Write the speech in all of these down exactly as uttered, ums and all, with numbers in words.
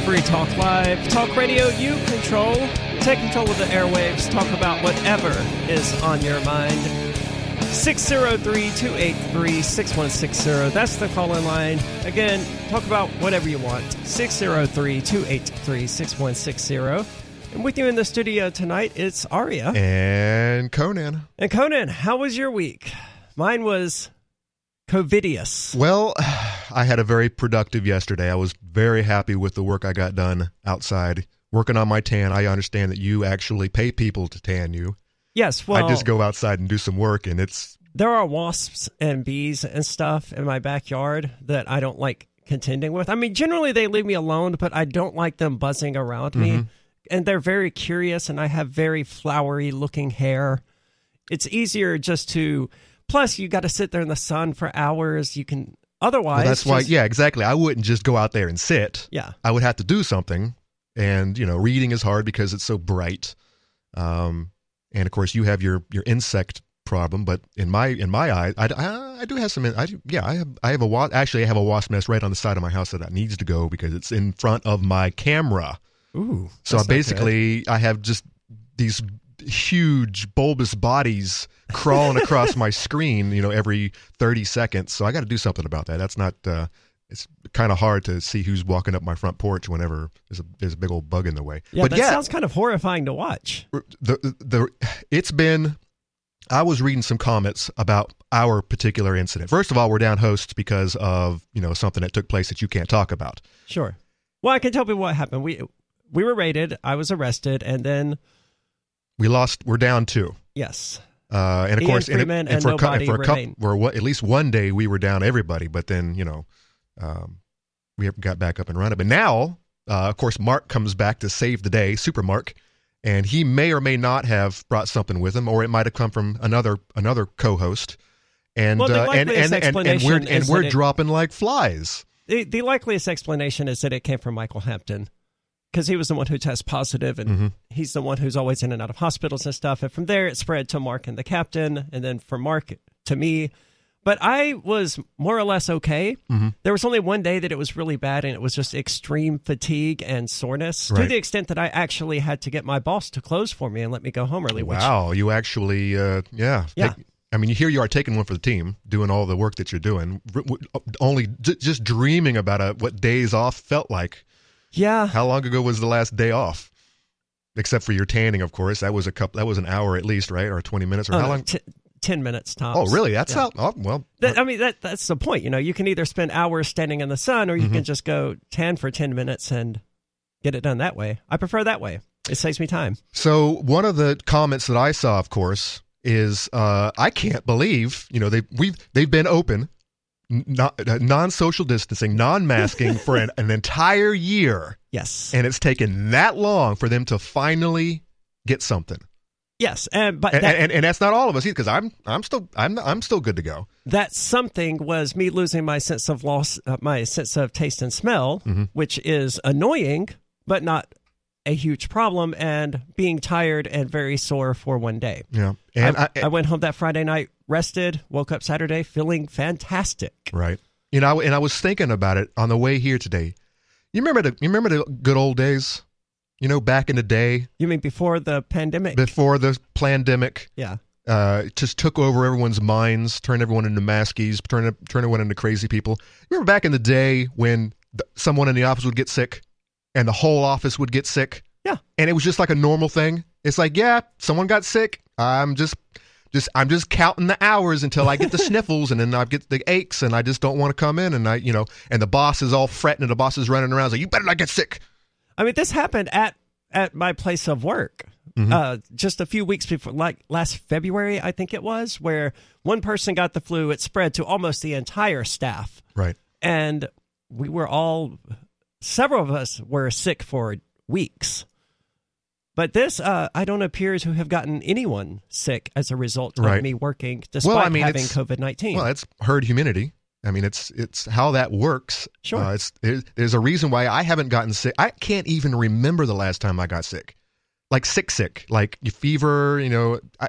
Free Talk Live. Talk radio you control. Take control of the airwaves. Talk about whatever is on your mind. six oh three, two eight three, six one six zero. That's the call-in line. Again, talk about whatever you want. six oh three, two eight three, six one six zero. And with you in the studio tonight, it's Aria. And Conan. And Conan, how was your week? Mine was COVIDious. Well, I had a very productive yesterday. I was very happy with the work I got done outside. Working on my tan. I understand that you actually pay people to tan you. Yes, well, I just go outside and do some work, and it's... There are wasps and bees and stuff in my backyard that I don't like contending with. I mean, generally they leave me alone, but I don't like them buzzing around me. Mm-hmm. And they're very curious, and I have very flowery-looking hair. It's easier just to... Plus, you got to sit there in the sun for hours. You can... Otherwise... Well, that's just, why... Yeah, exactly. I wouldn't just go out there and sit. Yeah. I would have to do something. And, you know, reading is hard because it's so bright. Um, and, of course, you have your, your insect problem. But in my in my eyes, I, I, I do have some... I, yeah, I have I have a wasp... Actually, I have a wasp nest right on the side of my house that needs to go because it's in front of my camera. Ooh, so basically, I have just these huge bulbous bodies crawling across my screen, you know, every thirty seconds. So I got to do something about that. That's not. Uh, it's kind of hard to see who's walking up my front porch whenever there's a there's a big old bug in the way. Yeah, but that yeah, sounds kind of horrifying to watch. The the it's been. I was reading some comments about our particular incident. First of all, we're down hosts because of you know something that took place that you can't talk about. Sure. Well, I can tell people what happened. We. We were raided, I was arrested, and then... We lost, we're down two. Yes. Uh, and of Ian course... Freeman and, and, and for nobody a, for a remained. couple, for at least one day, we were down everybody, but then, you know, um, we got back up and running. But now, uh, of course, Mark comes back to save the day, Super Mark, and he may or may not have brought something with him, or it might have come from another another co-host. And, well, the uh, and, and, and, and we're, and we're it, dropping like flies. The, the likeliest explanation is that it came from Michael Hampton. Because he was the one who tested positive, and mm-hmm. he's the one who's always in and out of hospitals and stuff. And from there, it spread to Mark and the captain, and then from Mark to me. But I was more or less okay. Mm-hmm. There was only one day that it was really bad, and it was just extreme fatigue and soreness, right. to the extent that I actually had to get my boss to close for me and let me go home early. Wow, which, you actually, uh, yeah. Yeah. Take, I mean, here you are taking one for the team, doing all the work that you're doing, only j- just dreaming about a, what days off felt like. Yeah. How long ago was the last day off? Except for your tanning, of course. That was a couple. That was an hour at least, right? Or twenty minutes? Or oh, how long? T- Ten minutes tops. Oh, really? That's yeah. how. Oh, well. That, I mean, that that's the point. You know, you can either spend hours standing in the sun, or you mm-hmm. can just go tan for ten minutes and get it done that way. I prefer that way. It saves me time. So one of the comments that I saw, of course, is uh, I can't believe you know they we've they've been open. Not, uh, non-social distancing, non-masking for an, an entire year. Yes. And it's taken that long for them to finally get something. Yes, and but and, that, and, and that's not all of us either, because I'm I'm still I'm I'm still good to go. That something was me losing my sense of loss, uh, my sense of taste and smell, mm-hmm. which is annoying, but not a huge problem, and being tired and very sore for one day. Yeah, and I, I, I went home that Friday night, rested, woke up Saturday feeling fantastic. Right. You know, and I was thinking about it on the way here today. You remember the you remember the good old days? You know, back in the day. You mean before the pandemic? Before the plandemic. Yeah. Uh, just took over everyone's minds, turned everyone into maskies, turned turned everyone into crazy people. You remember back in the day when the, someone in the office would get sick, and the whole office would get sick? Yeah. And it was just like a normal thing. It's like, yeah, someone got sick. I'm just, just, I'm just counting the hours until I get the sniffles, and then I get the aches, and I just don't want to come in. And I, you know, and the boss is all fretting, and the boss is running around like, you better not get sick. I mean, this happened at at my place of work. Mm-hmm. Uh, just a few weeks before, like last February, I think it was, where one person got the flu. It spread to almost the entire staff. Right. And we were all, several of us were sick for weeks. But this, uh, I don't appear to have gotten anyone sick as a result of right. me working, despite well, I mean, having COVID nineteen. Well, it's herd immunity. I mean, it's it's how that works. Sure. Uh, it's it, there's a reason why I haven't gotten sick. I can't even remember the last time I got sick. Like sick, sick, like fever, you know, I,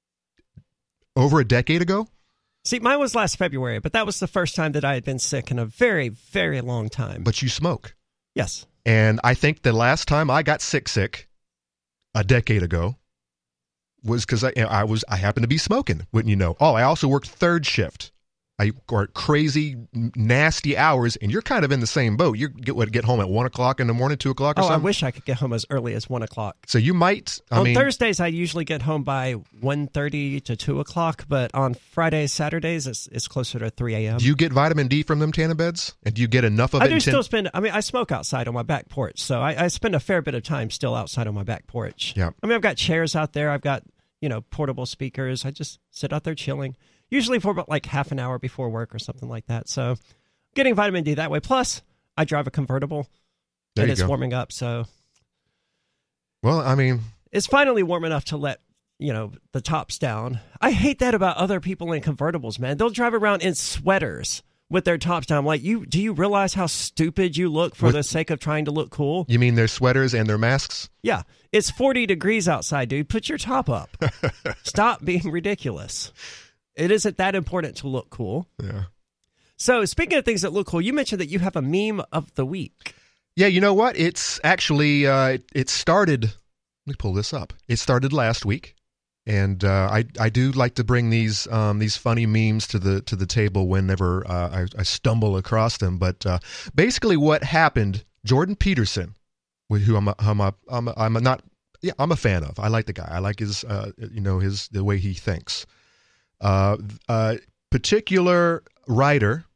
over a decade ago. See, mine was last February, but that was the first time that I had been sick in a very, very long time. But you smoke. Yes. And I think the last time I got sick, sick, a decade ago, was because I, I was I happened to be smoking. Wouldn't you know? Oh, I also worked third shift. I work crazy, nasty hours, and you're kind of in the same boat. You get what get home at one o'clock in the morning, two o'clock, or oh, something. I wish I could get home as early as one o'clock. So you might. I on mean, Thursdays, I usually get home by one thirty to two o'clock, but on Fridays, Saturdays, it's it's closer to three a.m. Do you get vitamin D from them tannin beds? And do you get enough of I it? do in still ten- spend. I mean, I smoke outside on my back porch, so I, I spend a fair bit of time still outside on my back porch. Yeah. I mean, I've got chairs out there. I've got you know portable speakers. I just sit out there chilling. Usually for about like half an hour before work or something like that. So getting vitamin D that way. Plus, I drive a convertible There and you it's go. warming up. So Well, I mean, it's finally warm enough to let, you know, the tops down. I hate that about other people in convertibles, man. They'll drive around in sweaters with their tops down. Like, you, do you realize how stupid you look for With- the sake of trying to look cool? you mean their sweaters and their masks? Yeah. It's forty degrees outside, dude. Put your top up. Stop being ridiculous. It isn't that important to look cool. Yeah. So, speaking of things that look cool, you mentioned that you have a meme of the week. Yeah, you know what? It's actually, uh, it, it started, let me pull this up. It started last week. And uh, I I do like to bring these um, these funny memes to the to the table whenever uh, I, I stumble across them. But uh, basically, what happened? Jordan Peterson, who I'm a, I'm a, I'm a, I'm a not yeah I'm a fan of. I like the guy. I like his uh, you know his the way he thinks. Uh, uh, particular writer,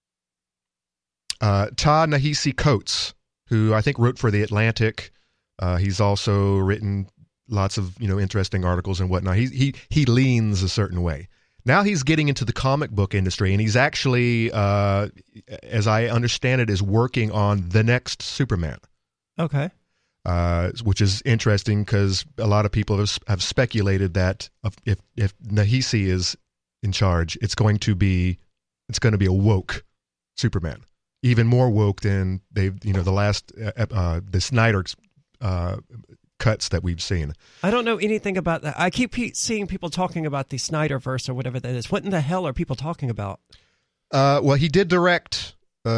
uh, Ta-Nehisi Coates, who I think wrote for The Atlantic. Uh, he's also written lots of you know interesting articles and whatnot. He he he leans a certain way. Now he's getting into the comic book industry, and he's actually, uh, as I understand it, is working on the next Superman. Okay. Uh, which is interesting because a lot of people have, have speculated that if if Nehisi is in charge, it's going to be it's going to be a woke Superman, even more woke than they've you know the last uh, uh, the Snyder uh, cuts that we've seen. I don't know anything about that. I keep pe- seeing people talking about the Snyderverse or whatever that is. What in the hell are people talking about? Uh, well, he did direct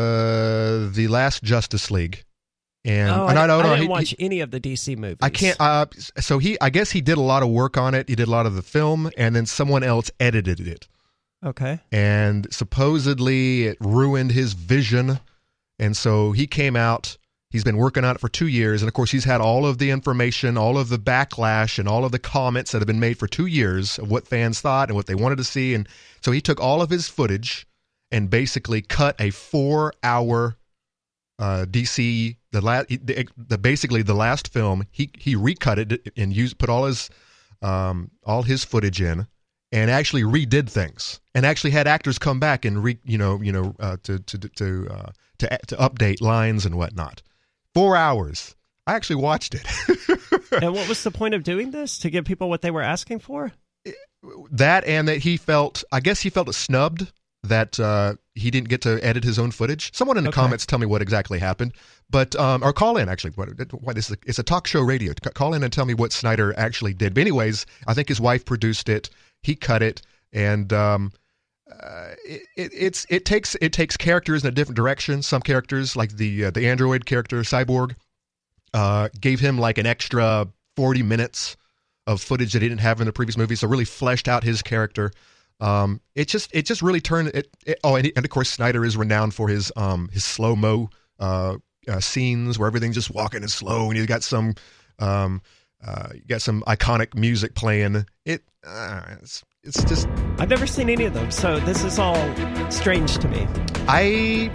uh, the last Justice League. And, oh, and I, I, don't I know, didn't he, watch he, any of the D C movies. I can't. Uh, so he, I guess he did a lot of work on it. He did a lot of the film, and then someone else edited it. Okay. And supposedly it ruined his vision, and so he came out. He's been working on it for two years, and of course he's had all of the information, all of the backlash, and all of the comments that have been made for two years of what fans thought and what they wanted to see. And so he took all of his footage and basically cut a four-hour uh, D C the last the, the basically the last film. He he recut it and used put all his um, all his footage in, and actually redid things, and actually had actors come back and re you know you know uh, to to to uh, to to update lines and whatnot. Four hours. I actually watched it. And what was the point of doing this? To give people what they were asking for? That, and that he felt, I guess he felt snubbed that uh, he didn't get to edit his own footage. Someone in the Okay. comments tell me what exactly happened, but um, or call in actually. What, what is it? It's a talk show radio. Call in and tell me what Snyder actually did. But anyways, I think his wife produced it. He cut it, and um, uh, it, it it's it takes it takes characters in a different direction. Some characters, like the uh, the android character Cyborg, uh, gave him like an extra forty minutes of footage that he didn't have in the previous movie, so really fleshed out his character. Um, it just it just really turned it. it oh, and, he, and of course Snyder is renowned for his um his slow mo uh, uh scenes where everything's just walking and slow, and you got some um uh you got some iconic music playing. It uh, it's it's just I've never seen any of them, so this is all strange to me. I.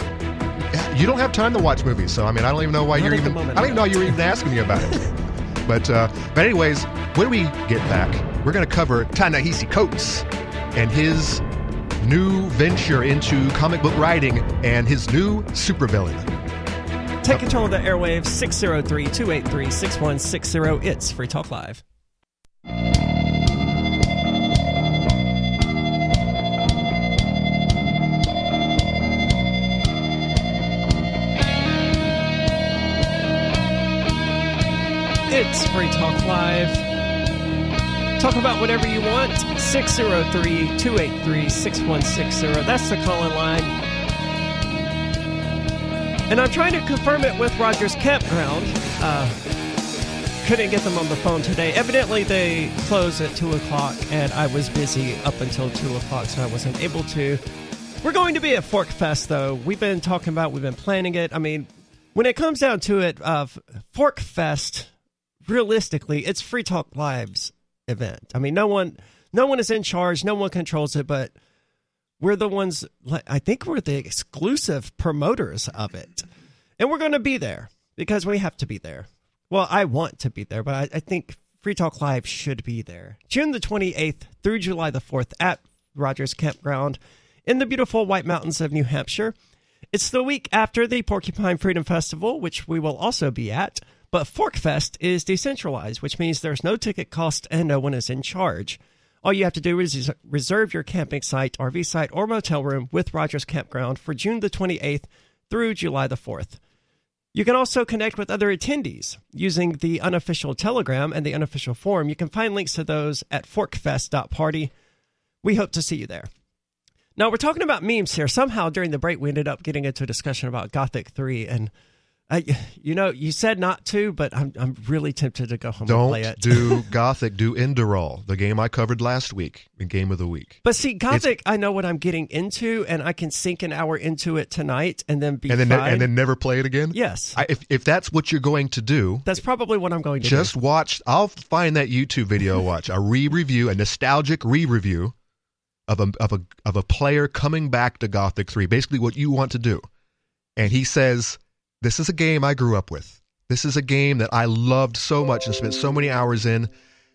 You don't have time to watch movies, so I mean I don't even know why Not you're at the even moment, I don't even know why you're even asking me about it. But uh, but anyways, when we get back, we're going to cover Ta-Nehisi Coates and his new venture into comic book writing and his new supervillain. Take control of the airwaves, six oh three, two eight three, six one six zero. It's Free Talk Live. It's Free Talk Live. Talk about whatever you want. six oh three, two eight three, six one six zero. That's the call-in line. And I'm trying to confirm it with Rogers Campground. Uh, couldn't get them on the phone today. Evidently, they close at two o'clock, and I was busy up until two o'clock, so I wasn't able to. We're going to be at Fork Fest, though. We've been talking about, we've been planning it. I mean, when it comes down to it, uh, Fork Fest, realistically, it's Free Talk Live's event. I mean, no one, no one is in charge, no one controls it, but we're the ones, I think we're the exclusive promoters of it. And we're going to be there because we have to be there. Well, I want to be there, but I, I think Free Talk Live should be there. June the twenty-eighth through July the fourth at Rogers Campground in the beautiful White Mountains of New Hampshire. It's the week after the Porcupine Freedom Festival, which we will also be at. But Fork Fest is decentralized, which means there's no ticket cost and no one is in charge. All you have to do is reserve your camping site, R V site, or motel room with Rogers Campground for June the twenty-eighth through July the fourth. You can also connect with other attendees using the unofficial Telegram and the unofficial forum. You can find links to those at forkfest dot party. We hope to see you there. Now, we're talking about memes here. Somehow, during the break, we ended up getting into a discussion about Gothic three, and I, you know, you said not to, but I'm I'm really tempted to go home Don't and play it. do Gothic, do Enderal, the game I covered last week, the game of the week. But see, Gothic, it's, I know what I'm getting into, and I can sink an hour into it tonight and then be and then fine. and then never play it again. Yes, I, if if that's what you're going to do, that's probably what I'm going to just do. Just watch. I'll find that YouTube video. Watch a re-review, a nostalgic re-review of a of a of a player coming back to Gothic three. Basically, what you want to do, and he says, this is a game I grew up with. This is a game that I loved so much and spent so many hours in.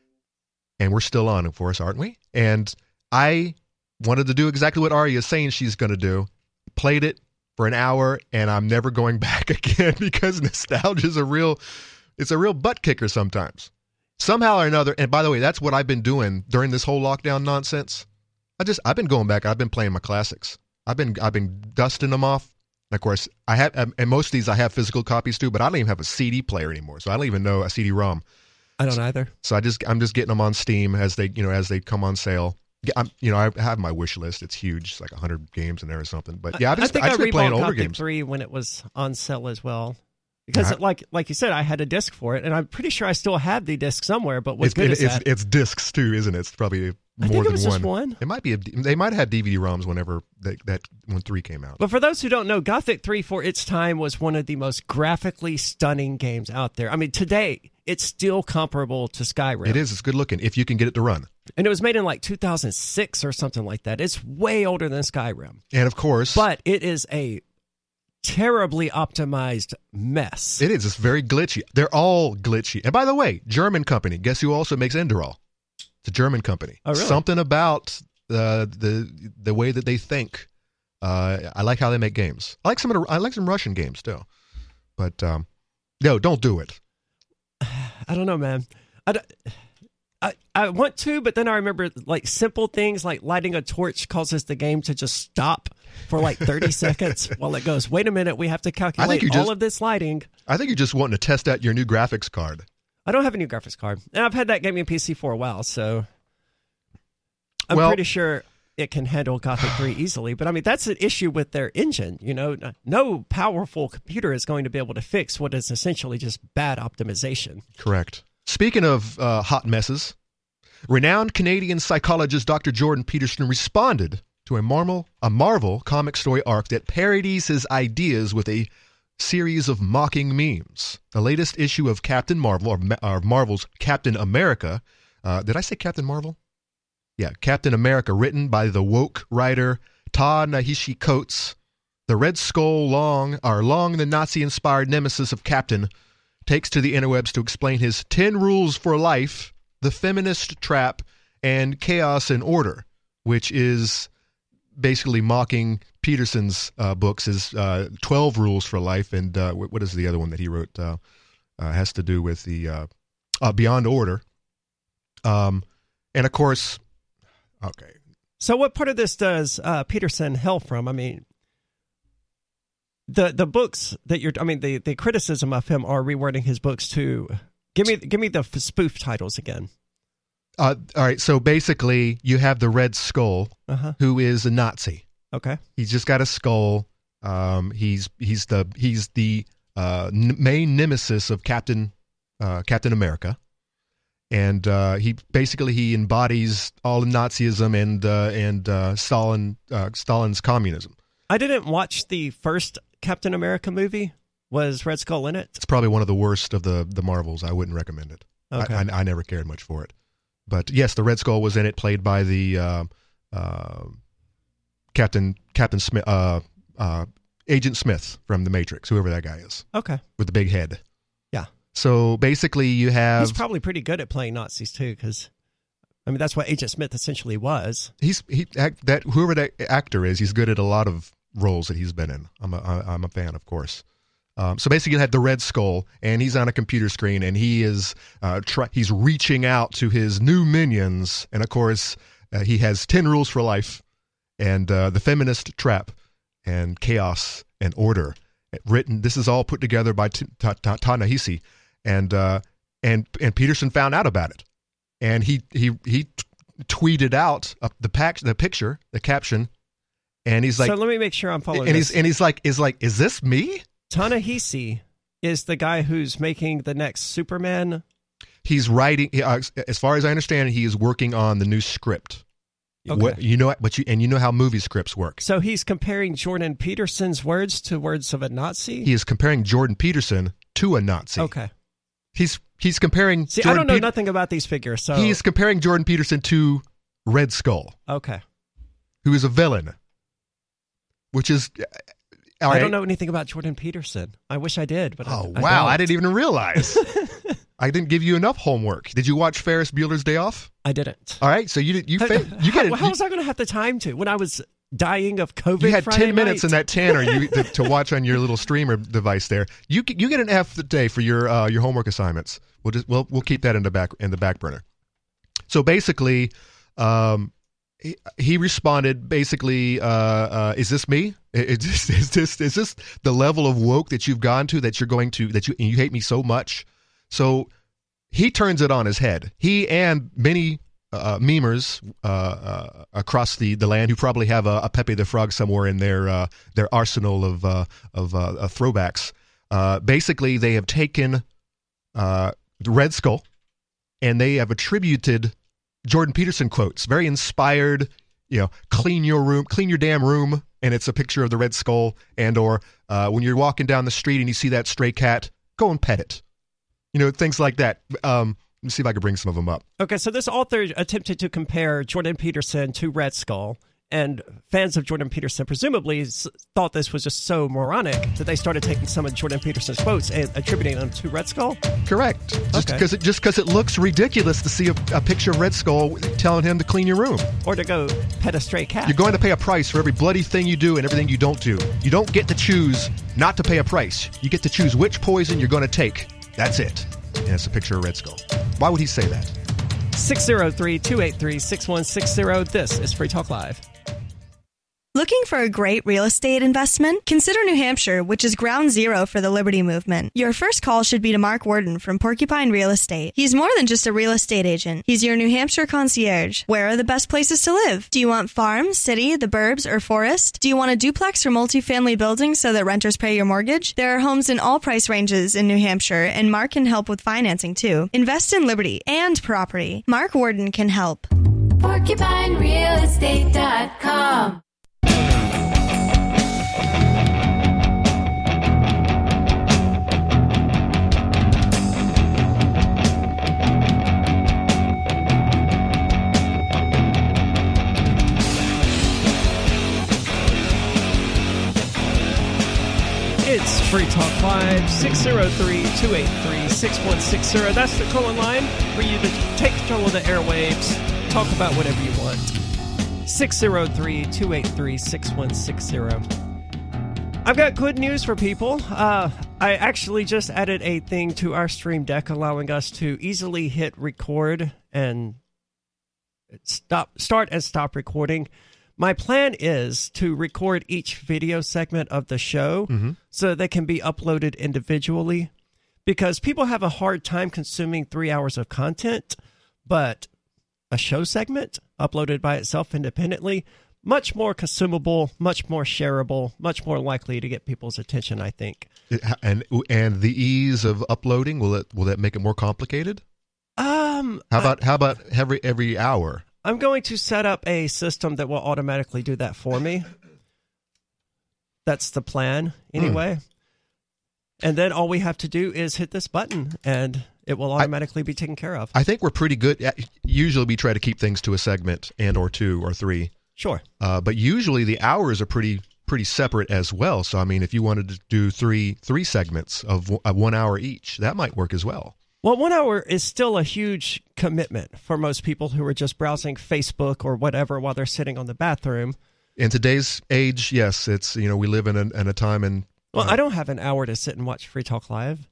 And we're still on, of course, aren't we? And I wanted to do exactly what Aria is saying she's going to do. Played it for an hour, and I'm never going back again because nostalgia is a real, it's a real butt kicker sometimes. Somehow or another, and by the way, that's what I've been doing during this whole lockdown nonsense. I just, I've been going back. I've been playing my classics. I've been, I've been dusting them off. And of course, I have, and most of these I have physical copies too, but I don't even have a C D player anymore, so I don't even know a C D ROM. I don't either. So I just, I'm just getting them on Steam as they, you know, as they come on sale. I'm, you know, I have my wish list. It's huge. It's like one hundred games in there or something. But yeah, I just, I think I I, just I been playing older Gothic games. three when it was on sale as well. Because, Uh, like like you said, I had a disc for it, and I'm pretty sure I still have the disc somewhere. But what's It's, good it, is it's, that it's discs too, isn't it? It's probably more I think than it was one. just one. It might be. A, they might have had D V D ROMs whenever that, that when three came out. But for those who don't know, Gothic three for its time was one of the most graphically stunning games out there. I mean, today it's still comparable to Skyrim. It is. It's good looking if you can get it to run. And it was made in like two thousand six or something like that. It's way older than Skyrim. And of course, But it is a terribly optimized mess. it is. It's very glitchy. They're all glitchy. And by the way, German company. Guess who also makes Enderal? It's a German company. Oh, really? Something about uh, the the way that they think. Uh, I like how they make games. I like some of the, I like some Russian games too. But um, no, don't do it. I don't know, man. I, don't- I, I want to, but then I remember like simple things like lighting a torch causes the game to just stop for like thirty seconds while it goes, wait a minute, we have to calculate you all just- of this lighting. I think you're just wanting to test out your new graphics card. I don't have a new graphics card. And I've had that gaming P C for a while, so I'm Well- pretty sure it can handle Gothic three easily. But I mean, that's an issue with their engine. You know, no powerful computer is going to be able to fix what is essentially just bad optimization. Correct. Speaking of uh, hot messes, renowned Canadian psychologist Doctor Jordan Peterson responded to a Marvel, a Marvel comic story arc that parodies his ideas with a series of mocking memes. The latest issue of Captain Marvel, or, Ma- or Marvel's Captain America, uh, did I say Captain Marvel? Yeah, Captain America, written by the woke writer Ta-Nehisi Coates. The Red Skull, long, or long the Nazi-inspired nemesis of Captain, takes to the interwebs to explain his ten rules for life, the feminist trap, and chaos and order, which is basically mocking Peterson's uh, books, his uh, twelve rules for life, and uh, what is the other one that he wrote? Uh, uh, has to do with the uh, uh, Beyond Order. Um, and of course, okay. So what part of this does uh, Peterson hail from? I mean, the the books that you're, I mean, the, the criticism of him are rewording his books to, give me give me the spoof titles again. Uh, all right, so basically you have the Red Skull, Uh-huh. who is a Nazi. Okay. He's just got a skull, Um, he's he's the he's the uh, n- main nemesis of Captain uh, Captain America, and uh, he basically he embodies all Nazism and uh, and uh, Stalin uh, Stalin's communism. I didn't watch the first Captain America movie. Was Red Skull in it? It's probably one of the worst of the the Marvels. I wouldn't recommend it. Okay. I, I, I never cared much for it. But yes, the Red Skull was in it, played by the uh, uh, Captain Captain Smith, uh, uh, Agent Smith from The Matrix, whoever that guy is. Okay. With the big head. Yeah. So basically, you have he's probably pretty good at playing Nazis too, because I mean that's what Agent Smith essentially was. He's he that whoever that actor is, he's good at a lot of roles that he's been in. I'm a I'm a fan, of course. Um, so basically, you had the Red Skull, and he's on a computer screen, and he is uh, try- he's reaching out to his new minions, and of course, uh, he has ten rules for life, and uh, the feminist trap, and chaos and order. Written, this is all put together by T- T- T- Ta-Nehisi, and uh, and and Peterson found out about it, and he he he t- tweeted out uh, the pack the picture, the caption, and he's like, so let me make sure I'm following. And this. he's and he's like, is like, is this me? Ta-Nehisi is the guy who's making the next Superman. He's writing, uh, as far as I understand, he is working on the new script. Okay. What, you know, but you and you know how movie scripts work. So he's comparing Jordan Peterson's words to words of a Nazi. He is comparing Jordan Peterson to a Nazi. Okay. He's he's comparing. See, Jordan I don't know Pe- nothing about these figures, so he is comparing Jordan Peterson to Red Skull. Okay. Who is a villain, which is. I don't know anything about Jordan Peterson. I wish I did, but oh I, I wow, don't. I didn't even realize. I didn't give you enough homework. Did you watch Ferris Bueller's Day Off? I didn't. All right, so you did. You fa- you how, get it. how was I going to have the time to when I was dying of COVID? You had Friday ten minutes night? in that tanner you, to, to watch on your little streamer device there. You you get an F a day for your uh, your homework assignments. We'll just we'll we'll keep that in the back in the back burner. So basically, um, he, he responded basically, uh, uh, "Is this me? Is this, is this is this the level of woke that you've gone to that you're going to that you you hate me so much?" So he turns it on his head. He and many uh, memers uh, uh, across the, the land who probably have a, a Pepe the Frog somewhere in their uh, their arsenal of uh, of uh, uh, throwbacks. Uh, basically, they have taken uh, the Red Skull and they have attributed Jordan Peterson quotes, very inspired. You know, clean your room, clean your damn room, and it's a picture of the Red Skull. And or uh, when you're walking down the street and you see that stray cat, go and pet it. You know, things like that. Um, let me see if I can bring some of them up. Okay, so this author attempted to compare Jordan Peterson to Red Skull, and fans of Jordan Peterson presumably s- thought this was just so moronic that they started taking some of Jordan Peterson's quotes and attributing them to Red Skull? Correct. Just Okay. because it just because it looks ridiculous to see a, a picture of Red Skull telling him to clean your room. Or to go pet a stray cat. You're going to pay a price for every bloody thing you do and everything you don't do. You don't get to choose not to pay a price. You get to choose which poison you're going to take. That's it. And it's a picture of Red Skull. Why would he say that? six oh three, two eight three, six one six zero. This is Free Talk Live. Looking for a great real estate investment? Consider New Hampshire, which is ground zero for the Liberty Movement. Your first call should be to Mark Worden from Porcupine Real Estate. He's more than just a real estate agent. He's your New Hampshire concierge. Where are the best places to live? Do you want farm, city, the burbs, or forest? Do you want a duplex or multifamily building so that renters pay your mortgage? There are homes in all price ranges in New Hampshire, and Mark can help with financing too. Invest in Liberty and property. Mark Worden can help. Porcupine Real Estate dot com. It's Free Talk Live, six oh three, two eight three, six one six zero. That's the call-in line for you to take control of the airwaves, talk about whatever you want. six oh three, two eight three, six one six zero. I've got good news for people. Uh, I actually just added a thing to our Stream Deck allowing us to easily hit record and stop, start and stop recording. My plan is to record each video segment of the show mm-hmm. so they can be uploaded individually, because people have a hard time consuming three hours of content, but a show segment uploaded by itself independently much more consumable, much more shareable, much more likely to get people's attention, I think. And and the ease of uploading, will it will that make it more complicated? Um, how about how about every every hour? I'm going to set up a system that will automatically do that for me. That's the plan, anyway. Mm. And then all we have to do is hit this button, and it will automatically I, be taken care of. I think we're pretty good. At, usually we try to keep things to a segment and or two or three. Sure. Uh, but usually the hours are pretty pretty separate as well. So, I mean, if you wanted to do three three segments of, of one hour each, that might work as well. Well, one hour is still a huge commitment for most people who are just browsing Facebook or whatever while they're sitting on the bathroom. In today's age, yes, it's, you know, we live in a, in a time and Well, I don't have an hour to sit and watch Free Talk Live.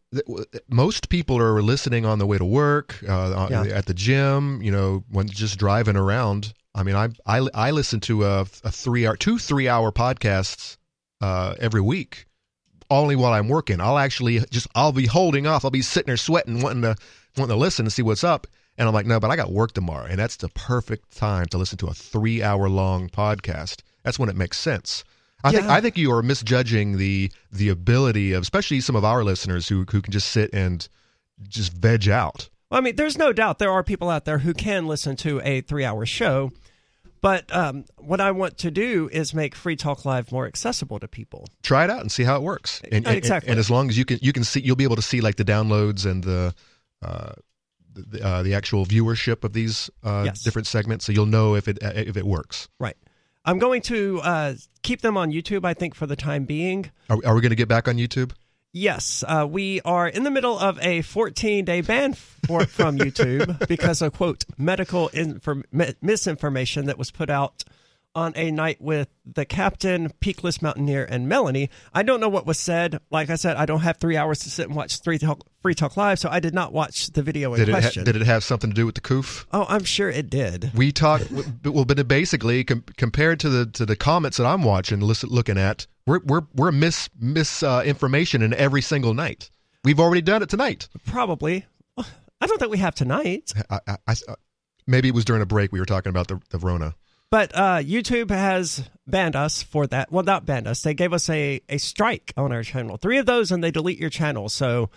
Most people are listening on the way to work, uh, yeah. at the gym, you know, when just driving around. I mean, I I, I listen to a, a three hour, two three hour podcasts uh, every week, only while I'm working. I'll actually just I'll be holding off. I'll be sitting there sweating, wanting to wanting to listen and see what's up. And I'm like, no, but I got work tomorrow, and that's the perfect time to listen to a three hour long podcast. That's when it makes sense. I yeah. think I think you are misjudging the the ability of, especially some of our listeners who who can just sit and just veg out. Well, I mean, there's no doubt there are people out there who can listen to a three-hour show, but um, what I want to do is make Free Talk Live more accessible to people. Try it out and see how it works. And, exactly. And, and as long as you can you can see, you'll be able to see like the downloads and the uh, the, uh, the actual viewership of these uh, yes. different segments, so you'll know if it if it works. Right. I'm going to uh, keep them on YouTube, I think, for the time being. Are, are we going to get back on YouTube? Yes. Uh, we are in the middle of a fourteen-day ban for, from YouTube because of, quote, medical inform- misinformation that was put out on a night with the captain, Peakless Mountaineer, and Melanie. I don't know what was said. Like I said, I don't have three hours to sit and watch Free Talk, Free Talk Live, so I did not watch the video in did question. It ha- did it have something to do with the coof? Oh, I'm sure it did. We talked, well, but basically, com- compared to the to the comments that I'm watching, listen, looking at, we're we're we're mis mis uh, information in every single night. We've already done it tonight. Probably. I don't think we have tonight. I, I, I, maybe it was during a break we were talking about the the Rona. But uh, YouTube has banned us for that. Well, not banned us. They gave us a, a strike on our channel. Three of those, and they delete your channel. So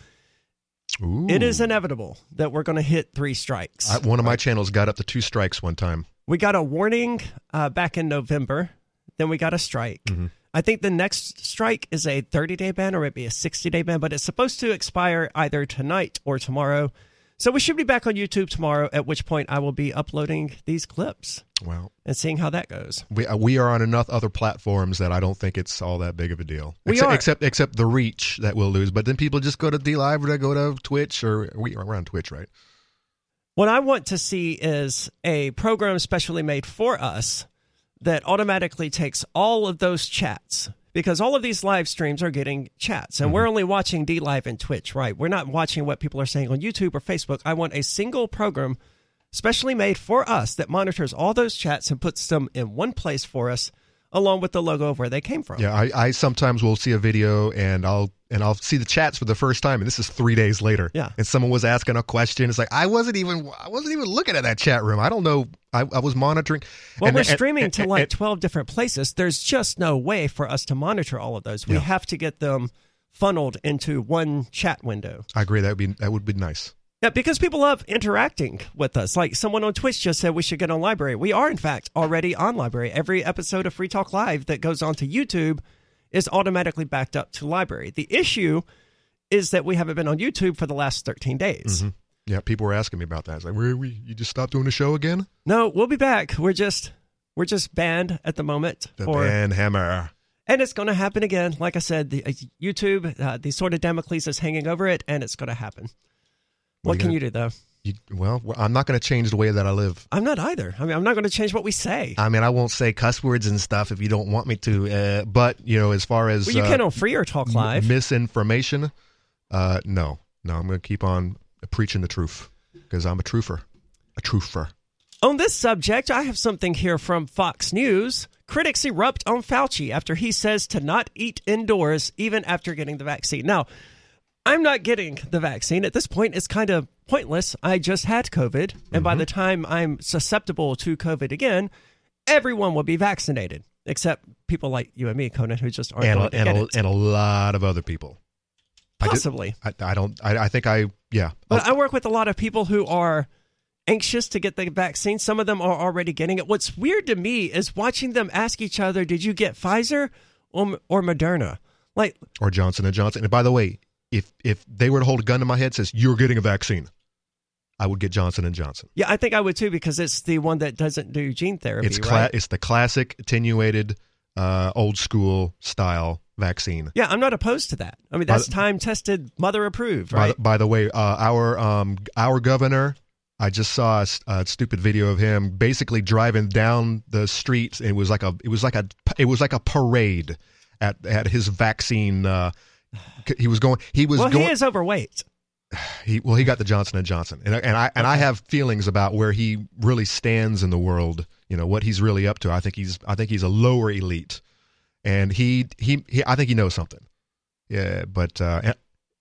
Ooh. It is inevitable that we're going to hit three strikes. I, one of my channels got up to two strikes one time. We got a warning uh, back in November. Then we got a strike. Mm-hmm. I think the next strike is a thirty-day ban or maybe a sixty-day ban, but it's supposed to expire either tonight or tomorrow. So we should be back on YouTube tomorrow, at which point I will be uploading these clips. Wow. And seeing how that goes. We uh, we are on enough other platforms that I don't think it's all that big of a deal. We except, are. Except, except the reach that we'll lose. But then people just go to DLive or they go to Twitch, or we, we're on Twitch, right? What I want to see is a program specially made for us that automatically takes all of those chats. Because all of these live streams are getting chats, and mm-hmm. we're only watching DLive and Twitch, right? We're not watching what people are saying on YouTube or Facebook. I want a single program specially made for us that monitors all those chats and puts them in one place for us, along with the logo of where they came from. Yeah, I, I sometimes will see a video and I'll and I'll see the chats for the first time, and this is three days later. Yeah, and someone was asking a question. It's like I wasn't even I wasn't even looking at that chat room. I don't know. I, I was monitoring. Well, and, we're and, streaming and, to and, like and, twelve different places. There's just no way for us to monitor all of those. We yeah. have to get them funneled into one chat window. I agree. That would be that would be nice. Yeah, because people love interacting with us. Like someone on Twitch just said we should get on Library. We are, in fact, already on Library. Every episode of Free Talk Live that goes onto YouTube is automatically backed up to Library. The issue is that we haven't been on YouTube for the last thirteen days. Mm-hmm. Yeah, people were asking me about that. It's like, where are we? You just stopped doing the show again? No, we'll be back. We're just we're just banned at the moment. The for, ban hammer. And it's going to happen again. Like I said, the uh, YouTube, uh, the sword of Damocles is hanging over it, and it's going to happen. What, what can gonna, you do, though? You, well, I'm not going to change the way that I live. I'm not either. I mean, I'm not going to change what we say. I mean, I won't say cuss words and stuff if you don't want me to. Uh, but, you know, as far as... Well, you uh, can on Free or Talk Live. M- misinformation, uh, no. No, I'm going to keep on preaching the truth because I'm a truther. A truther. On this subject, I have something here from Fox News. Critics erupt on Fauci after he says to not eat indoors even after getting the vaccine. Now, I'm not getting the vaccine. At this point, it's kind of pointless. I just had COVID, and mm-hmm. by the time I'm susceptible to COVID again, everyone will be vaccinated, except people like you and me, Conan, who just aren't and going a, to and, get a, it. and a lot of other people. Possibly. I, did, I, I don't. I, I think I. Yeah. But I work with a lot of people who are anxious to get the vaccine. Some of them are already getting it. What's weird to me is watching them ask each other, "Did you get Pfizer or, or Moderna?" Like, or Johnson and Johnson. And by the way, if if they were to hold a gun to my head, says you're getting a vaccine, I would get Johnson and Johnson. yeah, I think I would too, because it's the one that doesn't do gene therapy. It's cla- right? it's the classic attenuated, uh, old school style vaccine. Yeah, I'm not opposed to that. I mean, that's time tested, mother approved, By right? the, by the way, uh, our um, our governor, I just saw a, s- a stupid video of him basically driving down the streets. It was like a it was like a it was like a parade at at his vaccine. Uh, he was going. He was well, going. he is overweight. He well, he got the Johnson and Johnson, and and I and I have feelings about where he really stands in the world. You know what he's really up to. I think he's I think he's a lower elite, and he he, he I think he knows something. Yeah, but uh,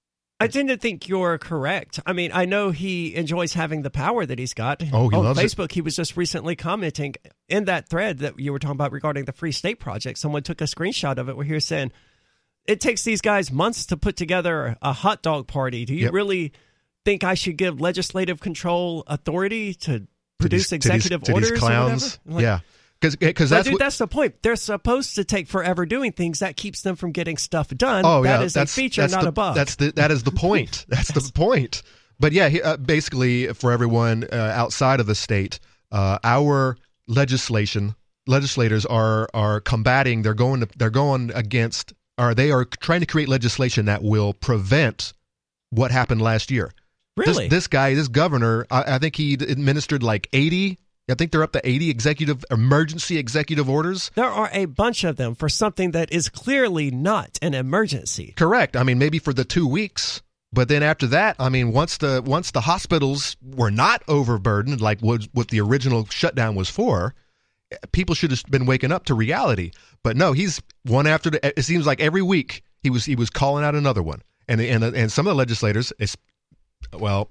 I tend to think you're correct. I mean, I know he enjoys having the power that he's got. Oh, he on loves it. Facebook, he was just recently commenting in that thread that you were talking about regarding the Free State Project. Someone took a screenshot of it where he was saying, it takes these guys months to put together a hot dog party. Do you Yep. really think I should give legislative control authority to produce to these, executive to these, orders to these clowns. or whatever? Like, Yeah, because because But that's dude, what, that's the point. They're supposed to take forever doing things. That keeps them from getting stuff done. oh That yeah, is that's a feature, that's not the, a bug. That's the that is the point. That's the point. But yeah, he, uh, basically for everyone uh, outside of the state, uh, our legislation legislators are are combating. They're going to, they're going against. Or they are trying to create legislation that will prevent what happened last year. Really? This, this guy, this governor, I, I think he administered like eighty. I think they're up to eighty executive emergency executive orders. There are a bunch of them for something that is clearly not an emergency. Correct. I mean, maybe for the two weeks, but then after that, I mean, once the once the hospitals were not overburdened, like what what the original shutdown was for, people should have been waking up to reality. But no, he's one after the. It seems like every week he was he was calling out another one, and and and some of the legislators, it's, well,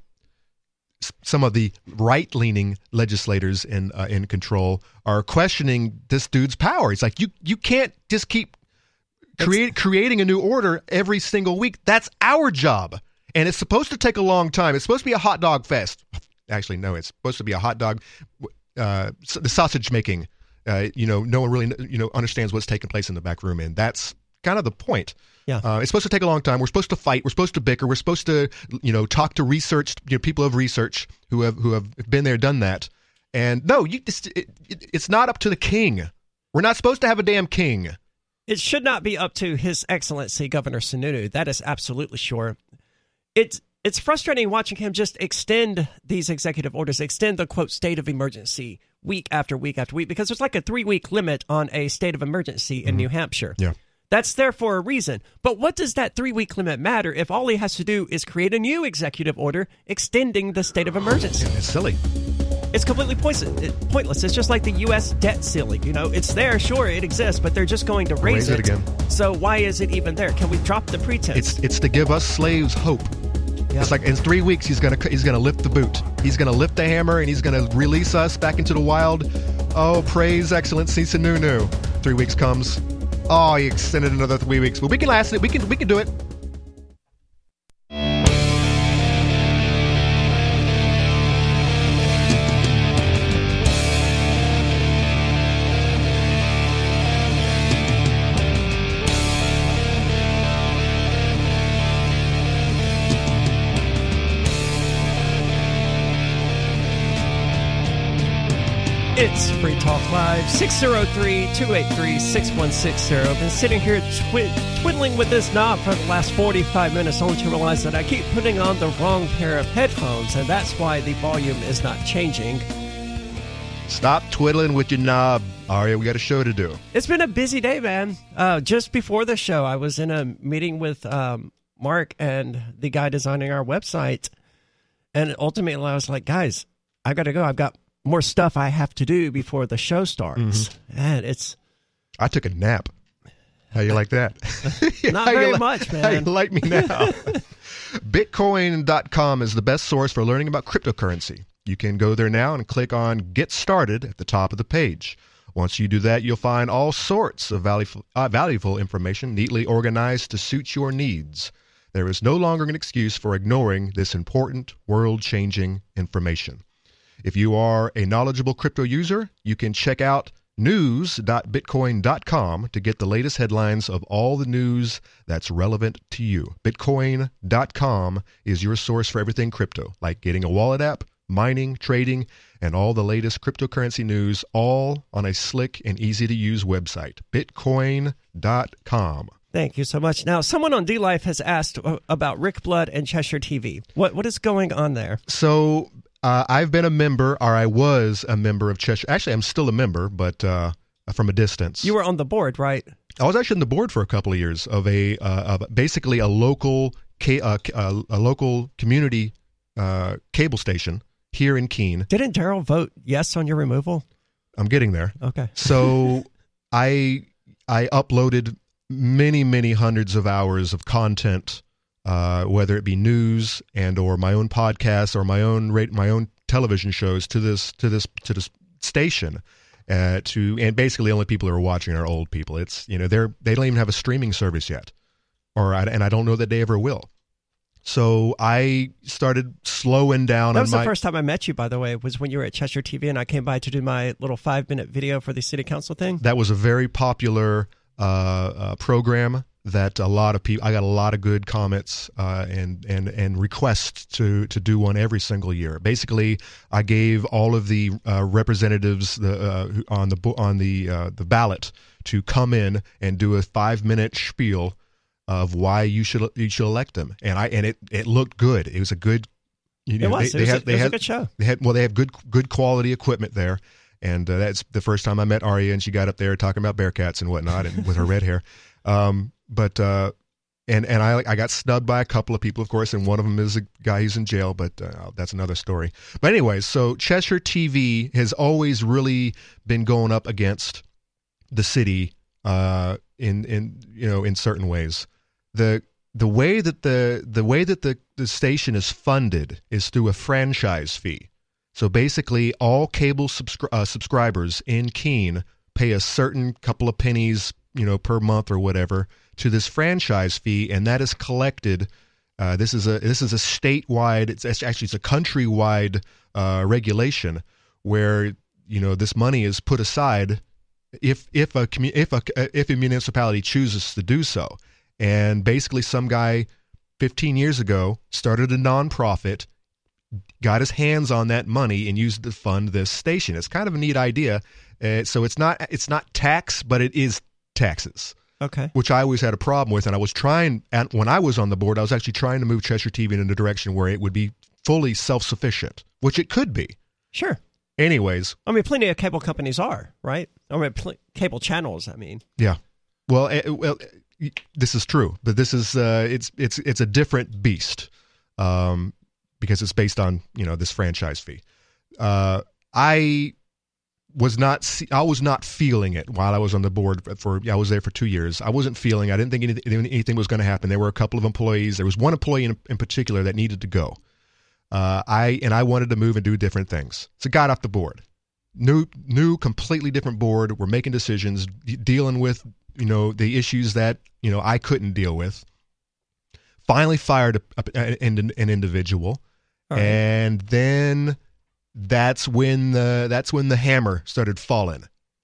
some of the right leaning legislators in uh, in control are questioning this dude's power. It's like you you can't just keep create, creating a new order every single week. That's our job, and it's supposed to take a long time. It's supposed to be a hot dog fest. Actually, no, it's supposed to be a hot dog. Uh, the sausage making. Uh, you know, no one really, you know, understands what's taking place in the back room, and that's kind of the point. Yeah, uh, it's supposed to take a long time. We're supposed to fight. We're supposed to bicker. We're supposed to, you know, talk to research, you know, people of research who have who have been there, done that. And no, you, it's, it, it's not up to the king. We're not supposed to have a damn king. it should not be up to His Excellency Governor Sununu. That is absolutely sure. It's it's frustrating watching him just extend these executive orders, extend the quote state of emergency week after week after week, because there's like a three week limit on a state of emergency in Mm-hmm. New Hampshire. Yeah. That's there for a reason. But what does that three week limit matter if all he has to do is create a new executive order extending the state of emergency? It's silly. It's completely pointless. pointless. It's just like the U S debt ceiling. You know, it's there, sure, it exists, but they're just going to raise, Raise it again. So why is it even there? Can we drop the pretense? It's it's to give us slaves hope. Yeah. It's like in three weeks he's gonna he's gonna lift the boot. He's gonna lift the hammer and he's gonna release us back into the wild. Oh, praise Excellency Sununu. Three weeks comes. Oh, he extended another three weeks. But we can last it. We can we can do it. It's Free Talk Live, six oh three, two eight three, six one six zero. Been sitting here twi- twiddling with this knob for the last forty-five minutes, only to realize that I keep putting on the wrong pair of headphones, and that's why the volume is not changing. Stop twiddling with your knob, Aria. We got a show to do. It's been a busy day, man. Uh, just before the show, I was in a meeting with um, Mark and the guy designing our website, and ultimately I was like, guys, I've got to go. I've got more stuff I have to do before the show starts. Mm-hmm. And it's... I took a nap. How you like that? Not How very li- much, man. How you like me now? Bitcoin dot com is the best source for learning about cryptocurrency. You can go there now and click on Get Started at the top of the page. Once you do that, you'll find all sorts of valuable, uh, valuable information neatly organized to suit your needs. There is no longer an excuse for ignoring this important, world-changing information. If you are a knowledgeable crypto user, you can check out news dot bitcoin dot com to get the latest headlines of all the news that's relevant to you. bitcoin dot com is your source for everything crypto, like getting a wallet app, mining, trading, and all the latest cryptocurrency news, all on a slick and easy-to-use website, bitcoin dot com. Thank you so much. Now, someone on D-Life has asked about Rick Blood and Cheshire T V. What What is going on there? So uh, I've been a member, or I was a member of Cheshire. Actually, I'm still a member, but uh, from a distance. You were on the board, right? I was actually on the board for a couple of years of a uh, of basically a local ca- uh, uh, a local community uh, cable station here in Keene. Didn't Daryl vote yes on your removal? I'm getting there. Okay. So I I uploaded many, many hundreds of hours of content, uh, whether it be news and or my own podcasts or my own rate, my own television shows to this to this to this station. Uh, to and basically, only people who are watching are old people. It's you know they're they don't even have a streaming service yet, or I, and I don't know that they ever will. So I started slowing down. That on was my, the first time I met you, by the way, was when you were at Cheshire T V, and I came by to do my little five-minute video for the city council thing. That was a very popular uh, uh, program that a lot of people. I got a lot of good comments uh, and and and requests to to do one every single year. Basically, I gave all of the uh, representatives the uh, on the on the uh, the ballot to come in and do a five-minute spiel of why you should you should elect them, and I and it, it looked good. It was a good. You know, it was. They, it was, they a, had, they it was had, a good show. They had well, they have good good quality equipment there, and uh, that's the first time I met Aria, and she got up there talking about Bearcats and whatnot, and with her red hair. Um, but uh, and and I I got snubbed by a couple of people, of course, and one of them is a guy who's in jail, but uh, that's another story. But anyways, so Cheshire T V has always really been going up against the city uh, in in you know in certain ways. The the way that the the way that the, the station is funded is through a franchise fee. So basically, all cable subscri- uh, subscribers in Keene pay a certain couple of pennies, you know, per month or whatever to this franchise fee, and that is collected. Uh, this is a this is a statewide. It's, it's actually it's a countrywide uh, regulation where you know this money is put aside if if a commu- if a if a municipality chooses to do so. And basically, some guy fifteen years ago started a nonprofit, got his hands on that money, and used it to fund this station. It's kind of a neat idea. Uh, so it's not it's not tax, but it is taxes. Okay. Which I always had a problem with, and I was trying. And when I was on the board, I was actually trying to move Cheshire T V in a direction where it would be fully self-sufficient, which it could be. Sure. Anyways, I mean, plenty of cable companies are, right? I mean, pl- cable channels. I mean, yeah. Well, uh, well. This is true, but this is uh, it's it's it's a different beast um, because it's based on you know this franchise fee. Uh, I was not I was not feeling it while I was on the board for I was there for two years. I wasn't feeling. I didn't think anything, anything was going to happen. There were a couple of employees. There was one employee in, in particular that needed to go. Uh, I and I wanted to move and do different things. So got off the board. New new completely different board. We're making decisions, d- dealing with. You know, the issues that, you know, I couldn't deal with. Finally fired a, a, an, an individual. Right. And then that's when the that's when the hammer started falling.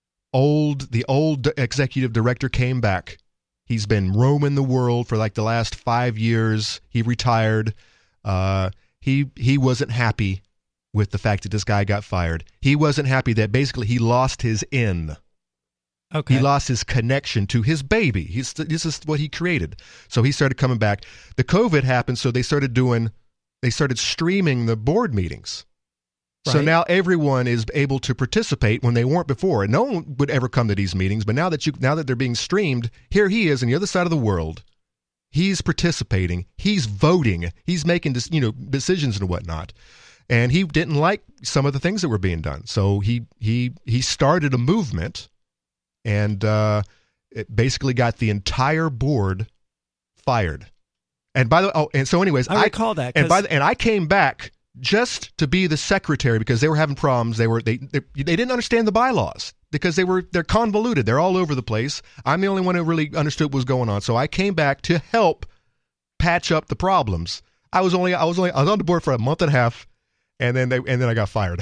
Old the old executive director came back. He's been roaming the world for like the last five years. He retired. Uh, he he wasn't happy with the fact that this guy got fired. He wasn't happy that basically he lost his in. Okay. He lost his connection to his baby. He's, this is what he created. So he started coming back. The COVID happened, so they started doing, they started streaming the board meetings. Right. So now everyone is able to participate when they weren't before. And no one would ever come to these meetings, but now that you, now that they're being streamed, here he is on the other side of the world. He's participating. He's voting. He's making, you know, decisions and whatnot. And he didn't like some of the things that were being done. So he he he started a movement. And uh, it basically got the entire board fired. And by the oh, and so anyways, I recall that. And by the, and I came back just to be the secretary because they were having problems. They were they they, they didn't understand the bylaws because they were they're convoluted. They're all over the place. I'm the only one who really understood what was going on. So I came back to help patch up the problems. I was only I was only I was on the board for a month and a half, and then they and then I got fired.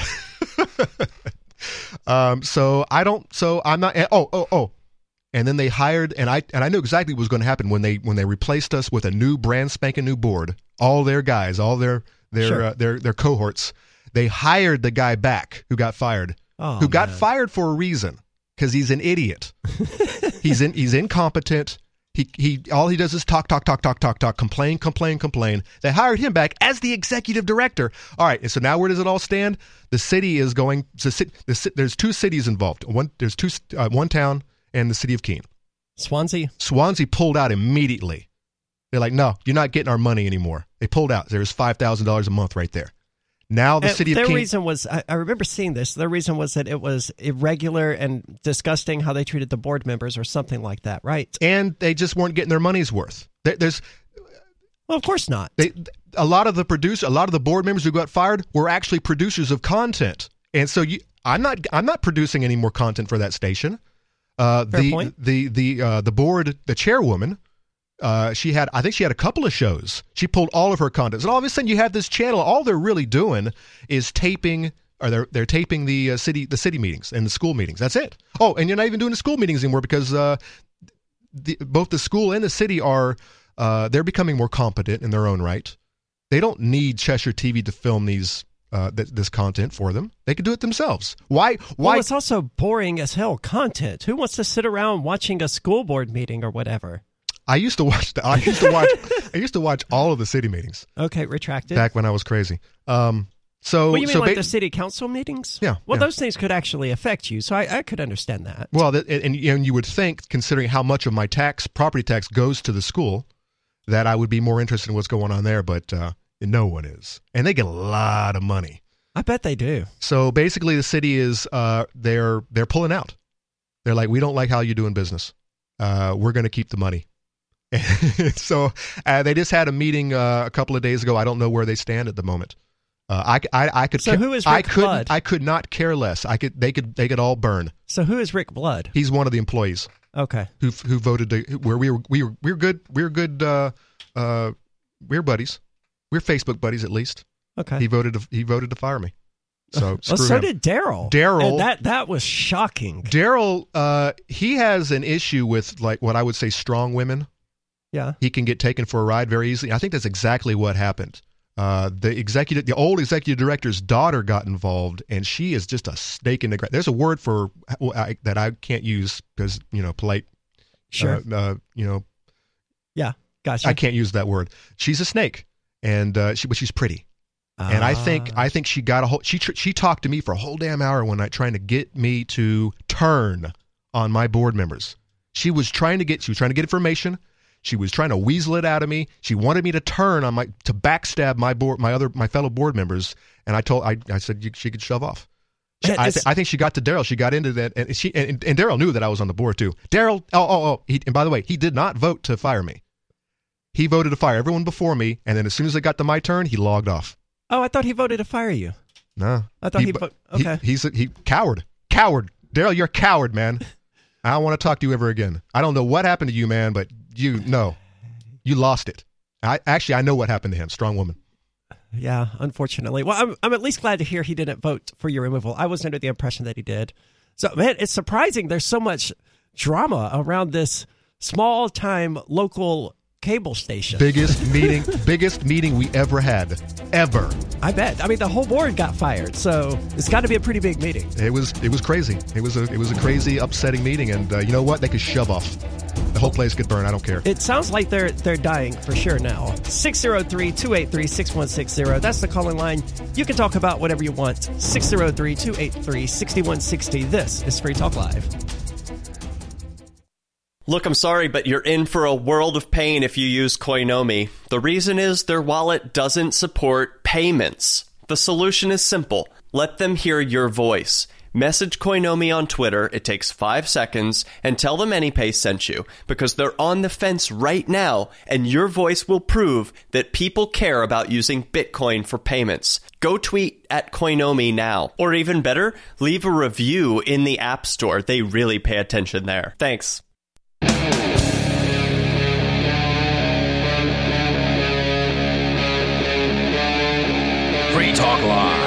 um, so I don't. So I'm not. Oh oh oh. And then they hired, and I and I knew exactly what was going to happen when they when they replaced us with a new brand spanking new board. All their guys, all their their Sure. uh, their their cohorts. They hired the guy back who got fired, Oh, who got man. fired for a reason because he's an idiot. he's in he's incompetent. He he all he does is talk talk talk talk talk talk complain complain complain. They hired him back as the executive director. All right, and so now where does it all stand? The city is going. The, ci- the, ci- there's two cities involved. One there's two uh, one town. And the city of Keene. Swansea? Swansea pulled out immediately. They're like, no, you're not getting our money anymore. They pulled out. There's five thousand dollars a month right there. Now the And city of their Keene. reason was, I, I remember seeing this, their reason was that it was irregular and disgusting how they treated the board members or something like that, right? And they just weren't getting their money's worth. There, there's Well, of course not. they, a lot of the produce, a lot of the board members who got fired were actually producers of content. And so you, I'm not, I'm not producing any more content for that station. Uh, Fair the, point. the the uh, the board, the chairwoman, uh, she had I think she had a couple of shows. She pulled all of her content, and all of a sudden you have this channel. All they're really doing is taping, or they're they're taping the uh, city the city meetings and the school meetings. That's it. Oh, and you're not even doing the school meetings anymore because uh, the, both the school and the city are uh, they're becoming more competent in their own right. They don't need Cheshire T V to film these. Uh, th- this content for them. They could do it themselves. Why? Why? Well, it's also boring as hell content. Who wants to sit around watching a school board meeting or whatever? I used to watch. The, I used to watch. I used to watch all of the city meetings Okay, retracted. back when I was crazy. Um. So. Well, you mean so like ba- the city council meetings? Yeah, Well, yeah. those things could actually affect you, so I, I could understand that. Well, that, and and you would think, considering how much of my tax, property tax, goes to the school, that I would be more interested in what's going on there. But uh, no one is, and they get a lot of money. I bet they do. So basically, the city is uh, they're they're pulling out. They're like, we don't like how you're doing business. Uh, we're going to keep the money. so uh, they just had a meeting uh, a couple of days ago. I don't know where they stand at the moment. Uh, I, I I could. So who is I Rick couldn't. Blood? I could not care less. I could. They could. They could all burn. So who is Rick Blood? He's one of the employees Okay. who who voted to where we were we were we were good we were good uh, uh, we're buddies. We're Facebook buddies at least. Okay. He voted. To, he voted to fire me. So well, screw so him. did Daryl. Daryl- And that that was shocking. Daryl, uh, he has an issue with like what I would say strong women. Yeah. He can get taken for a ride very easily. I think that's exactly what happened. Uh, the executive, the old executive director's daughter got involved, and she is just a snake in the grass. There's a word for well, I, that I can't use because you know polite. Sure. Uh, uh, you know, Yeah. Gotcha. I can't use that word. She's a snake, and uh, she but she's pretty. And I think Ah. I think she got a whole she tr- she talked to me for a whole damn hour one night trying to get me to turn on my board members. She was trying to get she was trying to get information. She was trying to weasel it out of me. She wanted me to turn on my to backstab my board my other my fellow board members. And I told I I said you, she could shove off. She- Yeah, I, it's- th- I think she got to Daryl. She got into that, and she and, and Daryl knew that I was on the board too. Daryl, oh oh oh, he, and by the way, he did not vote to fire me. He voted to fire everyone before me, and then as soon as it got to my turn, he logged off. Oh, I thought he voted to fire you. No, I thought he bu- vo- okay. he- he's a, he coward, coward. Daryl, you're a coward, man. I don't want to talk to you ever again. I don't know what happened to you, man, but you no, you lost it. I actually I know what happened to him. Strong woman. Yeah, unfortunately. Well, I'm I'm at least glad to hear he didn't vote for your removal. I was under the impression that he did. So, man, it's surprising there's so much drama around this small time local cable station. Biggest meeting, biggest meeting we ever had, ever. I bet. I mean, the whole board got fired, so it's got to be a pretty big meeting. It was it was crazy. It was a it was a crazy, upsetting meeting, and uh, you know what? They could shove off. The whole place could burn. I don't care. It sounds like they're they're dying for sure now. six oh three, two eight three, six one six zero. That's the calling line. You can talk about whatever you want. six oh three, two eight three, six one six zero. This is Free Talk Live. Look, I'm sorry, but you're in for a world of pain if you use Koinomi. The reason is their wallet doesn't support payments. The solution is simple. Let them hear your voice. Message Koinomi on Twitter, it takes five seconds, and tell them AnyPay sent you, because they're on the fence right now, and your voice will prove that people care about using Bitcoin for payments. Go tweet at Koinomi now. Or even better, leave a review in the App Store. They really pay attention there. Thanks. Free Talk Live.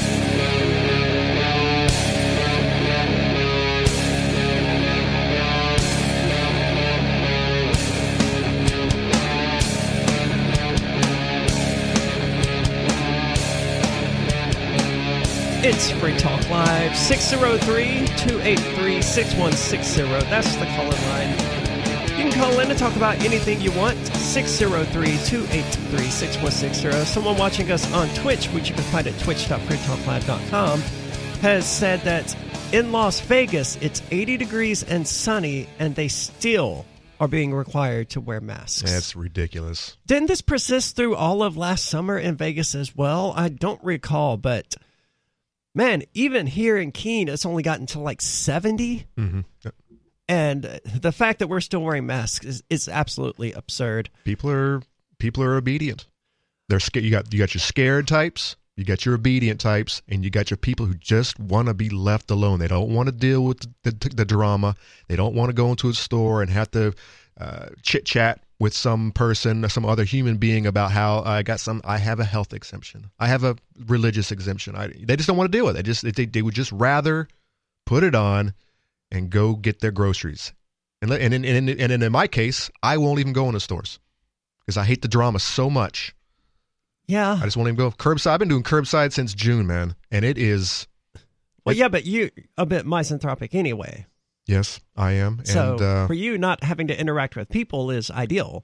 It's Free Talk Live, six oh three, two eight three, six one six oh. That's the call-in line. You can call in and talk about anything you want, six oh three, two eight three, six one six oh. Someone watching us on Twitch, which you can find at twitch dot free talk live dot com, has said that in Las Vegas, it's eighty degrees and sunny, and they still are being required to wear masks. That's ridiculous. Didn't this persist through all of last summer in Vegas as well? I don't recall, but man, even here in Keene, it's only gotten to like seventy. Mm-hmm. Yep. And the fact that we're still wearing masks is, is absolutely absurd. People are people are obedient. They're scared. You got you got your scared types, you got your obedient types, and you got your people who just want to be left alone. They don't want to deal with the, the, the drama. They don't want to go into a store and have to uh, chit chat with some person or some other human being about how I got some. I have a health exemption. I have a religious exemption. I, they just don't want to deal with it. They just they, they would just rather put it on and go get their groceries. And and in, and, in, and in my case, I won't even go into stores because I hate the drama so much. Yeah. I just won't even go. Curbside. I've been doing curbside since June, man. And it is. Well, it, yeah, but you a bit misanthropic anyway. Yes, I am. So and, uh, for you, not having to interact with people is ideal.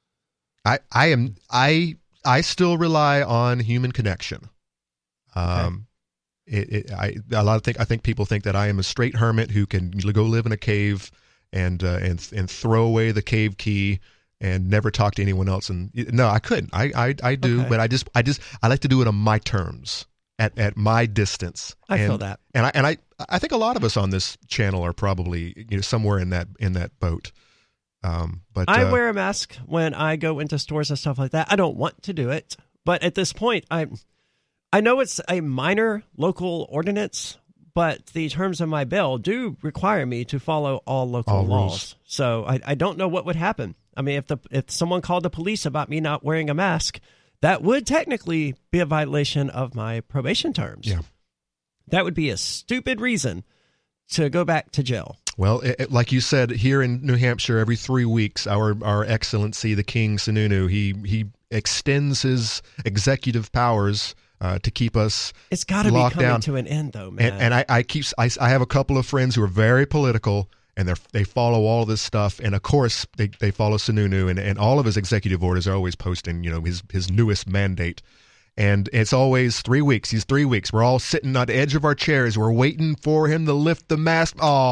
I, I am. I I still rely on human connection. Um, Okay. It, it, I a lot of think I think people think that I am a straight hermit who can go live in a cave and uh, and and throw away the cave key and never talk to anyone else. And no, I couldn't. I I, I do, Okay. but I just I just I like to do it on my terms, at, at my distance. I and, feel that, and I and I I think a lot of us on this channel are probably you know somewhere in that in that boat. Um, but I uh, wear a mask when I go into stores and stuff like that. I don't want to do it, but at this point, I I know it's a minor local ordinance, but the terms of my bill do require me to follow all local All laws. rules. So I, I don't know what would happen. I mean, if the if someone called the police about me not wearing a mask, that would technically be a violation of my probation terms. Yeah. That would be a stupid reason to go back to jail. Well, it, it- like you said, here in New Hampshire, every three weeks, our our Excellency, the King Sununu, he he extends his executive powers uh, to keep us It's got to be locked coming down. to an end, though, man. And, and I, I keep I, I have a couple of friends who are very political, and they they follow all of this stuff, and of course they, they follow Sununu, and, and all of his executive orders are always posting, you know, his his newest mandate. And it's always three weeks. He's three weeks. We're all sitting on the edge of our chairs. We're waiting for him to lift the mask.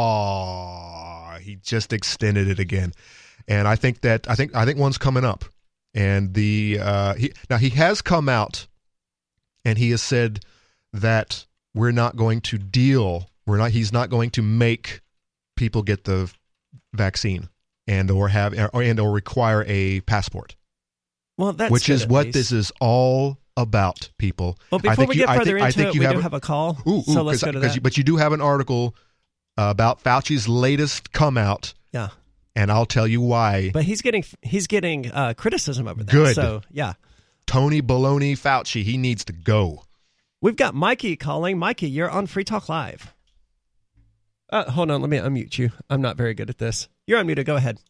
Oh, he just extended it again. And I think that I think I think one's coming up. And the uh, he now he has come out, and he has said that we're not going to deal. We're not. He's not going to make people get the vaccine and or have or and or require a passport. well, that's Which good is at what least. this is all about, people. Well, I before think we you- get I further think- I into think it, you we have do a- have a call. Ooh, ooh, so let's 'cause- go to 'cause that. you- but you do have an article uh, about Fauci's latest come out, yeah, and I'll tell you why. but he's getting he's getting uh, criticism over that. Good. So yeah, Tony Baloney Fauci, he needs to go. we've got Mikey calling. Mikey, you're on Free Talk Live. Uh, hold on, let me unmute you. I'm not very good at this. You're unmuted. Go ahead.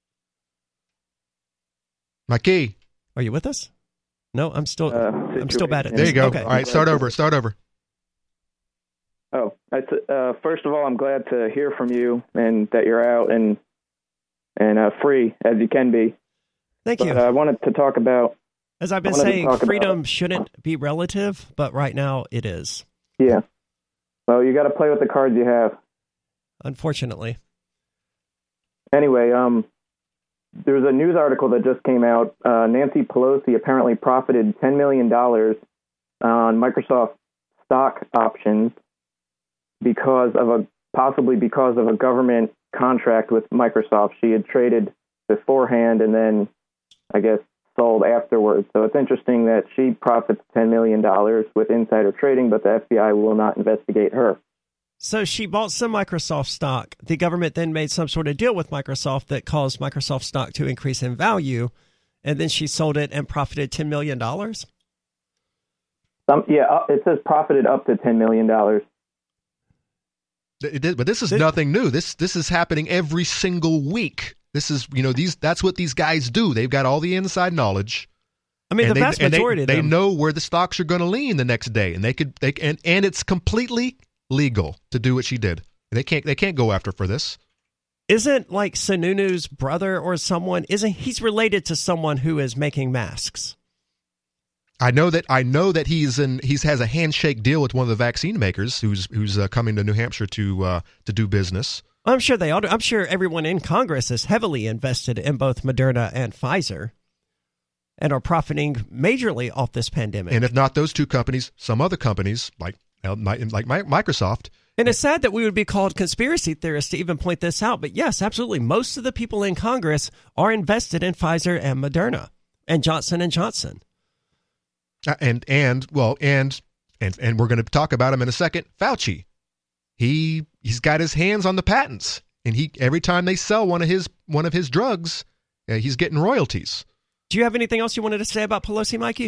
Mikey, Are you with us? No, I'm still Uh, I'm still bad at situation. there this. you go. Okay. All right, start over. Start over. Oh, that's, uh, first of all, I'm glad to hear from you and that you're out and and uh, free as you can be. Thank But you. uh, I wanted to talk about, As I've been I wanted to saying, talk about- freedom shouldn't be relative, but right now it is. yeah. Well, you got to play with the cards you have. Unfortunately. Anyway, um, there was a news article that just came out. Uh, Nancy Pelosi apparently profited ten million dollars on Microsoft stock options because of a possibly because of a government contract with Microsoft. She had traded beforehand and then, I guess, sold afterwards. So it's interesting that she profits ten million dollars with insider trading, but the F B I will not investigate her. So she bought some Microsoft stock. The government then made some sort of deal with Microsoft that caused Microsoft stock to increase in value, and then she sold it and profited ten million dollars? Um, yeah, it says profited up to ten million dollars. It did, but this is This- nothing new. This this is happening every single week. This is, you know, these that's what these guys do. They've got all the inside knowledge. I mean, and the they, vast and they- majority they, of them. know where the stocks are going to lean the next day, and they could they and and it's completely legal to do what she did. They can't they can't go after her for this. Isn't like Sununu's brother or someone, isn't he's related to someone who is making masks? I know that I know that he's in he's has a handshake deal with one of the vaccine makers who's who's uh, coming to New Hampshire to uh, to do business. I'm sure they all do. I'm sure everyone in Congress is heavily invested in both Moderna and Pfizer and are profiting majorly off this pandemic. And if not those two companies, some other companies like uh, mi- like Mi- Microsoft. And it's sad that we would be called conspiracy theorists to even point this out. But yes, absolutely. Most of the people in Congress are invested in Pfizer and Moderna and Johnson and Johnson. Uh, and and well and and and we're going to talk about him in a second. Fauci, he he's got his hands on the patents, and he every time they sell one of his one of his drugs, uh, he's getting royalties. Do you have anything else you wanted to say about Pelosi, Mikey?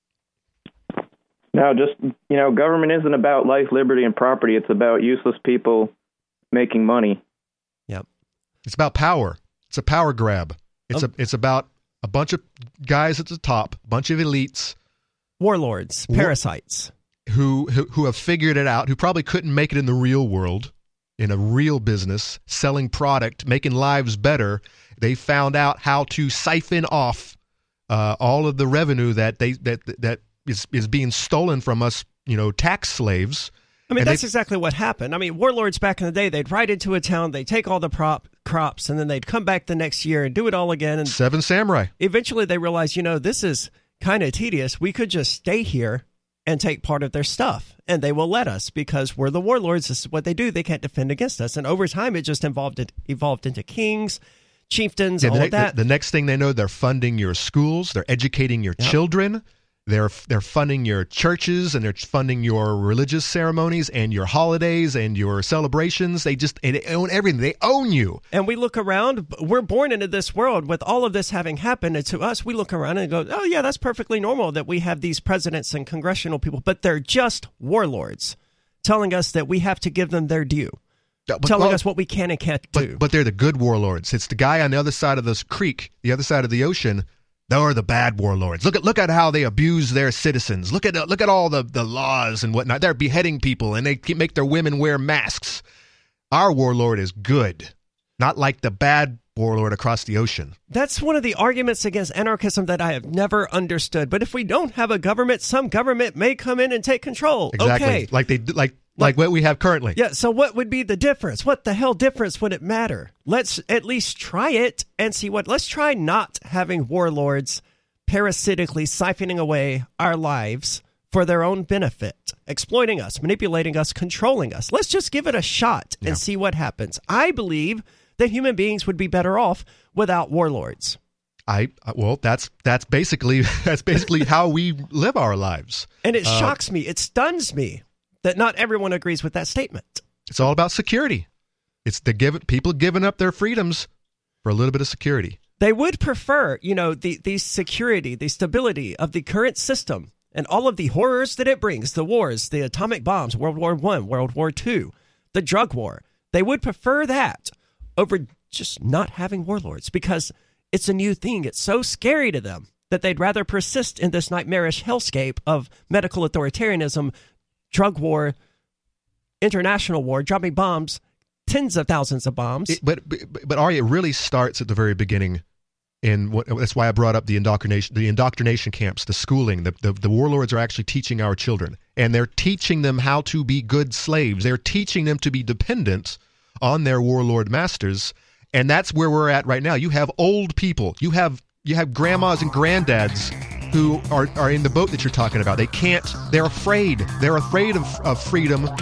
No, just, you know, government isn't about life, liberty, and property. It's about useless people making money. Yep. It's about power. It's a power grab. It's Oh. a it's about a bunch of guys at the top, a bunch of elites Warlords, War- parasites. who, who who have figured it out, who probably couldn't make it in the real world, in a real business, selling product, making lives better. They found out how to siphon off uh, all of the revenue that they that that is is being stolen from us, you know, tax slaves. I mean, And that's they- exactly what happened. I mean, warlords back in the day, they'd ride into a town, they'd take all the prop crops, and then they'd come back the next year and do it all again. And Seven Samurai. eventually they realized, you know, this is kind of tedious. We could just stay here and take part of their stuff, and they will let us because we're the warlords. This is what they do. They can't defend against us. And over time, it just evolved, it evolved into kings, chieftains, Yeah, all the, of that. the, the next thing they know, they're funding your schools, they're educating your children, they're they're funding your churches, and they're funding your religious ceremonies and your holidays and your celebrations. They just and they own everything. They own you. And we look around, we're born into this world with all of this having happened. And to us, we look around and go, oh, yeah, that's perfectly normal that we have these presidents and congressional people, but they're just warlords telling us that we have to give them their due, But, telling well, us what we can and can't do. but, but they're the good warlords. It's the guy on the other side of this creek, the other side of the ocean. They're the bad warlords. Look at look at how they abuse their citizens. Look at look at all the, the laws and whatnot. They're beheading people, and they keep- make their women wear masks. Our warlord is good, not like the bad warlord across the ocean. That's one of the arguments against anarchism that I have never understood. But if we don't have a government, some government may come in and take control. Exactly, Okay. like they like like what we have currently. Yeah, so what would be the difference? What the hell difference would it matter? Let's at least try it and see what. Let's try not having warlords parasitically siphoning away our lives for their own benefit, exploiting us, manipulating us, controlling us. Let's just give it a shot and Yeah. see what happens. I believe that human beings would be better off without warlords. I well, that's that's basically that's basically how we live our lives. And it Uh, shocks me, it stuns me that not everyone agrees with that statement. It's all about security. It's the give people giving up their freedoms for a little bit of security. They would prefer, you know, the, the security, the stability of the current system and all of the horrors that it brings, the wars, the atomic bombs, World War One, World War Two, the drug war. They would prefer that over just not having warlords because it's a new thing. It's so scary to them that they'd rather persist in this nightmarish hellscape of medical authoritarianism, drug war, international war, dropping bombs, tens of thousands of bombs. It, but, but but Ari, it really starts at the very beginning. In what, that's why I brought up the indoctrination, the indoctrination camps, the schooling. The, the the warlords are actually teaching our children, and they're teaching them how to be good slaves. They're teaching them to be dependent on their warlord masters, and that's where we're at right now. You have old people, you have you have grandmas and granddads who are, are in the boat that you're talking about. They can't. They're afraid. They're afraid of, of freedom.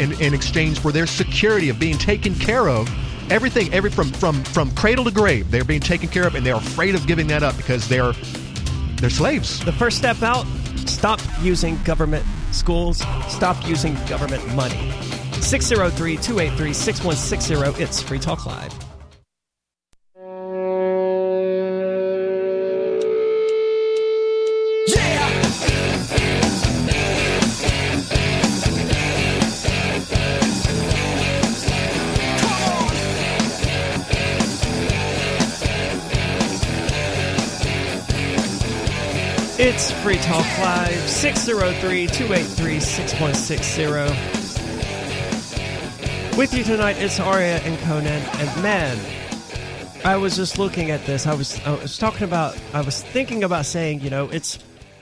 in, in exchange for their security of being taken care of. Everything, every from, from, from cradle to grave, they're being taken care of, and they're afraid of giving that up because they're they're slaves. The first step out, stop using government schools, stop using government money. six oh three, two eight three, six one six zero, it's Free Talk Live. It's Free Talk Live, six oh three, two eight three, six one six zero. With you tonight, it's Aria and Conan. And man, I was just looking at this. I was I was talking about, I was thinking about saying, you know, it's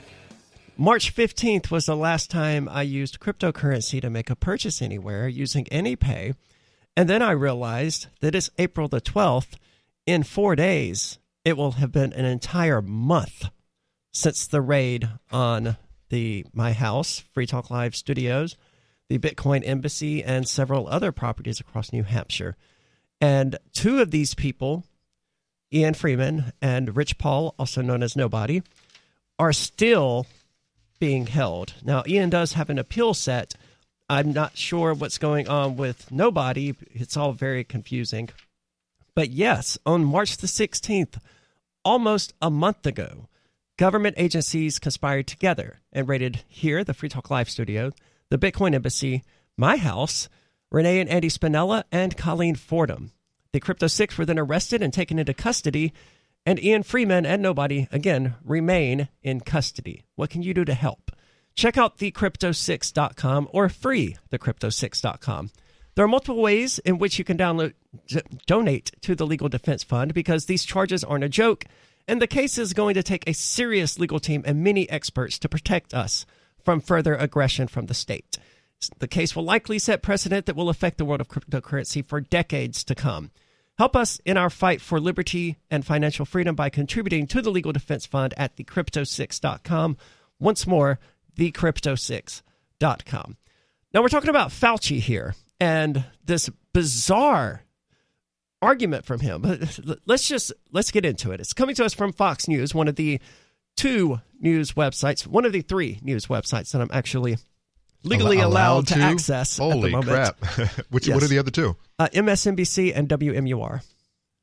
March fifteenth was the last time I used cryptocurrency to make a purchase anywhere using AnyPay. And then I realized that it's April the twelfth. In four days, it will have been an entire month since the raid on the my house, Free Talk Live studios, the Bitcoin Embassy, and several other properties across New Hampshire. And two of these people, Ian Freeman and Rich Paul, also known as Nobody, are still being held. Now, Ian does have an appeal set. I'm not sure what's going on with Nobody. It's all very confusing. But yes, on March the sixteenth, almost a month ago, government agencies conspired together and raided here, the Free Talk Live studio, the Bitcoin Embassy, my house, Renee and Andy Spinella, and Colleen Fordham. The Crypto Six were then arrested and taken into custody, and Ian Freeman and Nobody, again, remain in custody. What can you do to help? Check out the crypto six dot com or free the crypto six dot com. There are multiple ways in which you can download, d- donate to the Legal Defense Fund because these charges aren't a joke. And the case is going to take a serious legal team and many experts to protect us from further aggression from the state. The case will likely set precedent that will affect the world of cryptocurrency for decades to come. Help us in our fight for liberty and financial freedom by contributing to the Legal Defense Fund at the crypto six dot com. Once more, the crypto six dot com. Now, we're talking about Fauci here and this bizarre argument from him. Let's just let's get into it. It's coming to us from Fox News, one of the two news websites, one of the three news websites that I'm actually legally Al- allowed, allowed to, to access Holy at the moment. crap. Which, Yes. What are the other two? Uh, M S N B C and W M U R.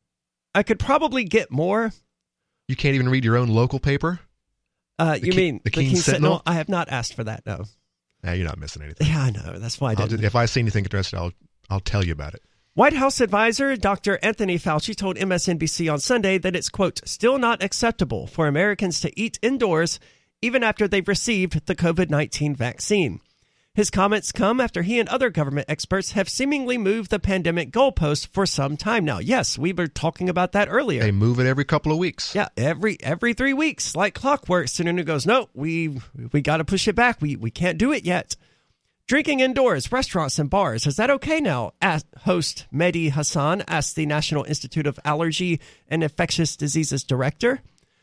I could probably get more. You can't even read your own local paper? Uh, The you Ki- mean the King Sentinel? I have not asked for that, no. Nah, you're not missing anything. Yeah, I know. That's why I I'll didn't. just, if I see anything interesting, I'll I'll tell you about it. White House advisor Doctor Anthony Fauci told M S N B C on Sunday that it's, quote, still not acceptable for Americans to eat indoors even after they've received the COVID nineteen vaccine. His comments come after he and other government experts have seemingly moved the pandemic goalpost for some time now. Yes, we were talking about that earlier. They move it every couple of weeks. Yeah, every every three weeks, like clockwork. CNN goes, no, we we got to push it back. We we can't do it yet. Drinking indoors, restaurants and bars, is that okay now? As host Mehdi Hassan asked the National Institute of Allergy and Infectious Diseases director.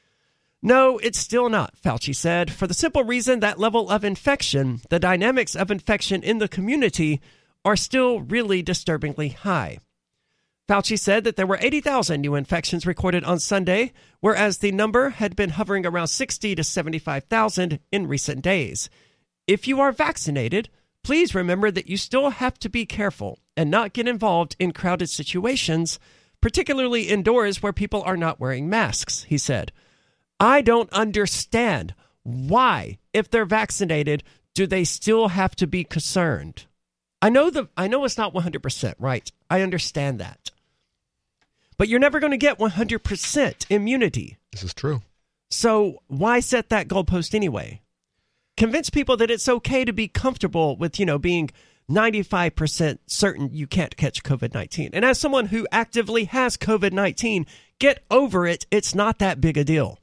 No, it's still not, Fauci said, for the simple reason that level of infection, the dynamics of infection in the community, are still really disturbingly high. Fauci said that there were eighty thousand new infections recorded on Sunday, whereas the number had been hovering around sixty to seventy-five thousand in recent days. If you are vaccinated, please remember that you still have to be careful and not get involved in crowded situations, particularly indoors where people are not wearing masks, he said. I don't understand why, if they're vaccinated, do they still have to be concerned? I know the I know it's not one hundred percent, right? I understand that. But you're never going to get one hundred percent immunity. This is true. So why set that goalpost anyway? Convince people that it's okay to be comfortable with, you know, being ninety-five percent certain you can't catch COVID nineteen. And as someone who actively has COVID nineteen, get over it. It's not that big a deal.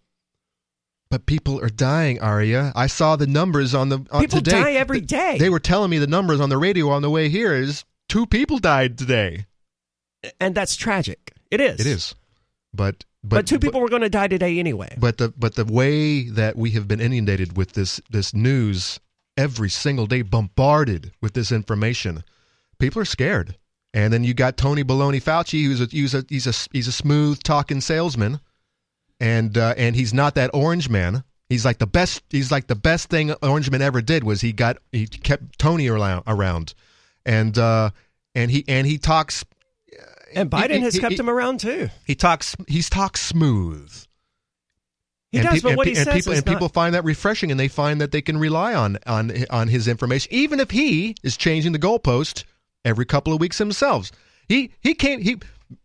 But people are dying, Aria. I saw the numbers on the on People today. die every day. They were telling me the numbers on the radio on the way here is two people died today. And that's tragic. It is. It is. But But, but, two people but, were going to die today anyway. But the but the way that we have been inundated with this this news every single day, bombarded with this information, People are scared. And then you got Tony Baloney Fauci, who's a he's a he's a he's a smooth talking salesman, and uh, and he's not that orange man. He's like the best. He's like the best thing Orange Man ever did was he got he kept Tony around, around and uh, and he and he talks. And Biden he, has he, kept he, him around too. He talks. He's talks smooth. He and does, people, but what and, he and says people, is and people not... find that refreshing, and they find that they can rely on on on his information, even if he is changing the goalpost every couple of weeks himself. He he came he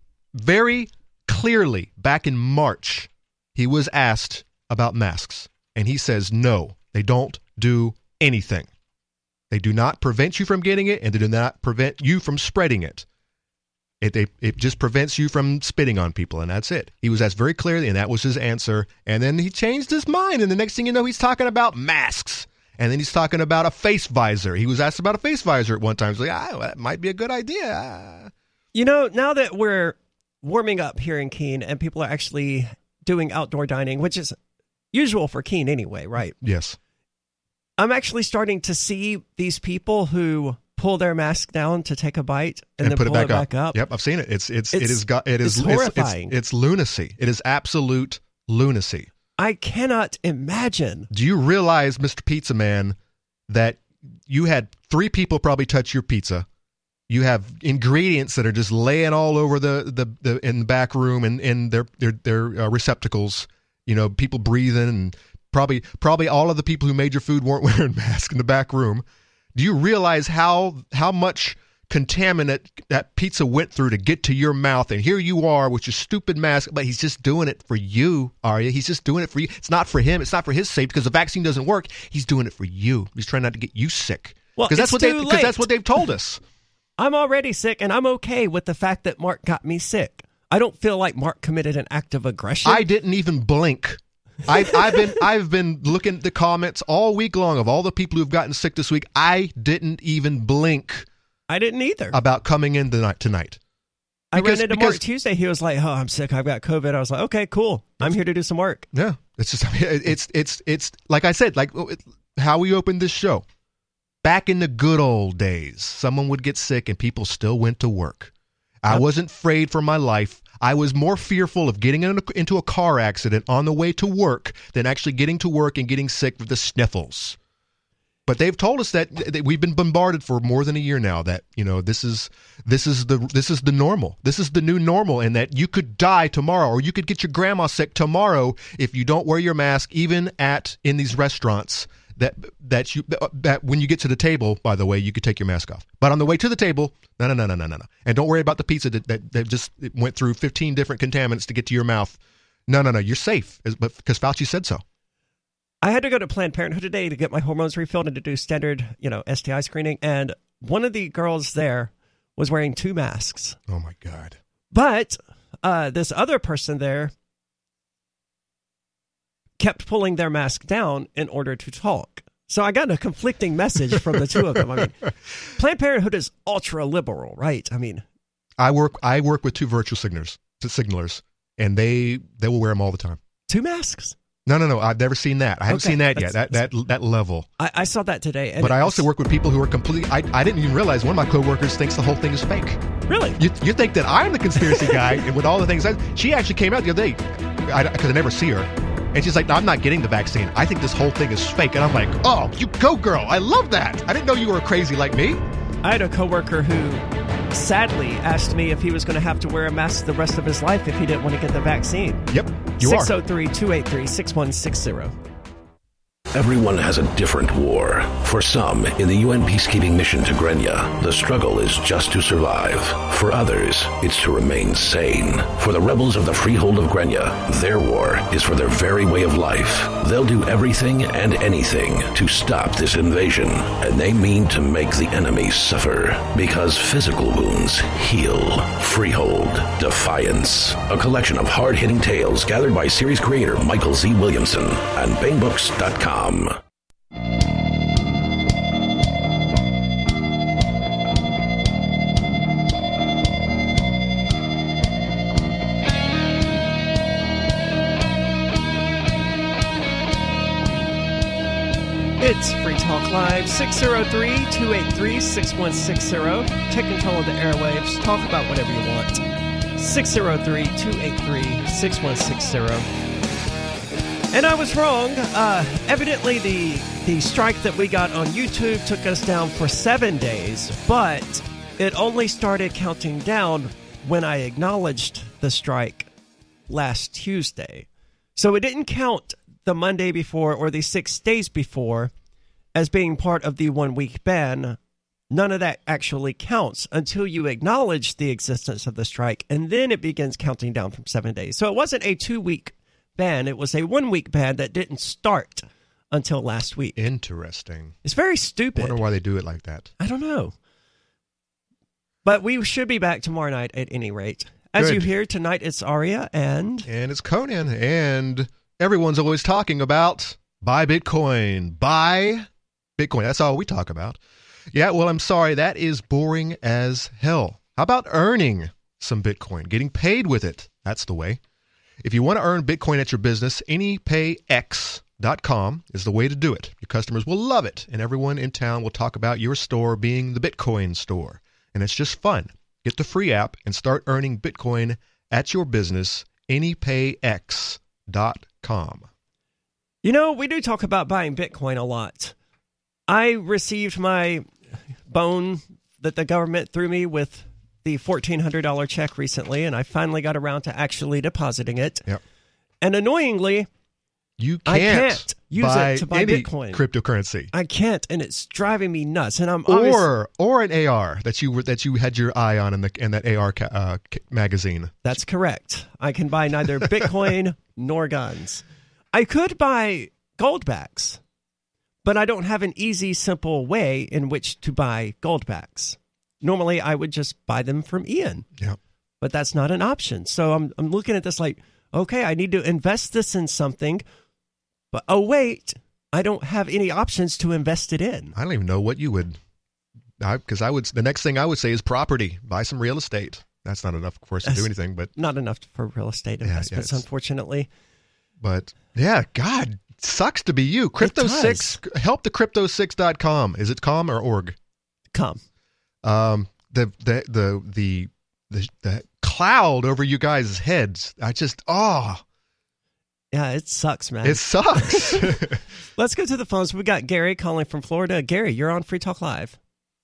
very clearly back in March. He was asked about masks, and he says no, they don't do anything. They do not prevent you from getting it, and they do not prevent you from spreading it. It they, it just prevents you from spitting on people, and that's it. He was asked very clearly, and that was his answer. And then he changed his mind, and the next thing you know, he's talking about masks. And then he's talking about a face visor. He was asked about a face visor at one time. He's like, ah, well, that might be a good idea. You know, now that we're warming up here in Keene and people are actually doing outdoor dining, which is usual for Keene anyway, right? Yes. I'm actually starting to see these people who pull their mask down to take a bite and, and then put pull it back, it up. back up. Yep, I've seen it. It's it's, it's it is got it is it's it's, horrifying. It's, it's lunacy. It is absolute lunacy. I cannot imagine. Do you realize, Mister Pizza Man, that you had three people probably touch your pizza? You have ingredients that are just laying all over the, the, the in the back room and in their their their uh, receptacles. You know, people breathing, and probably probably all of the people who made your food weren't wearing masks in the back room. Do you realize how how much contaminant that pizza went through to get to your mouth? And here you are with your stupid mask, but he's just doing it for you, Arya. He's just doing it for you. It's not for him. It's not for his safety because the vaccine doesn't work. He's doing it for you. He's trying not to get you sick. Well, because that's what too they because late. that's what they've told us. I'm already sick, and I'm okay with the fact that Mark got me sick. I don't feel like Mark committed an act of aggression. I didn't even blink. I, I've been I've been looking at the comments all week long of all the people who've gotten sick this week. I didn't even blink. I didn't either. About coming in tonight. tonight. I Because- ran into because- Mark Tuesday. He was like, "Oh, I'm sick. I've got COVID." I was like, "Okay, cool. I'm here to do some work." Yeah, it's just it's it's it's like I said, like how we opened this show. Back in the good old days, someone would get sick and people still went to work. I Yep. wasn't afraid for my life. I was more fearful of getting in a, into a car accident on the way to work than actually getting to work and getting sick with the sniffles. But they've told us that, that we've been bombarded for more than a year now that, you know, this is this is the this is the normal. This is the new normal, and that you could die tomorrow or you could get your grandma sick tomorrow if you don't wear your mask, even at in these restaurants. That that you that when you get to the table, by the way, you could take your mask off. But on the way to the table, no, no, no, no, no, no, no. And don't worry about the pizza that that, that just it went through fifteen different contaminants to get to your mouth. No, no, no, you're safe, because Fauci said so. I had to go to Planned Parenthood today to get my hormones refilled and to do standard, you know, S T I screening. And one of the girls there was wearing two masks. Oh my God! But uh, this other person there kept pulling their mask down in order to talk. So I got a conflicting message from the two of them. I mean, Planned Parenthood is ultra liberal, right? I mean, I work I work with two virtual signalers, signalers, and they they will wear them all the time. two masks. No, no, no. I've never seen that. I haven't Okay, seen that yet. that's- That that that level. I, I saw that today. And But I it also was- work with people who are completely. I, I didn't even realize one of my coworkers thinks the whole thing is fake. Really? You you think that I'm the conspiracy guy and with all the things. I, she actually came out the other day because I, I never see her, and she's like, "No, I'm not getting the vaccine. I think this whole thing is fake." And I'm like, "Oh, you go, girl! I love that. I didn't know you were crazy like me." I had a coworker who sadly asked me if he was going to have to wear a mask the rest of his life if he didn't want to get the vaccine. Yep, you are. six oh three, two eight three, six one six zero. Everyone has a different war. For some, in the U N peacekeeping mission to Grenya, the struggle is just to survive. For others, it's to remain sane. For the rebels of the Freehold of Grenya, their war is for their very way of life. They'll do everything and anything to stop this invasion, and they mean to make the enemy suffer, because physical wounds heal. Freehold Defiance, a collection of hard-hitting tales gathered by series creator Michael Z. Williamson and Bane Books dot com. It's Free Talk Live, six oh three, two eight three, six one six oh. Take control of the airwaves. Talk about whatever you want. six oh three, two eight three, six one six oh. And I was wrong. Uh, evidently, the, the strike that we got on YouTube took us down for seven days, but it only started counting down when I acknowledged the strike last Tuesday. So it didn't count the Monday before or the six days before as being part of the one-week ban. None of that actually counts until you acknowledge the existence of the strike, and then it begins counting down from seven days. So it wasn't a two-week ban. It was a one-week ban that didn't start until last week. Interesting. It's very stupid. I wonder why they do it like that. I don't know. But we should be back tomorrow night at any rate. As Good. you hear, tonight it's Aria and... And it's Conan, and everyone's always talking about buy Bitcoin, buy Bitcoin. That's all we talk about. Yeah, well, I'm sorry. That is boring as hell. How about earning some Bitcoin, getting paid with it? That's the way. If you want to earn Bitcoin at your business, any pay x dot com is the way to do it. Your customers will love it, and everyone in town will talk about your store being the Bitcoin store. And it's just fun. Get the free app and start earning Bitcoin at your business, any pay x dot com. You know, we do talk about buying Bitcoin a lot. I received my bone that the government threw me with the fourteen hundred dollars check recently, and I finally got around to actually depositing it. Yep. And annoyingly, you can't, I can't use buy it to buy any Bitcoin. Cryptocurrency. I can't, and it's driving me nuts. And I'm or or an A R that you were that you had your eye on in the in that A R ca- uh, magazine. That's correct. I can buy neither Bitcoin nor guns. I could buy goldbacks, but I don't have an easy, simple way in which to buy goldbacks. Normally, I would just buy them from Ian. Yep. But that's not an option. So I'm I'm looking at this like, okay, I need to invest this in something. But oh, wait, I don't have any options to invest it in. I don't even know what you would, because I, I would. The next thing I would say is property. Buy some real estate. That's not enough, of course, to That's do anything. But not enough for real estate investments, yeah, unfortunately. But yeah, God, sucks to be you. Crypto six, help the crypto six dot com. Is it com or org? Com. Um, the the the the the, the cloud over you guys' heads. I just oh. Yeah, it sucks, man. It sucks. Let's go to the phones. We got Gary calling from Florida. Gary, you're on Free Talk Live.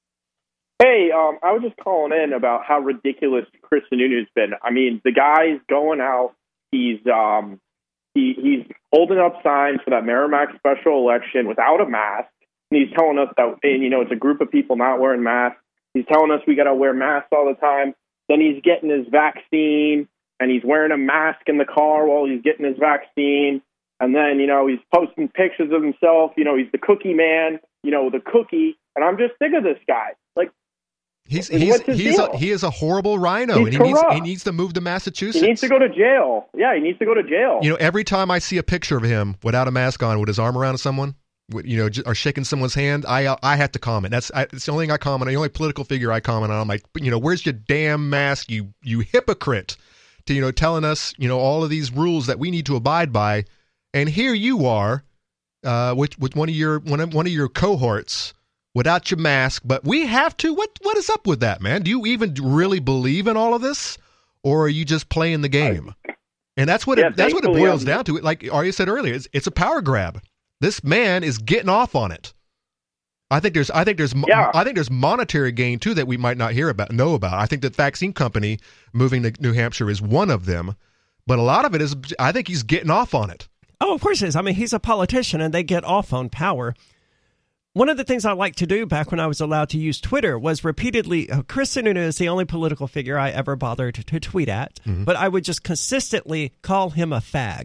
Hey, um, I was just calling in about how ridiculous Chris Sununu's been. I mean, the guy's going out. He's um, he he's holding up signs for that Merrimack special election without a mask. And he's telling us that, and, you know, it's a group of people not wearing masks. He's telling us we got to wear masks all the time. Then he's getting his vaccine. And he's wearing a mask in the car while he's getting his vaccine. And then, you know, he's posting pictures of himself. You know, he's the cookie man, you know, the cookie. And I'm just sick of this guy. Like, he's he's he's a, he is a horrible rhino. He's and he corrupt. needs he needs to move to Massachusetts. He needs to go to jail. Yeah, he needs to go to jail. You know, every time I see a picture of him without a mask on, with his arm around someone, you know, or shaking someone's hand, I I have to comment. That's I, it's the only thing I comment. The only political figure I comment on. I'm like, you know, where's your damn mask, you you hypocrite? To, you know, telling us, you know, all of these rules that we need to abide by, and here you are, uh, with with one of your one of one of your cohorts without your mask. But we have to. What what is up with that, man? Do you even really believe in all of this, or are you just playing the game? And that's what yeah, it, that's what it boils I'm, down to. Like Arya said earlier, it's, it's a power grab. This man is getting off on it. I think there's, I think there's, yeah. I think there's monetary gain too that we might not hear about, know about. I think that vaccine company moving to New Hampshire is one of them, but a lot of it is, I think he's getting off on it. Oh, of course he is. I mean, he's a politician, and they get off on power. One of the things I liked to do back when I was allowed to use Twitter was repeatedly, uh, Chris Sununu is the only political figure I ever bothered to, to tweet at, mm-hmm. but I would just consistently call him a fag.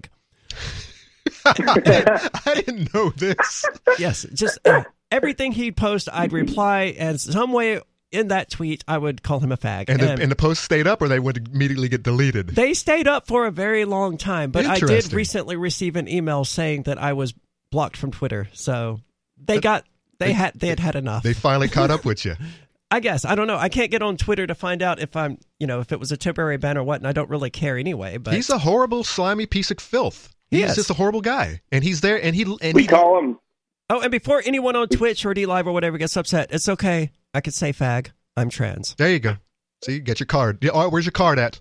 I, didn't, I didn't know this. Yes, just uh, everything he'd post, I'd reply, and some way in that tweet, I would call him a fag. And the, and, and the post stayed up, or they would immediately get deleted? They stayed up for a very long time, but I did recently receive an email saying that I was blocked from Twitter, so they but, got they, they had they had had enough. They finally caught up with you. I guess. I don't know. I can't get on Twitter to find out if I'm, you know, if it was a temporary ban or what, and I don't really care anyway. But he's a horrible, slimy piece of filth. He's yes. just a horrible guy, and he's there, and he and we he, call him Oh, and before anyone on Twitch or D Live or whatever gets upset, it's okay. I could say fag. I'm trans. There you go. See, get your card. Yeah, oh, where's your card at?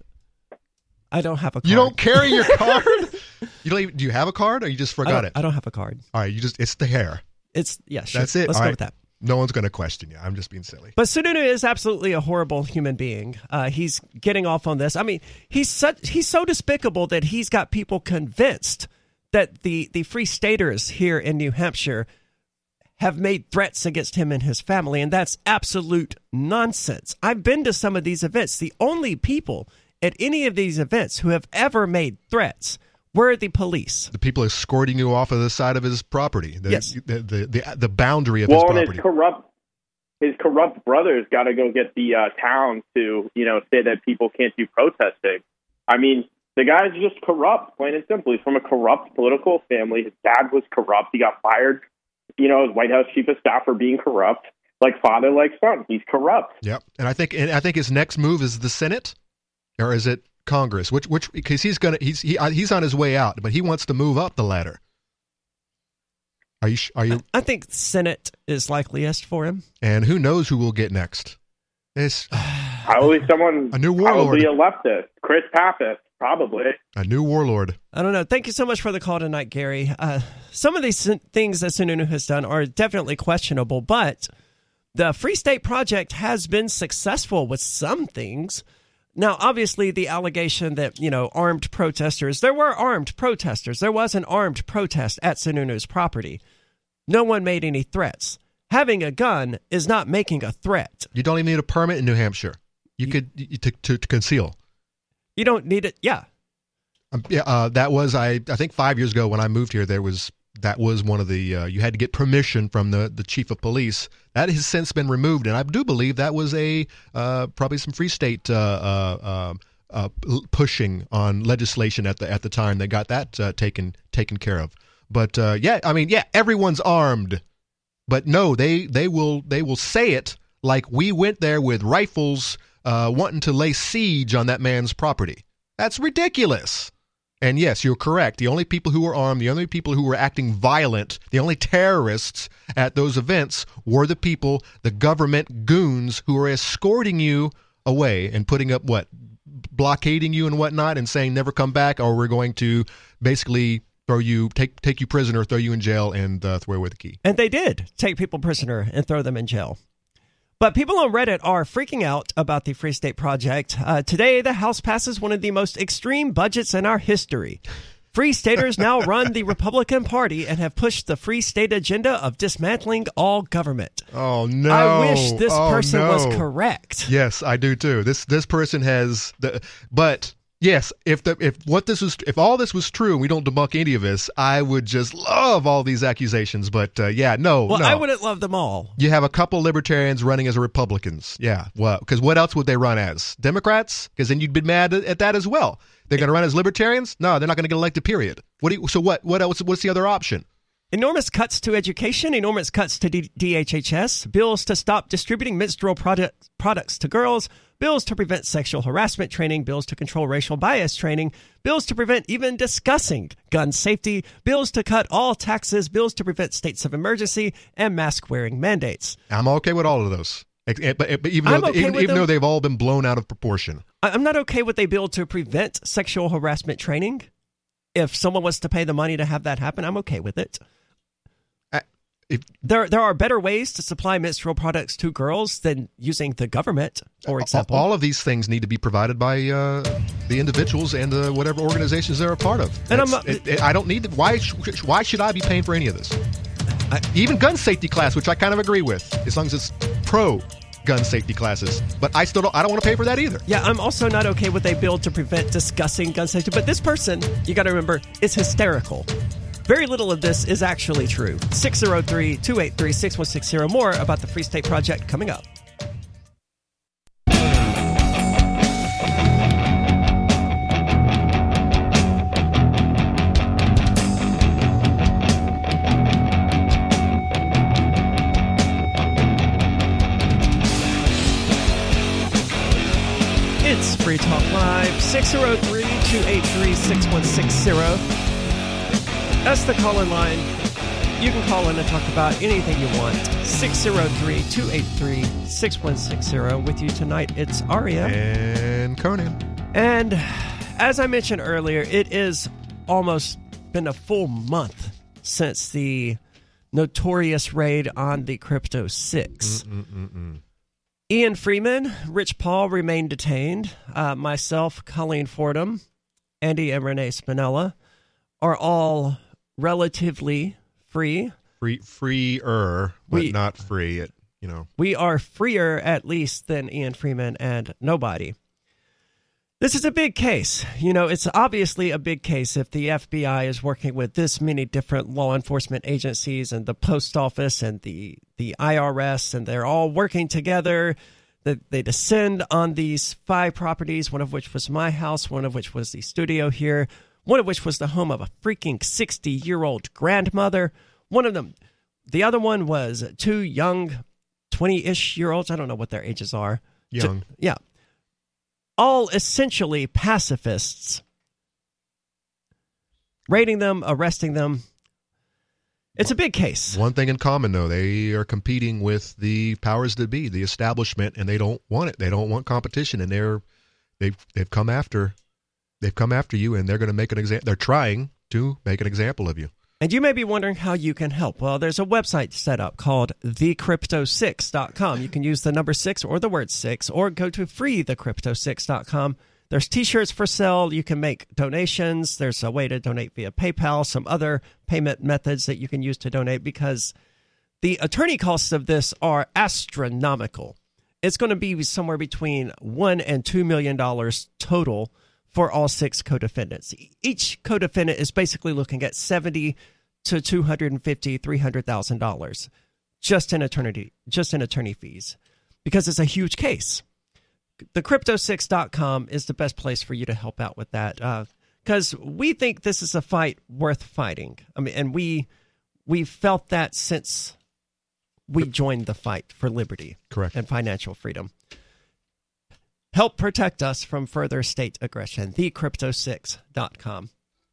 I don't have a card. You don't carry your card? You don't even, do you have a card or you just forgot I it? I don't have a card. All right, you just it's the hair. It's yeah, sure. That's it. Let's All go right. with that. No one's going to question you. I'm just being silly. But Sununu is absolutely a horrible human being. Uh, he's getting off on this. I mean, he's such he's so despicable that he's got people convinced that the the Free Staters here in New Hampshire have made threats against him and his family, and that's absolute nonsense. I've been to some of these events. The only people at any of these events who have ever made threats were the police. The people escorting you off of the side of his property. The, Yes. The, the, the, the boundary of Well, his and property. his corrupt, his corrupt brothers got to go get the uh, town to, you know, say that people can't do protesting. I mean, the guy's just corrupt, plain and simple. He's from a corrupt political family. His dad was corrupt. He got fired, you know, as White House chief of staff for being corrupt. Like father, like son. He's corrupt. Yep. And I think and I think his next move is the Senate, or is it Congress? Which which because he's gonna he's he, he's on his way out, but he wants to move up the ladder. Are you are you? I think Senate is likeliest for him. And who knows who we'll get next? It's Probably someone, a new warlord. probably a leftist. Chris Pappas, probably. A new warlord. I don't know. Thank you so much for the call tonight, Gary. Uh, some of these sin- things that Sununu has done are definitely questionable, but the Free State Project has been successful with some things. Now, obviously, the allegation that, you know, armed protesters, there were armed protesters. There was an armed protest at Sununu's property. No one made any threats. Having a gun is not making a threat. You don't even need a permit in New Hampshire. You, you could you, to, to to conceal. You don't need it. Yeah. Um, yeah, uh, that was I. I think five years ago when I moved here, there was that was one of the uh, you had to get permission from the, the chief of police. That has since been removed, and I do believe that was a uh, probably some Free State uh, uh, uh, pushing on legislation at the at the time that got that uh, taken taken care of. But uh, yeah, I mean, yeah, everyone's armed, but no, they they will they will say it like we went there with rifles, uh, wanting to lay siege on that man's property. That's ridiculous. And yes, you're correct. The only people who were armed, the only people who were acting violent, the only terrorists at those events were the people, the government goons who were escorting you away and putting up what? Blockading you and whatnot and saying never come back, or we're going to basically throw you, take take you prisoner, throw you in jail, and uh, throw away the key. And they did take people prisoner and throw them in jail. But people on Reddit are freaking out about the Free State Project. Uh, today, the House passes one of the most extreme budgets in our history. Free Staters now run the Republican Party and have pushed the Free State agenda of dismantling all government. Oh, no. I wish this oh, person no. was correct. Yes, I do too. This this person has the, but yes, if the if what this was if all this was true and we don't debunk any of this, I would just love all these accusations. But uh, yeah, no, Well, no. I wouldn't love them all. You have a couple libertarians running as Republicans. Yeah, well, because what else would they run as? Democrats? Because then you'd be mad at, at that as well. They're going to run as libertarians? No, they're not going to get elected. Period. What? Do you, so what? What else? What's the other option? Enormous cuts to education, enormous cuts to D- DHHS, bills to stop distributing menstrual product, products to girls, bills to prevent sexual harassment training, bills to control racial bias training, bills to prevent even discussing gun safety, bills to cut all taxes, bills to prevent states of emergency, and mask-wearing mandates. I'm okay with all of those. But, but even I'm though okay even, with even them. though they've all been blown out of proportion. I- I'm not okay with a bill to prevent sexual harassment training. If someone wants to pay the money to have that happen, I'm okay with it. If, There, there are better ways to supply menstrual products to girls than using the government, for example. all of these things need to be provided by uh, the individuals and uh, whatever organizations they're a part of. And I'm That's- not- it, it, I don't need. To, why? sh- Why should I be paying for any of this? I, even gun safety class, which I kind of agree with, as long as it's pro gun safety classes. But I still don't. I don't want to pay for that either. Yeah, I'm also not okay with a bill to prevent discussing gun safety. But this person, you got to remember, is hysterical. Very little of this is actually true. six oh three, two eight three, six one six zero. More about the Free State Project coming up. It's Free Talk Live, six oh three, two eight three, six one six zero. That's the call-in line. You can call in and talk about anything you want. six oh three, two eight three, six one six zero. With you tonight, it's Aria. And Conan. And as I mentioned earlier, it is almost been a full month since the notorious raid on the Crypto six. Mm-mm-mm-mm. Ian Freeman, Rich Paul remain detained. Uh, myself, Colleen Fordham, Andy and Renee Spinella are all relatively free. Free, freer, but We- not free. It, you know. We are freer, at least, than Ian Freeman and nobody. This is a big case. You know, it's obviously a big case if the F B I is working with this many different law enforcement agencies and the post office and the, the I R S, and they're all working together. They, they descend on these five properties, one of which was my house, one of which was the studio here, one of which was the home of a freaking sixty-year-old grandmother. One of them, the other one was two young twenty-ish year olds. I don't know what their ages are. Young. Ju- yeah. All essentially pacifists. Raiding them, arresting them. It's a big case. One thing in common, though, they are competing with the powers that be, the establishment, and they don't want it. They don't want competition, and they're they've they've come after they've come after you, and they're going to make an example. They're trying to make an example of you. And you may be wondering how you can help. Well, there's a website set up called the crypto six dot com. You can use the number six or the word six, or go to free the crypto six dot com. There's t-shirts for sale. You can make donations. There's a way to donate via PayPal, some other payment methods that you can use to donate, because the attorney costs of this are astronomical. It's going to be somewhere between one and two million dollars total for all six co-defendants. Each co-defendant is basically looking at seventy to two hundred fifty, three hundred thousand dollars just in attorney just in attorney fees, because it's a huge case. The crypto six dot com is the best place for you to help out with that, because uh, we think this is a fight worth fighting. I mean, and we we felt that since we joined the fight for liberty, Correct, and financial freedom. Help protect us from further state aggression. the crypto six dot com.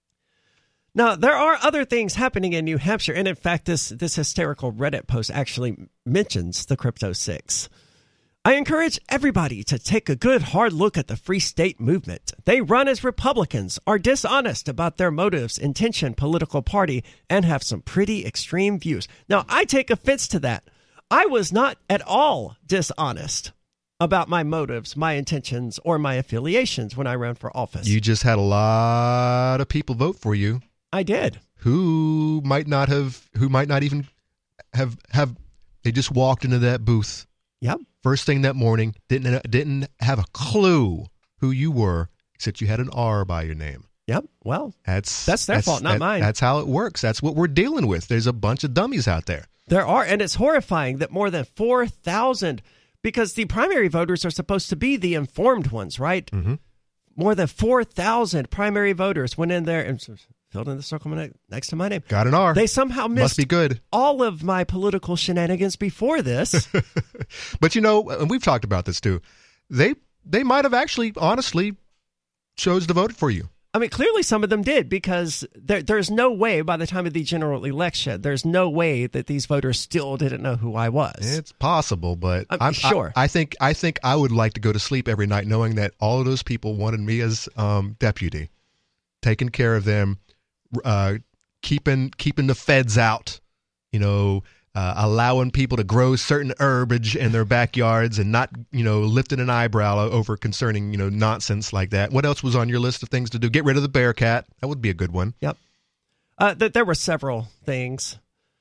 Now, there are other things happening in New Hampshire, and in fact, this, this hysterical Reddit post actually mentions the Crypto six. I encourage everybody to take a good hard look at the Free State movement. They run as Republicans, are dishonest about their motives, intention, political party, and have some pretty extreme views. Now, I take offense to that. I was not at all dishonest about my motives, my intentions, or my affiliations when I ran for office. You just had a lot of people vote for you. I did. Who might not have, who might not even have, have, they just walked into that booth. Yep. First thing that morning, didn't didn't have a clue who you were, except you had an R by your name. Yep. Well, that's that's their that's, fault, not that, mine. That's how it works. That's what we're dealing with. There's a bunch of dummies out there. There are, and it's horrifying that more than four thousand, because the primary voters are supposed to be the informed ones, right? Mm-hmm. More than four thousand primary voters went in there and filled in the circle next to my name. Got an R. They somehow missed Must be good. all of my political shenanigans before this. But, you know, and we've talked about this too, they they might have actually, honestly, chose to vote for you. I mean, clearly some of them did, because there, there's no way by the time of the general election, there's no way that these voters still didn't know who I was. It's possible, but I'm I'm sure. I, I think I think I would like to go to sleep every night knowing that all of those people wanted me as um, deputy, taking care of them, uh, keeping keeping the feds out, you know, uh, allowing people to grow certain herbage in their backyards and not, you know, lifting an eyebrow over concerning, you know, nonsense like that. What else was on your list of things to do? Get rid of the Bearcat. That would be a good one. Yep. Uh, th- there were several things.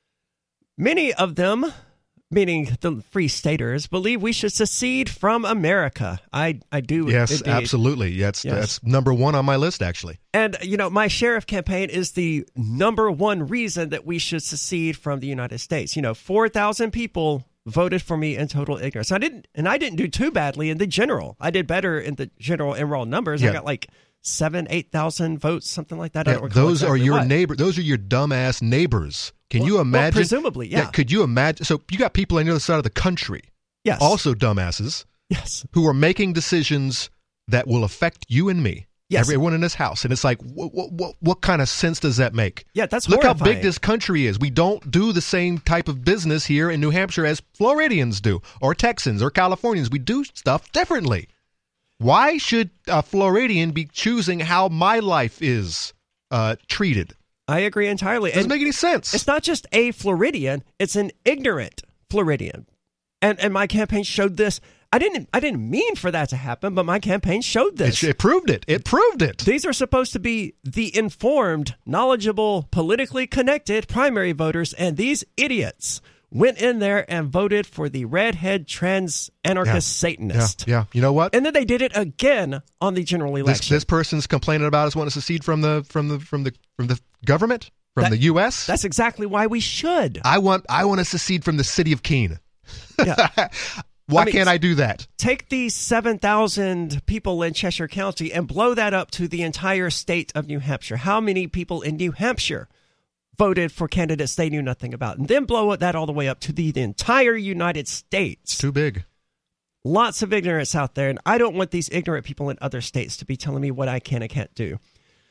Many of them, meaning the Free Staters, believe we should secede from America. I, I do. Yes, indeed. absolutely. That's, Yes. that's number one on my list, actually. And, you know, my sheriff campaign is the number one reason that we should secede from the United States. You know, four thousand people voted for me in total ignorance. I didn't, and I didn't do too badly in the general. I did better in the general and raw numbers. Yeah. I got like seven, eight thousand votes, something like that. I Yeah, don't recall those are exactly your what. neighbor. Those are your dumbass neighbors. Can Well- you well, imagine? presumably, yeah. Could you imagine? So you got people on the other side of the country, Yes. also dumbasses, Yes. who are making decisions that will affect you and me. Yes. Everyone in this house. And it's like, what, what, what kind of sense does that make? Yeah, that's Look horrifying. how big this country is. We don't do the same type of business here in New Hampshire as Floridians do, or Texans, or Californians. We do stuff differently. Why should a Floridian be choosing how my life is uh, treated? I agree entirely. Doesn't And make any sense. it's not just a Floridian, it's an ignorant Floridian. And and my campaign showed this. I didn't I didn't mean for that to happen, but my campaign showed this. It, it proved it. It proved it. These are supposed to be the informed, knowledgeable, politically connected primary voters, and these idiots went in there and voted for the redhead trans anarchist Yeah. Satanist. Yeah, yeah. You know what? And then they did it again on the general This, election. this person's complaining about us wanting to secede from the from the from the from the government, from That- the U S. That's exactly why we should. I want I want to secede from the city of Keene. Yeah. Why I mean, can't I do that? Take these seven thousand people in Cheshire County and blow that up to the entire state of New Hampshire. How many people in New Hampshire voted for candidates they knew nothing about? And then blow that all the way up to the, the entire United States. Too big. Lots of ignorance out there, and I don't want these ignorant people in other states to be telling me what I can and can't do.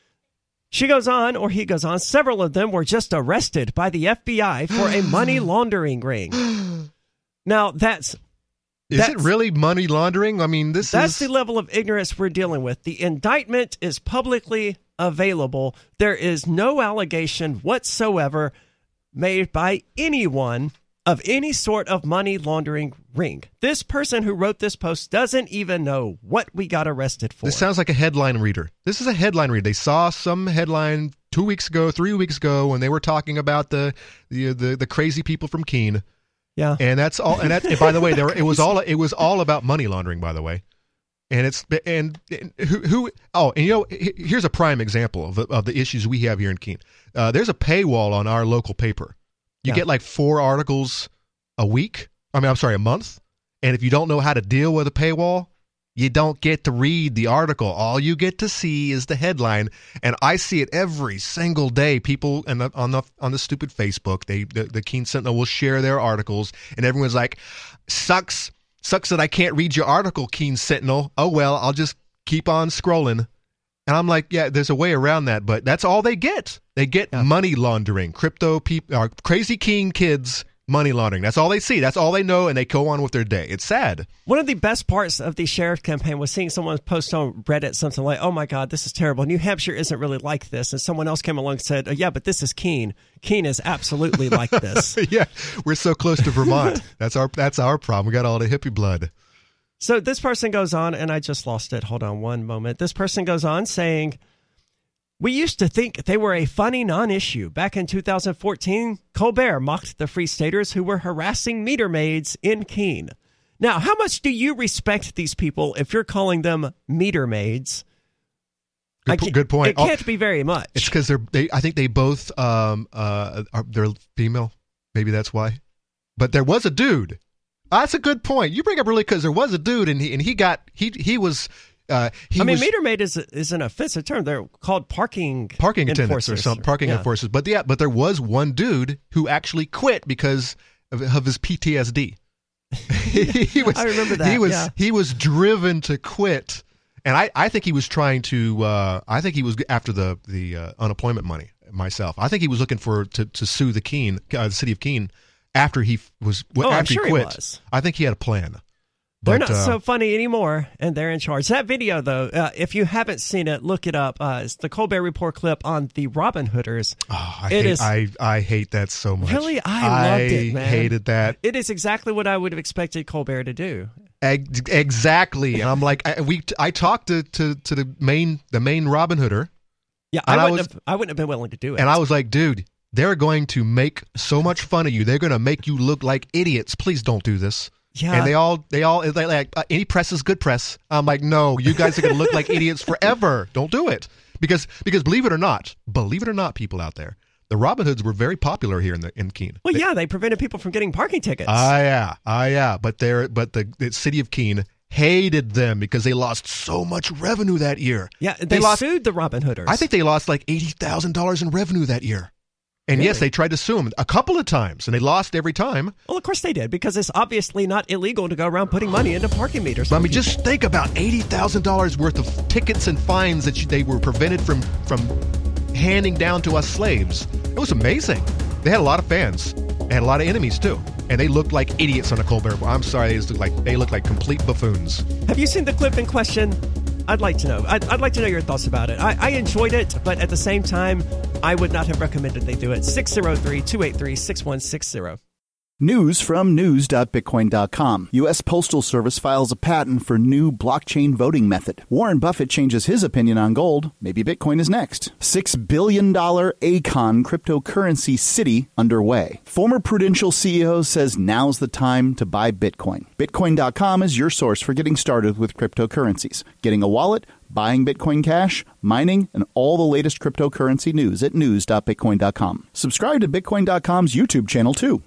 She goes on, or he goes on, several of them were just arrested by the F B I for a money laundering ring. Now, that's... Is That's- it really money laundering? I mean, this That's is... the level of ignorance we're dealing with. The indictment is publicly available. There is no allegation whatsoever made by anyone of any sort of money laundering ring. This person who wrote this post doesn't even know what we got arrested for. This sounds like a headline reader. This is a headline reader. They saw some headline two weeks ago, three weeks ago, when they were talking about the the the, the crazy people from Keene. Yeah. And that's all. And that, and by the way, there were, it was all it was all about money laundering. By the way, and it's and, and who who oh and you know here's a prime example of the, of the issues we have here in Keene. Uh, there's a paywall on our local paper. You Yeah. get like four articles a week. I mean, I'm sorry, a month. And if you don't know how to deal with a paywall, you don't get to read the article. All you get to see is the headline, and I see it every single day. People and on the on the stupid Facebook, they the, the Keene Sentinel will share their articles, and everyone's like, "Sucks, sucks that I can't read your article, Keene Sentinel. Oh well, I'll just keep on scrolling." And I'm like, yeah, there's a way around that, but that's all they get. They get Yeah. money laundering, crypto people, uh, crazy Keene kids. Money laundering. That's all they see. That's all they know, and they go on with their day. It's sad. One of the best parts of the sheriff campaign was seeing someone post on Reddit something like, oh my God, this is terrible. New Hampshire isn't really like this. And someone else came along and said, oh, yeah, but this is Keene. Keene is absolutely like this. Yeah, we're so close to Vermont. That's our that's our problem. We got all the hippie blood. So this person goes on, and I just lost it. Hold on one moment. This person goes on saying, we used to think they were a funny non-issue. Back in two thousand fourteen, Colbert mocked the Free Staters who were harassing meter maids in Keene. Now, how much do you respect these people if you're calling them meter maids? Good, I po- can't- good point. It can't Oh, be very much. it's because they're they. I think they both um uh are they're female. Maybe that's why. But there was a dude. That's a good point. You bring up really because there was a dude, and he and he got he he was. Uh, he I mean, was, meter maid is is an offensive term. They're called parking parking attendants or enforcers. some parking Yeah. enforcers. But yeah, but there was one dude who actually quit because of, of his P T S D. he, he was, I remember that, He was yeah. he was driven to quit, and I, I think he was trying to. Uh, I think he was after the the uh, unemployment money. Myself, I think he was looking for to, to sue the Keene, uh, the city of Keene, after he was Oh, I'm after sure he he quit. was. I think he had a plan. They're But, not uh, so funny anymore, and they're in charge. That video, though, uh, if you haven't seen it, look it up. Uh, it's the Colbert Report clip on the Robin Hooders. Oh, I, It hate, is- I I hate that so much. Really? I loved it, man. hated that. It is exactly what I would have expected Colbert to do. Ex- Exactly, and I'm like, I, we. I talked to, to, to the main the main Robin Hooder, Yeah, I And I wouldn't, was- have, I wouldn't have been willing to do it. and I was like, dude, they're going to make so much fun of you. They're going to make you look like idiots. Please don't do this. yeah, And they all, they all, they like uh, any press is good press. I'm like, no, you guys are going to look like idiots forever. Don't do it, because because believe it or not, believe it or not, people out there, the Robin Hoods were very popular here in the in Keene. well, yeah, they prevented people from getting parking tickets. Ah, yeah, ah, yeah. But they're but the, the city of Keene hated them because they lost so much revenue that year. yeah, they, they lost- sued the Robin Hooders. I think they lost like eighty thousand dollars in revenue that year. And Really? yes, they tried to sue him a couple of times, and they lost every time. Well, of course they did, because it's obviously not illegal to go around putting money into parking meters. But I mean, just think about eighty thousand dollars worth of tickets and fines that you, they were prevented from, from handing down to us slaves. It was amazing. They had a lot of fans. They had a lot of enemies, too. And they looked like idiots on a Colbert Report. I'm sorry, they just looked like, they looked like complete buffoons. Have you seen the clip in question? I'd like to know. I'd, I'd like to know your thoughts about it. I, I enjoyed it, but at the same time, I would not have recommended they do it. six oh three, two eight three, six one six oh. News from news dot bitcoin dot com. U S Postal Service files a patent for new blockchain voting method. Warren Buffett changes his opinion on gold. Maybe Bitcoin is next. six billion dollars Acon cryptocurrency city underway. Former Prudential C E O says now's the time to buy Bitcoin. Bitcoin dot com is your source for getting started with cryptocurrencies. Getting a wallet, buying Bitcoin Cash, mining, and all the latest cryptocurrency news at news dot bitcoin dot com. Subscribe to Bitcoin dot com's YouTube channel, too.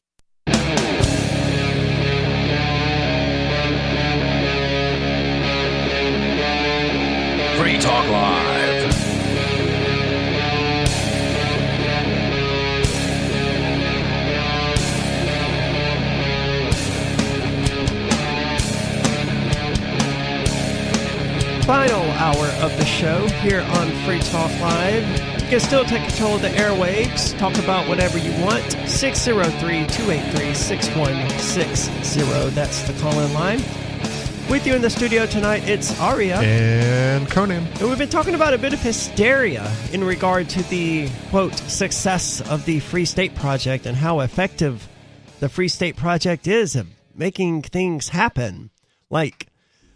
Free Talk Live. Final hour of the show here on Free Talk Live. You can still take control of the airwaves. Talk about whatever you want. six oh three, two eight three, six one six oh. That's the call-in line. With you in the studio tonight, it's Aria. And Conan. And we've been talking about a bit of hysteria in regard to the, quote, success of the Free State Project and how effective the Free State Project is at making things happen. Like,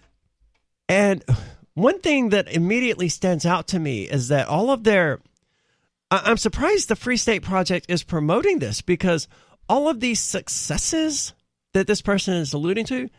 and one thing that immediately stands out to me is that all of their... I'm surprised the Free State Project is promoting this, because all of these successes that this person is alluding to,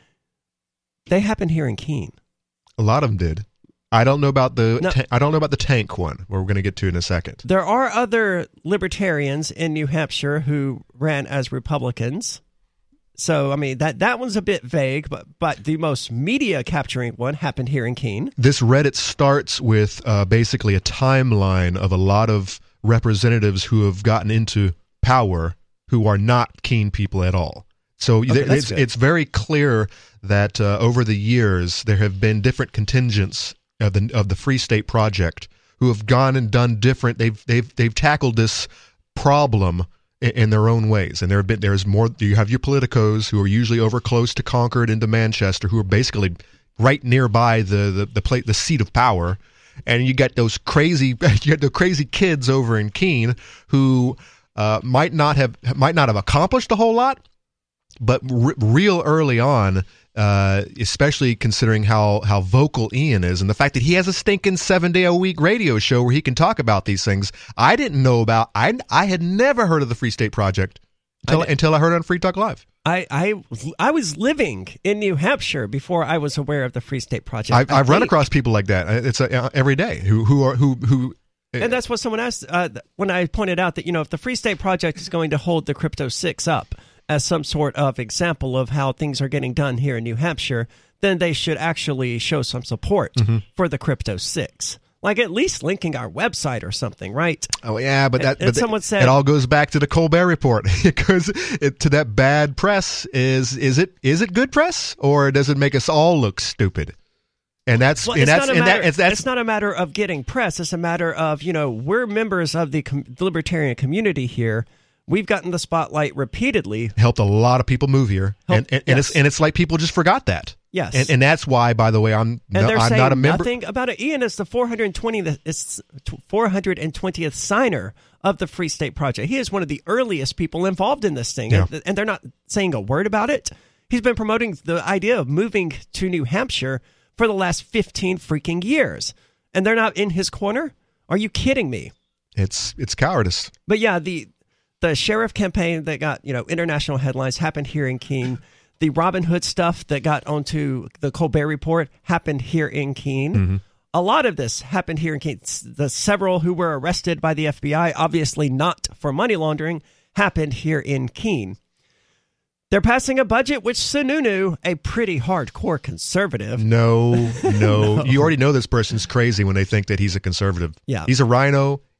they happen here in Keene. A lot of them did. I don't know about the No. ta- I don't know about the tank one, where we're going to get to in a second. There are other libertarians in New Hampshire who ran as Republicans. So, I mean, that, that one's a bit vague, but, but the most media capturing one happened here in Keene. This Reddit starts with uh, basically a timeline of a lot of representatives who have gotten into power who are not Keene people at all. So Okay, there- that's it's, good. it's very clear that uh, over the years there have been different contingents of the of the Free State Project who have gone and done different. They've they've they've tackled this problem in, in their own ways, and there have been there's more. You have your politicos who are usually over close to Concord into Manchester, who are basically right nearby the the the, plate, the seat of power, and you get those crazy you get the crazy kids over in Keene who uh, might not have might not have accomplished a whole lot. But r- real early on, uh, especially considering how, how vocal Ian is and the fact that he has a stinking seven-day-a-week radio show where he can talk about these things, I didn't know about. I, I had never heard of the Free State Project until I, until I heard it on Free Talk Live. I, I, I was living in New Hampshire before I was aware of the Free State Project. I've, I I've run think- across people like that. It's uh, every day who who are who who. And that's what someone asked uh, when I pointed out that, you know, if the Free State Project is going to hold the Crypto six up as some sort of example of how things are getting done here in New Hampshire, then they should actually show some support Mm-hmm. for the Crypto six. Like at least linking our website or something, right? Oh yeah, but that And- and but someone it, said- it all goes back to the Colbert Report. It goes it, to that bad press. Is is it is it good press, or does it make us all look stupid? And that's Well, and it's, that's not a and matter, that, it's, that's it's not a matter of getting press. It's a matter of, you know, we're members of the, com- the libertarian community here. We've gotten the spotlight repeatedly. helped a lot of people move here, and Helped- and, and yes. it's and it's like people just forgot that. Yes. and, and that's why, by the way, I'm And no, they're I'm saying not a member. nothing about it. Ian is the four hundred twentieth, it's four hundred twentieth signer of the Free State Project. He is one of the earliest people involved in this thing, Yeah. and, and they're not saying a word about it. He's been promoting the idea of moving to New Hampshire for the last fifteen freaking years, and they're not in his corner? Are you kidding me? It's it's cowardice. But yeah, the the sheriff campaign that got, you know, international headlines happened here in Keene. The Robin Hood stuff that got onto the Colbert Report happened here in Keene. Mm-hmm. A lot of this happened here in Keene. The several who were arrested by the F B I, obviously not for money laundering, happened here in Keene. They're passing a budget which Sununu, a pretty hardcore conservative. No, no, you already know this person's crazy when they think that he's a conservative. Yeah. he's a rhino.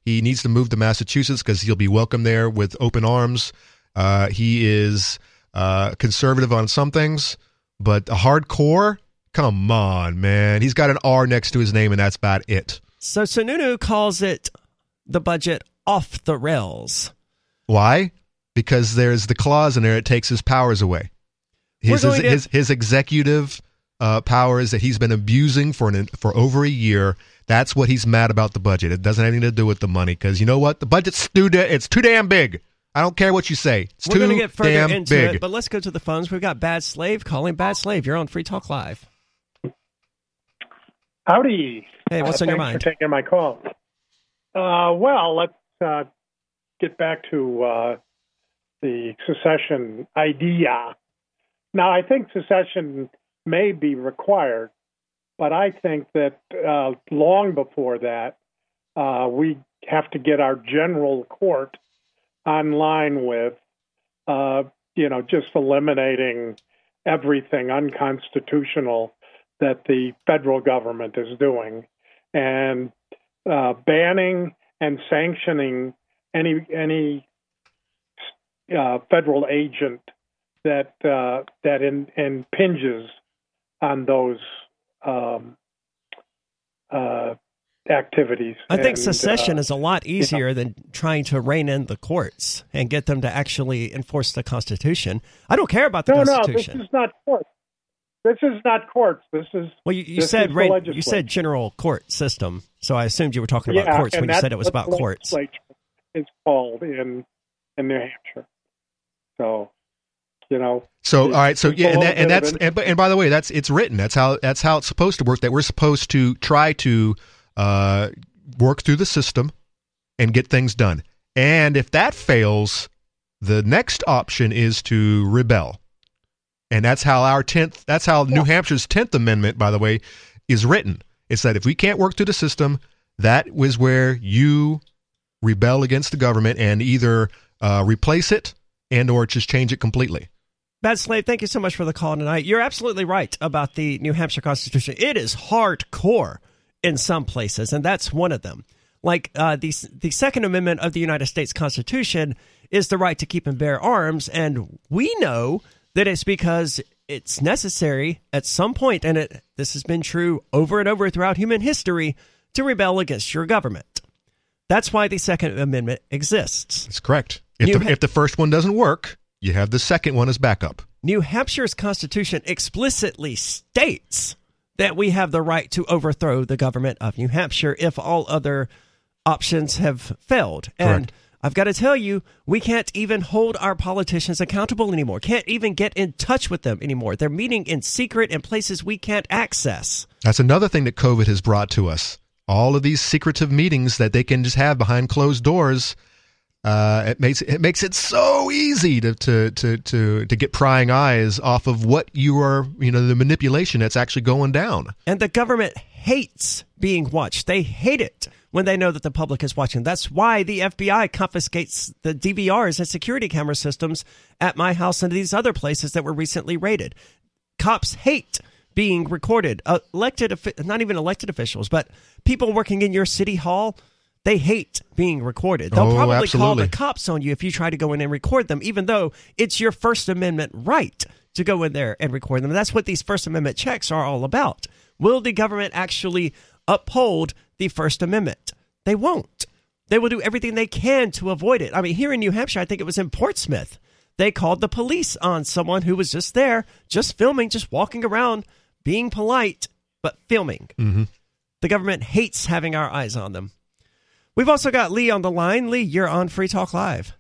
He needs to move to Massachusetts because he'll be welcome there with open arms. Uh, he is uh, conservative on some things, but hardcore, come on, man. He's got an R next to his name, and that's about it. So Sununu calls it the budget off the rails. Why? Because there's the clause in there that takes his powers away. His his, to- his, his executive uh, powers that he's been abusing for an, for over a year. That's what he's mad about the budget. It doesn't have anything to do with the money because you know what? The budget's too da- it's too damn big. I don't care what you say. It's We're too going to get further damn into big. it, but let's go to the phones. We've got Bad Slave calling. Bad Slave, you're on Free Talk Live. Howdy. Hey, what's uh, on your thanks mind? for taking my call. Uh, well, let's uh, get back to uh, the secession idea. Now, I think secession may be required, but I think that uh, long before that, uh, we have to get our general court on line with, uh, you know, just eliminating everything unconstitutional that the federal government is doing, and uh, banning and sanctioning any any uh, federal agent that uh, that in, impinges on those um, uh, activities. I think and, secession uh, is a lot easier than trying to rein in the courts and get them to actually enforce the Constitution. I don't care about the no, Constitution. No, this is not courts. This is not courts. This is well. You, you this said is rein, the you said general court system, so I assumed you were talking about yeah, courts and when you that's said it was what about the courts. legislature is called in in New Hampshire. So, you know. So all right, so it's yeah, a and, little that, and bit of that's an- and, and by the way, that's it's written. That's how that's how it's supposed to work. That we're supposed to try to uh, work through the system and get things done. And if that fails, the next option is to rebel. And that's how our tenth. That's how New Hampshire's tenth Amendment, by the way, is written. It's that if we can't work through the system, that was where you rebel against the government and either uh, replace it and or just change it completely. Bad Slave, thank you so much for the call tonight. You're absolutely right about the New Hampshire Constitution. It is hardcore in some places, and that's one of them. Like uh, the the Second Amendment of the United States Constitution is the right to keep and bear arms, and we know that it's because it's necessary at some point, and it this has been true over and over throughout human history, to rebel against your government. That's why the Second Amendment exists. That's correct. If the, ha- if the first one doesn't work, you have the second one as backup. New Hampshire's Constitution explicitly states that we have the right to overthrow the government of New Hampshire if all other options have failed. And Correct. I've got to tell you, we can't even hold our politicians accountable anymore. Can't even get in touch with them anymore. They're meeting in secret in places we can't access. That's another thing that COVID has brought to us. All of these secretive meetings that they can just have behind closed doors. Uh, it makes it makes it so easy to, to to to to get prying eyes off of what you are, you know, the manipulation that's actually going down. And the government hates being watched. They hate it when they know that the public is watching. That's why the F B I confiscates the D V Rs and security camera systems at my house and these other places that were recently raided. Cops hate being recorded. Uh, elected, not even elected officials, but people working in your city hall, they hate being recorded. They'll Oh, probably absolutely. call the cops on you if you try to go in and record them, even though it's your First Amendment right to go in there and record them. And that's what these First Amendment checks are all about. Will the government actually uphold the First Amendment? They won't. They will do everything they can to avoid it. I mean, here in New Hampshire, I think it was in Portsmouth, they called the police on someone who was just there, just filming, just walking around, being polite, but filming. Mm-hmm. The government hates having our eyes on them. We've also got Lee on the line. Lee, you're on Free Talk Live.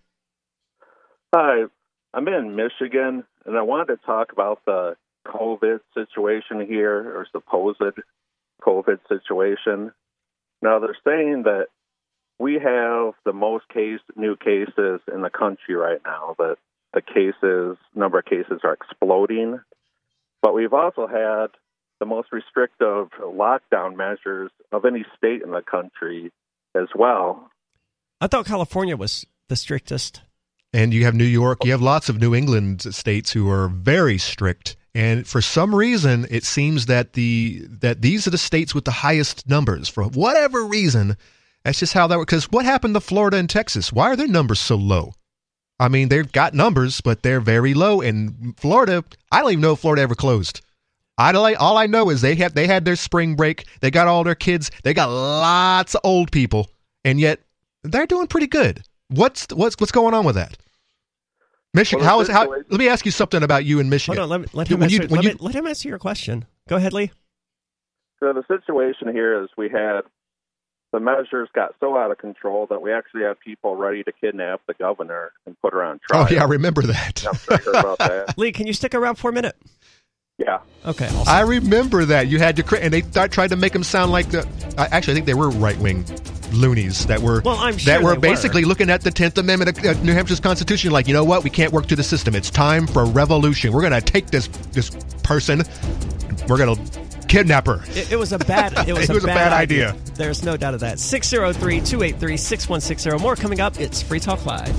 Hi, I'm in Michigan, and I wanted to talk about the COVID situation here, or supposed COVID situation. Now, they're saying that we have the most case new cases in the country right now, that the cases, number of cases are exploding. But we've also had the most restrictive lockdown measures of any state in the country as well. I thought California was the strictest. And you have New York. You have lots of New England states who are very strict. And for some reason, it seems that the that these are the states with the highest numbers for whatever reason. That's just how that works. Because what happened to Florida and Texas? Why are their numbers so low? I mean, they've got numbers, but they're very low. And Florida, I don't even know if Florida ever closed. I don't, all I know is they had they had their spring break. They got all their kids. They got lots of old people, and yet they're doing pretty good. What's what's what's going on with that? Michigan, well, how is how? Let me ask you something about you in Michigan. Hold on, let, me, let him answer, you, let, you, me, let him answer your question. Go ahead, Lee. So the situation here is we had the measures got so out of control that we actually had people ready to kidnap the governor and put her on trial. Oh yeah, I remember that. I'm sure you heard about that. Lee, can you stick around for a minute? Yeah. Okay. Awesome. I remember that you had to, and they th- tried to make them sound like the. I actually I think they were right wing loonies that were well, I'm sure that were they basically were. looking at the tenth Amendment of New Hampshire's Constitution, like, you know what, we can't work through the system. It's time for a revolution. We're going to take this this person. We're going to kidnap her. It, it was a bad. It was, it a, was bad a bad idea. idea. There's no doubt of that. six oh three, two eight three, six one six zero. More coming up. It's Free Talk Live.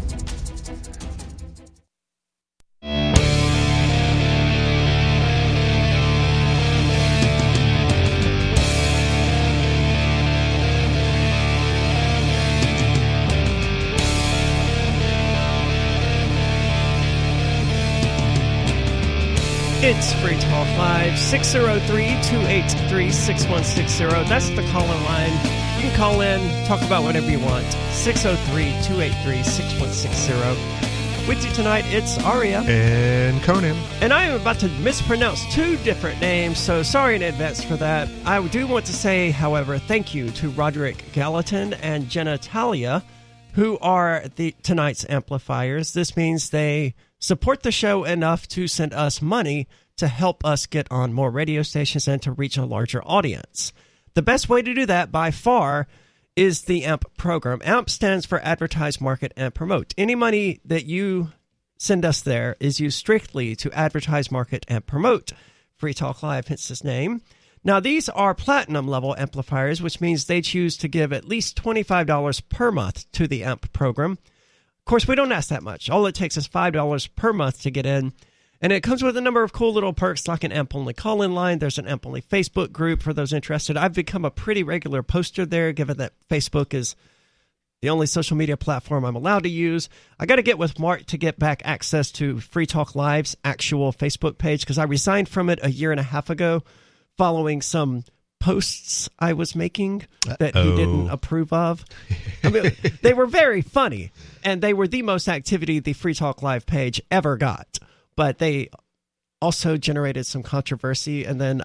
It's Free Talk Live, six oh three, two eight three, six one six zero. That's the call-in line. You can call in, talk about whatever you want. six oh three, two eight three, six one six zero. With you tonight, it's Aria. And Conan. And I am about to mispronounce two different names, so sorry in advance for that. I do want to say, however, thank you to Roderick Gallatin and Jenna Talia, who are the tonight's amplifiers. This means they support the show enough to send us money to help us get on more radio stations and to reach a larger audience. The best way to do that, by far, is the A M P program. A M P stands for Advertise, Market, and Promote. Any money that you send us there is used strictly to advertise, market, and promote Free Talk Live, hence its name. Now, these are platinum level amplifiers, which means they choose to give at least twenty-five dollars per month to the A M P program. Of course, we don't ask that much. All it takes is five dollars per month to get in. And it comes with a number of cool little perks like an A M P-only call-in line. There's an A M P-only Facebook group for those interested. I've become a pretty regular poster there, given that Facebook is the only social media platform I'm allowed to use. I got to get with Mark to get back access to Free Talk Live's actual Facebook page because I resigned from it a year and a half ago following some posts I was making that Uh-oh. he didn't approve of. I mean, they were very funny, and they were the most activity the Free Talk Live page ever got. But they also generated some controversy, and then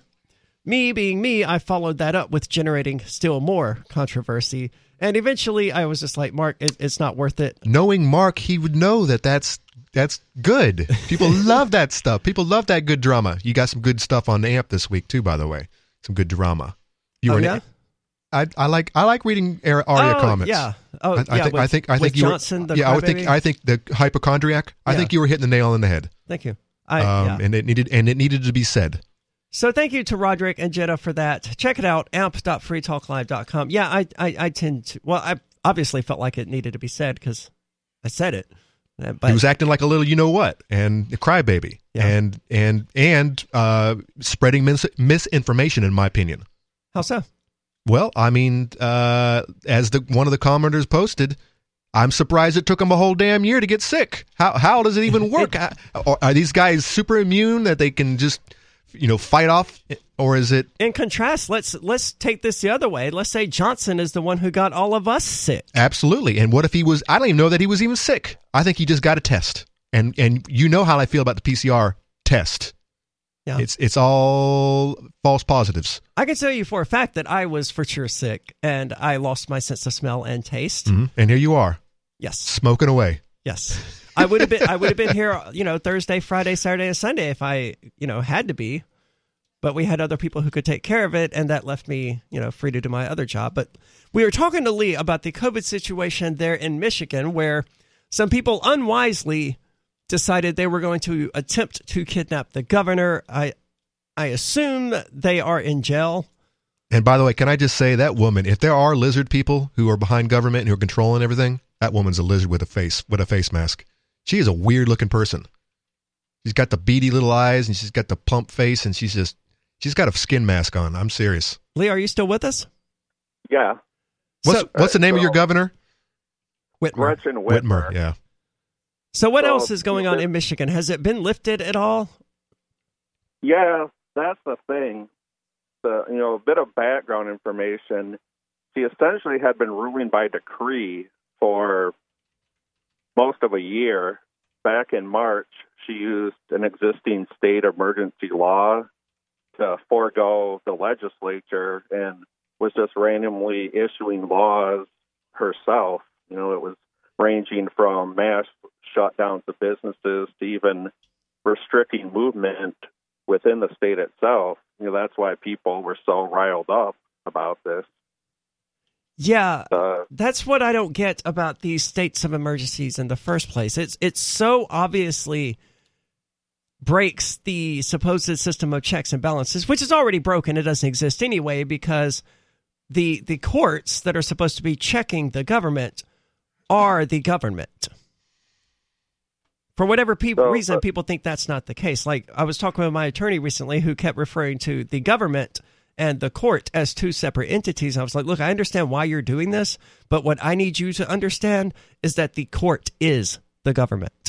me being me, I followed that up with generating still more controversy. And eventually I was just like, Mark, it, it's not worth it. Knowing Mark, he would know that that's that's good. People love that stuff. People love that good drama. You got some good stuff on A M P this week, too, by the way. Some good drama. You oh, were yeah? an, I, I like I like reading Aria oh, comments. Yeah. Oh, I, I yeah. think with, I think I think you Johnson, were. the Yeah, I would crybaby? think I think the hypochondriac. I Yeah. think you were hitting the nail on the head. Thank you. I, um, yeah. and it needed and it needed to be said. So thank you to Roderick and Jenna for that. Check it out, amp dot free talk live dot com. Yeah, I, I, I tend to. Well, I obviously felt like it needed to be said because I said it. But He was acting like a little, you know what, and a crybaby, Yeah. and and and uh, spreading mis- misinformation, in my opinion. how so? Well, I mean, uh, as the one of the commenters posted, I'm surprised it took them a whole damn year to get sick. How how does it even work? How- are, are these guys super immune that they can just, you know, fight off, or is it? In contrast, let's let's take this the other way. Let's say Johnson is the one who got all of us sick. Absolutely. And what if he was? I don't even know that he was even sick. I think he just got a test, and and you know how I feel about the P C R test. Yeah. It's it's all false positives. I can tell you for a fact that I was for sure sick, and I lost my sense of smell and taste. Mm-hmm. And here you are, Yes, smoking away. yes. I would have been. I would have been here, you know, Thursday, Friday, Saturday, and Sunday if I, you know, had to be. But we had other people who could take care of it, and that left me, you know, free to do my other job. But we were talking to Lee about the COVID situation there in Michigan, where some people unwisely decided they were going to attempt to kidnap the governor. I, I assume they are in jail. And by the way, can I just say that woman, if there are lizard people who are behind government and who are controlling everything, that woman's a lizard with a face, with a face mask. She is a weird looking person. She's got the beady little eyes and she's got the plump face and she's just, she's got a skin mask on. I'm serious. Lee, are you still with us? Yeah. What's, So- what's the name of your governor? Whitmer. Gretchen Whitmer. Whitmer, yeah. So what So, else is going on in Michigan? Has it been lifted at all? Yeah, that's the thing. The you know, a bit of background information. She essentially had been ruling by decree for most of a year. Back in March, she used an existing state emergency law to forego the legislature and was just randomly issuing laws herself. You know, it was ranging from mass shutdowns of businesses to even restricting movement within the state itself. You know, that's why people were so riled up about this. Yeah, Uh, that's what I don't get about these states of emergencies in the first place. It's it's so obviously breaks the supposed system of checks and balances, which is already broken. It doesn't exist anyway because the the courts that are supposed to be checking the government are the government. For whatever people, So, reason, uh, people think that's not the case. Like, I was talking with my attorney recently who kept referring to the government and the court as two separate entities. I was like, look, I understand why you're doing this, but what I need you to understand is that the court is the government.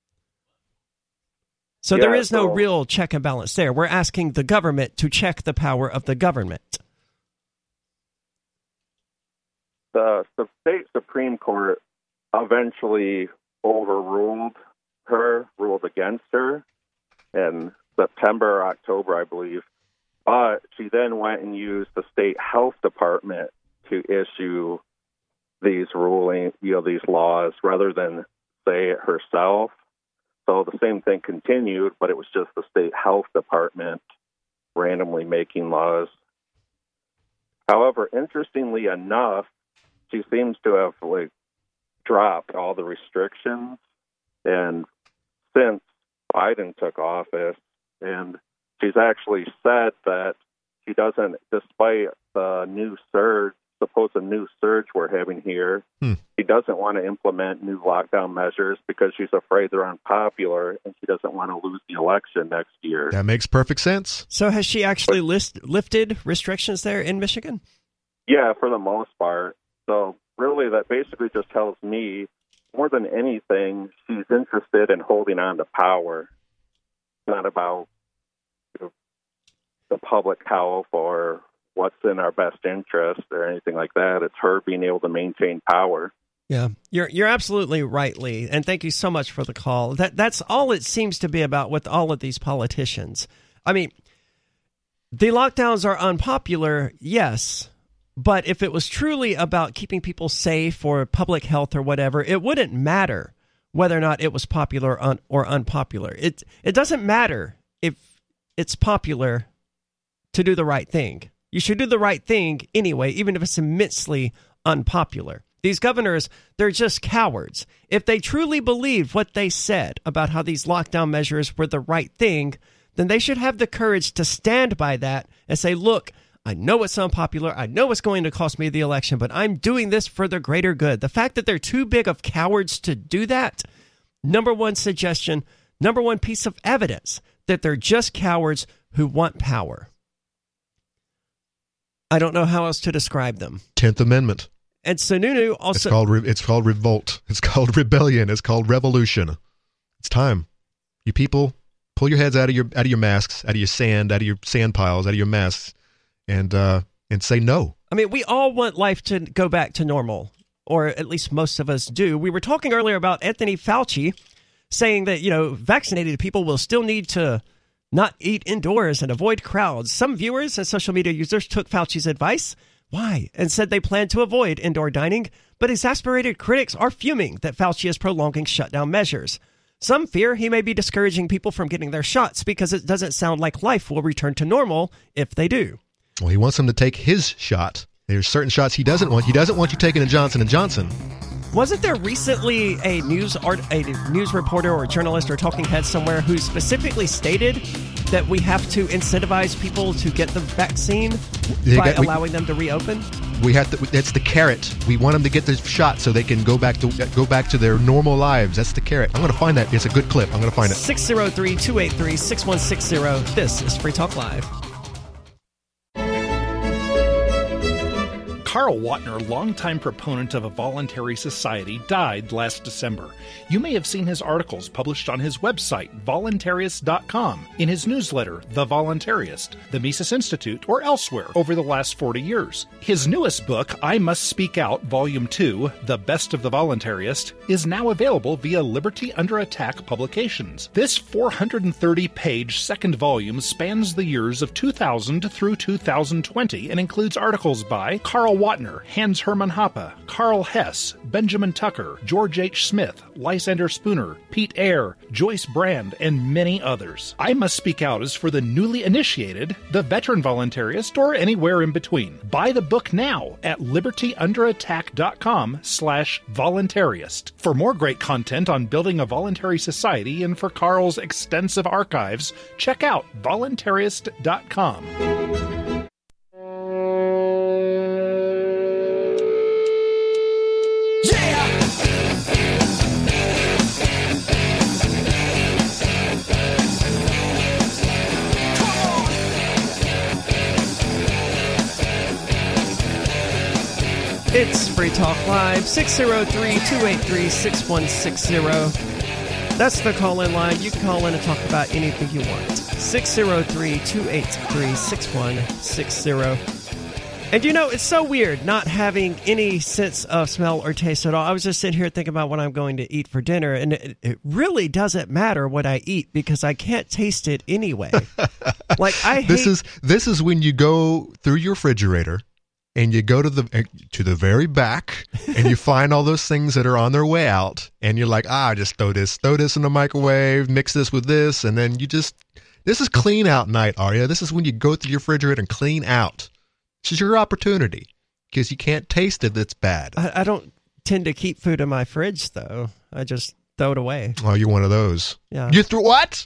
So Yeah, there is no so- real check and balance there. We're asking the government to check the power of the government. the, the state Supreme Court eventually overruled her, ruled against her in September or October, I believe. But she then went and used the state health department to issue these ruling, you know, these laws rather than say it herself. So the same thing continued, but it was just the state health department randomly making laws. However, interestingly enough, she seems to have like dropped all the restrictions, and since Biden took office, and she's actually said that she doesn't, despite the new surge, supposed new surge we're having here, Hmm. she doesn't want to implement new lockdown measures because she's afraid they're unpopular, and she doesn't want to lose the election next year. That makes perfect sense. So has she actually list, lifted restrictions there in Michigan? Yeah, for the most part. So really, that basically just tells me, more than anything, she's interested in holding on to power. It's not about you know, the public health or what's in our best interest or anything like that. It's her being able to maintain power. Yeah, you're you're absolutely right, Lee, and thank you so much for the call. That that's all it seems to be about with all of these politicians. I mean, the lockdowns are unpopular, yes, but if it was truly about keeping people safe or public health or whatever, it wouldn't matter whether or not it was popular or, un, or unpopular. It it doesn't matter if it's popular to do the right thing. You should do the right thing anyway, even if it's immensely unpopular. These governors, they're just cowards. If they truly believed what they said about how these lockdown measures were the right thing, then they should have the courage to stand by that and say, look, I know it's unpopular. I know it's going to cost me the election, but I'm doing this for the greater good. The fact that they're too big of cowards to do that, number one suggestion, number one piece of evidence that they're just cowards who want power. I don't know how else to describe them. Tenth Amendment. And Sununu also... It's called, re- it's called revolt. It's called rebellion. It's called revolution. It's time. You people, pull your heads out of your out of your masks, out of your sand, out of your sand piles, out of your masks, and uh, and say no. I mean, we all want life to go back to normal, or at least most of us do. We were talking earlier about Anthony Fauci saying that, you know, vaccinated people will still need to not eat indoors and avoid crowds. Some viewers and social media users took Fauci's advice. Why? And said they plan to avoid indoor dining, but exasperated critics are fuming that Fauci is prolonging shutdown measures. Some fear he may be discouraging people from getting their shots because it doesn't sound like life will return to normal if they do. Well, he wants them to take his shot. There's certain shots he doesn't want. He doesn't want you taking a Johnson and Johnson. Wasn't there recently a news art, a news reporter or journalist or talking head somewhere who specifically stated that we have to incentivize people to get the vaccine They by got- we- allowing them to reopen? We have to. That's the carrot. We want them to get the shot so they can go back to go back to their normal lives. That's the carrot. I'm going to find that. It's a good clip. I'm going to find it. six oh three, two eight three, six one six zero. This is Free Talk Live. Carl Watner, longtime proponent of a voluntary society, died last December. You may have seen his articles published on his website, voluntarist dot com, in his newsletter, The Voluntarist, the Mises Institute, or elsewhere over the last forty years. His newest book, I Must Speak Out, Volume two, The Best of the Voluntarist, is now available via Liberty Under Attack Publications. This four hundred thirty page second volume spans the years of two thousand through two thousand twenty and includes articles by Carl Watner, Hans Hermann Hoppe, Carl Hess, Benjamin Tucker, George H. Smith, Lysander Spooner, Pete Eyre, Joyce Brand, and many others. I Must Speak Out is for the newly initiated, the veteran voluntarist, or anywhere in between. Buy the book now at liberty under attack dot com slash voluntarist. For more great content on building a voluntary society and for Carl's extensive archives, check out voluntarist dot com. It's Free Talk Live, six oh three, two eight three, six one six oh. That's the call-in line. You can call in and talk about anything you want. six oh three, two eight three, six one six oh. And you know, it's so weird not having any sense of smell or taste at all. I was just sitting here thinking about what I'm going to eat for dinner, and it, it really doesn't matter what I eat because I can't taste it anyway. Like I hate... This is this is when you go through your refrigerator and you go to the to the very back and you find all those things that are on their way out, and you're like, ah, just throw this, throw this in the microwave, mix this with this, and then you just, this is clean out night, Arya. This is when you go through your refrigerator and clean out. This is your opportunity because you can't taste it. That's bad. I, I don't tend to keep food in my fridge, though. I just throw it away. Oh, you're one of those. Yeah. You threw what?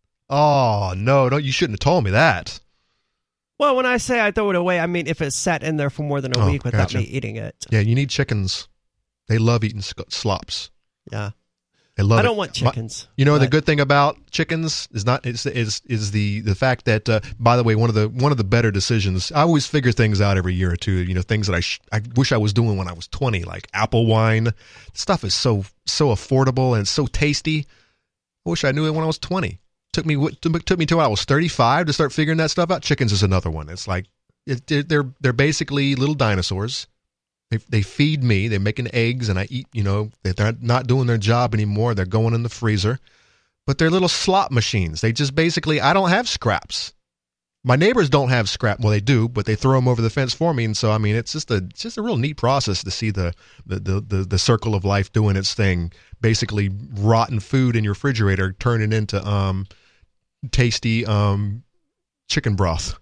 Oh, no, don't, you shouldn't have told me that. Well, when I say I throw it away, I mean if it's sat in there for more than a oh, week without gotcha. me eating it. Yeah, you need chickens. They love eating slops. Yeah. They love I don't it. want chickens. My, you know, but... the good thing about chickens is not is is is the the fact that uh, by the way, one of the one of the better decisions. I always figure things out every year or two. You know, things that I sh- I wish I was doing when I was twenty, like apple wine. Stuff is so so affordable and so tasty. I wish I knew it when I was twenty. Took me took me till I was thirty-five to start figuring that stuff out. Chickens is another one. It's like it, they're they're basically little dinosaurs. They they feed me. They're making eggs, and I eat. You know, they're not doing their job anymore. They're going in the freezer, but they're little slot machines. They just basically. I don't have scraps. My neighbors don't have scrap. Well, they do, but they throw them over the fence for me. And so, I mean, it's just a it's just a real neat process to see the the the the, the circle of life doing its thing. Basically, rotten food in your refrigerator turning into um. tasty um, chicken broth,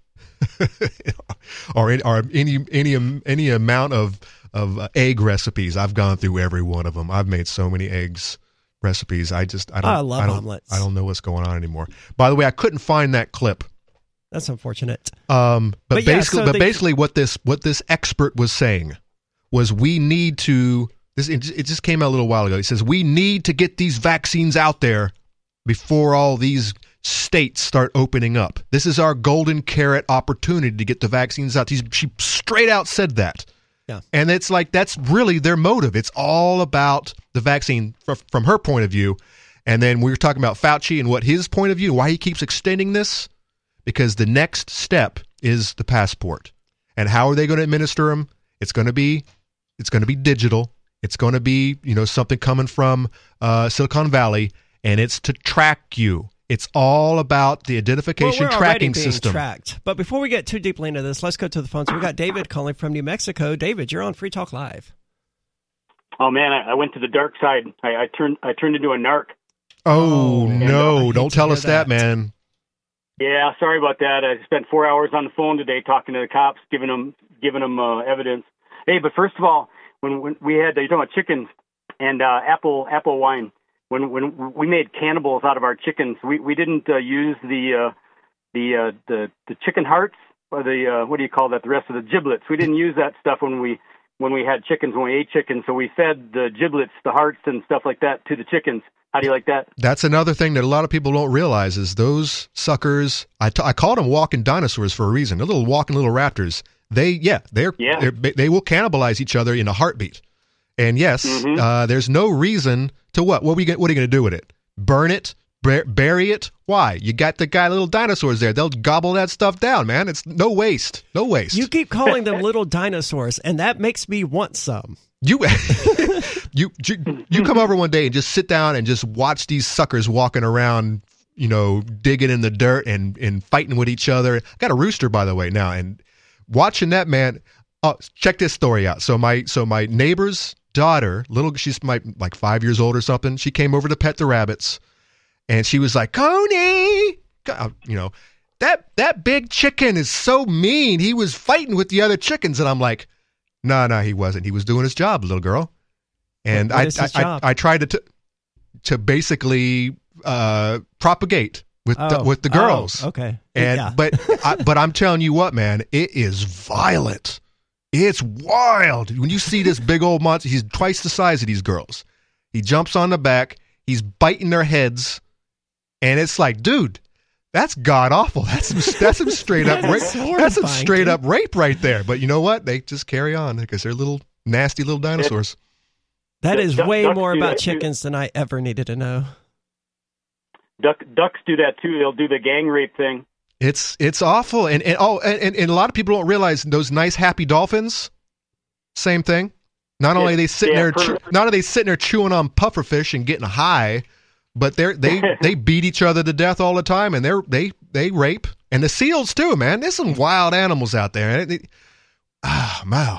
or, or any any any amount of of uh, egg recipes. I've gone through every one of them. I've made so many eggs recipes. I just I don't I love I don't, omelets. I don't know what's going on anymore. By the way, I couldn't find that clip. That's unfortunate. Um, but, but yeah, basically, so but they, basically, what this what this expert was saying was we need to. This it just came out a little while ago. He says we need to get these vaccines out there before all these states start opening up. This is our golden carrot opportunity to get the vaccines out. He's, she straight out said that. Yeah. And it's like, that's really their motive. It's all about the vaccine from, from her point of view. And then we were talking about Fauci and what his point of view, why he keeps extending this, because the next step is the passport. And how are they going to administer them? It's going to be, it's going to be digital. It's going to be, you know, something coming from uh, Silicon Valley, and it's to track you. It's all about the identification well, we're tracking already being system. Tracked. But before we get too deeply into this, let's go to the phones. We got David calling from New Mexico. David, you're on Free Talk Live. Oh man, I, I went to the dark side. I, I turned I turned into a narc. Oh, oh no! Don't tell us that. that, man. Yeah, sorry about that. I spent four hours on the phone today talking to the cops, giving them giving them uh, evidence. Hey, but first of all, when, when we had you're talking about chickens and uh, apple apple wine. When when we made cannibals out of our chickens, we we didn't uh, use the uh, the uh, the the chicken hearts or the uh, what do you call that? The rest of the giblets. We didn't use that stuff when we when we had chickens when we ate chickens. So we fed the giblets, the hearts, and stuff like that to the chickens. How do you like that? That's another thing that a lot of people don't realize is those suckers. I, t- I called them walking dinosaurs for a reason. They're little walking little raptors. they yeah they're, Yeah. they're they will cannibalize each other in a heartbeat. And yes, Mhm. uh, there's no reason to what what are we what are you going to do with it? Burn it? Bur- bury it? Why? You got the guy little dinosaurs there. They'll gobble that stuff down, man. It's no waste. No waste. You keep calling them little dinosaurs, and that makes me want some. You, you, you, you come over one day and just sit down and just watch these suckers walking around, you know, digging in the dirt and, and fighting with each other. I got a rooster, by the way, now, and watching that, man. Oh, check this story out. So my, so my neighbor's daughter, little, she's my, like five years old or something. She came over to pet the rabbits, and she was like, Coney, you know, that that big chicken is so mean. He was fighting with the other chickens, and I'm like, no, no, he wasn't. He was doing his job, little girl. And What I, is his I, job? I, I tried to t- to basically uh, propagate with the, Oh. with the girls. Oh, okay. And Yeah. but I, but I'm telling you what, man, it is violent. It's wild. When you see this big old monster, he's twice the size of these girls. He jumps on the back. He's biting their heads, and it's like, dude, that's god awful. That's some, that's some straight up That rape. is That's some horrifying, straight dude. up rape right there. But you know what? They just carry on because they're little nasty little dinosaurs. That is Duck- way ducks more do about that too. chickens than I ever needed to know. Duck, ducks do that too. They'll do the gang rape thing. It's it's awful, and and oh, and, and a lot of people don't realize those nice happy dolphins. Same thing. Not only are they sitting yeah, there, per- chew, not are they sitting there chewing on pufferfish and getting high, but they're they they beat each other to death all the time, and they're they they rape, and the seals too, man. There's some wild animals out there. And it- Ah, wow.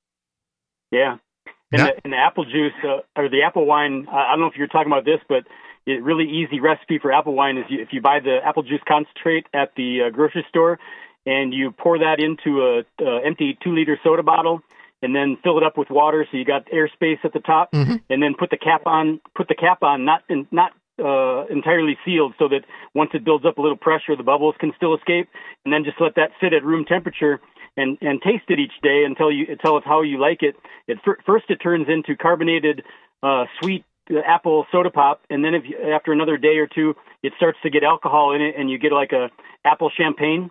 Yeah. And, Now- the, and the apple juice uh, or the apple wine, I I don't know if you're talking about this, but a really easy recipe for apple wine is you, if you buy the apple juice concentrate at the uh, grocery store and you pour that into a uh, empty two liter soda bottle and then fill it up with water so you got airspace at the top, Mhm. and then put the cap on, put the cap on, not in, not uh, entirely sealed, so that once it builds up a little pressure, the bubbles can still escape, and then just let that sit at room temperature and, and taste it each day until you tell it how you like it. It fir- first it turns into carbonated, uh, sweet uh, apple soda pop, and then if you, after another day or two, it starts to get alcohol in it, and you get like a apple champagne.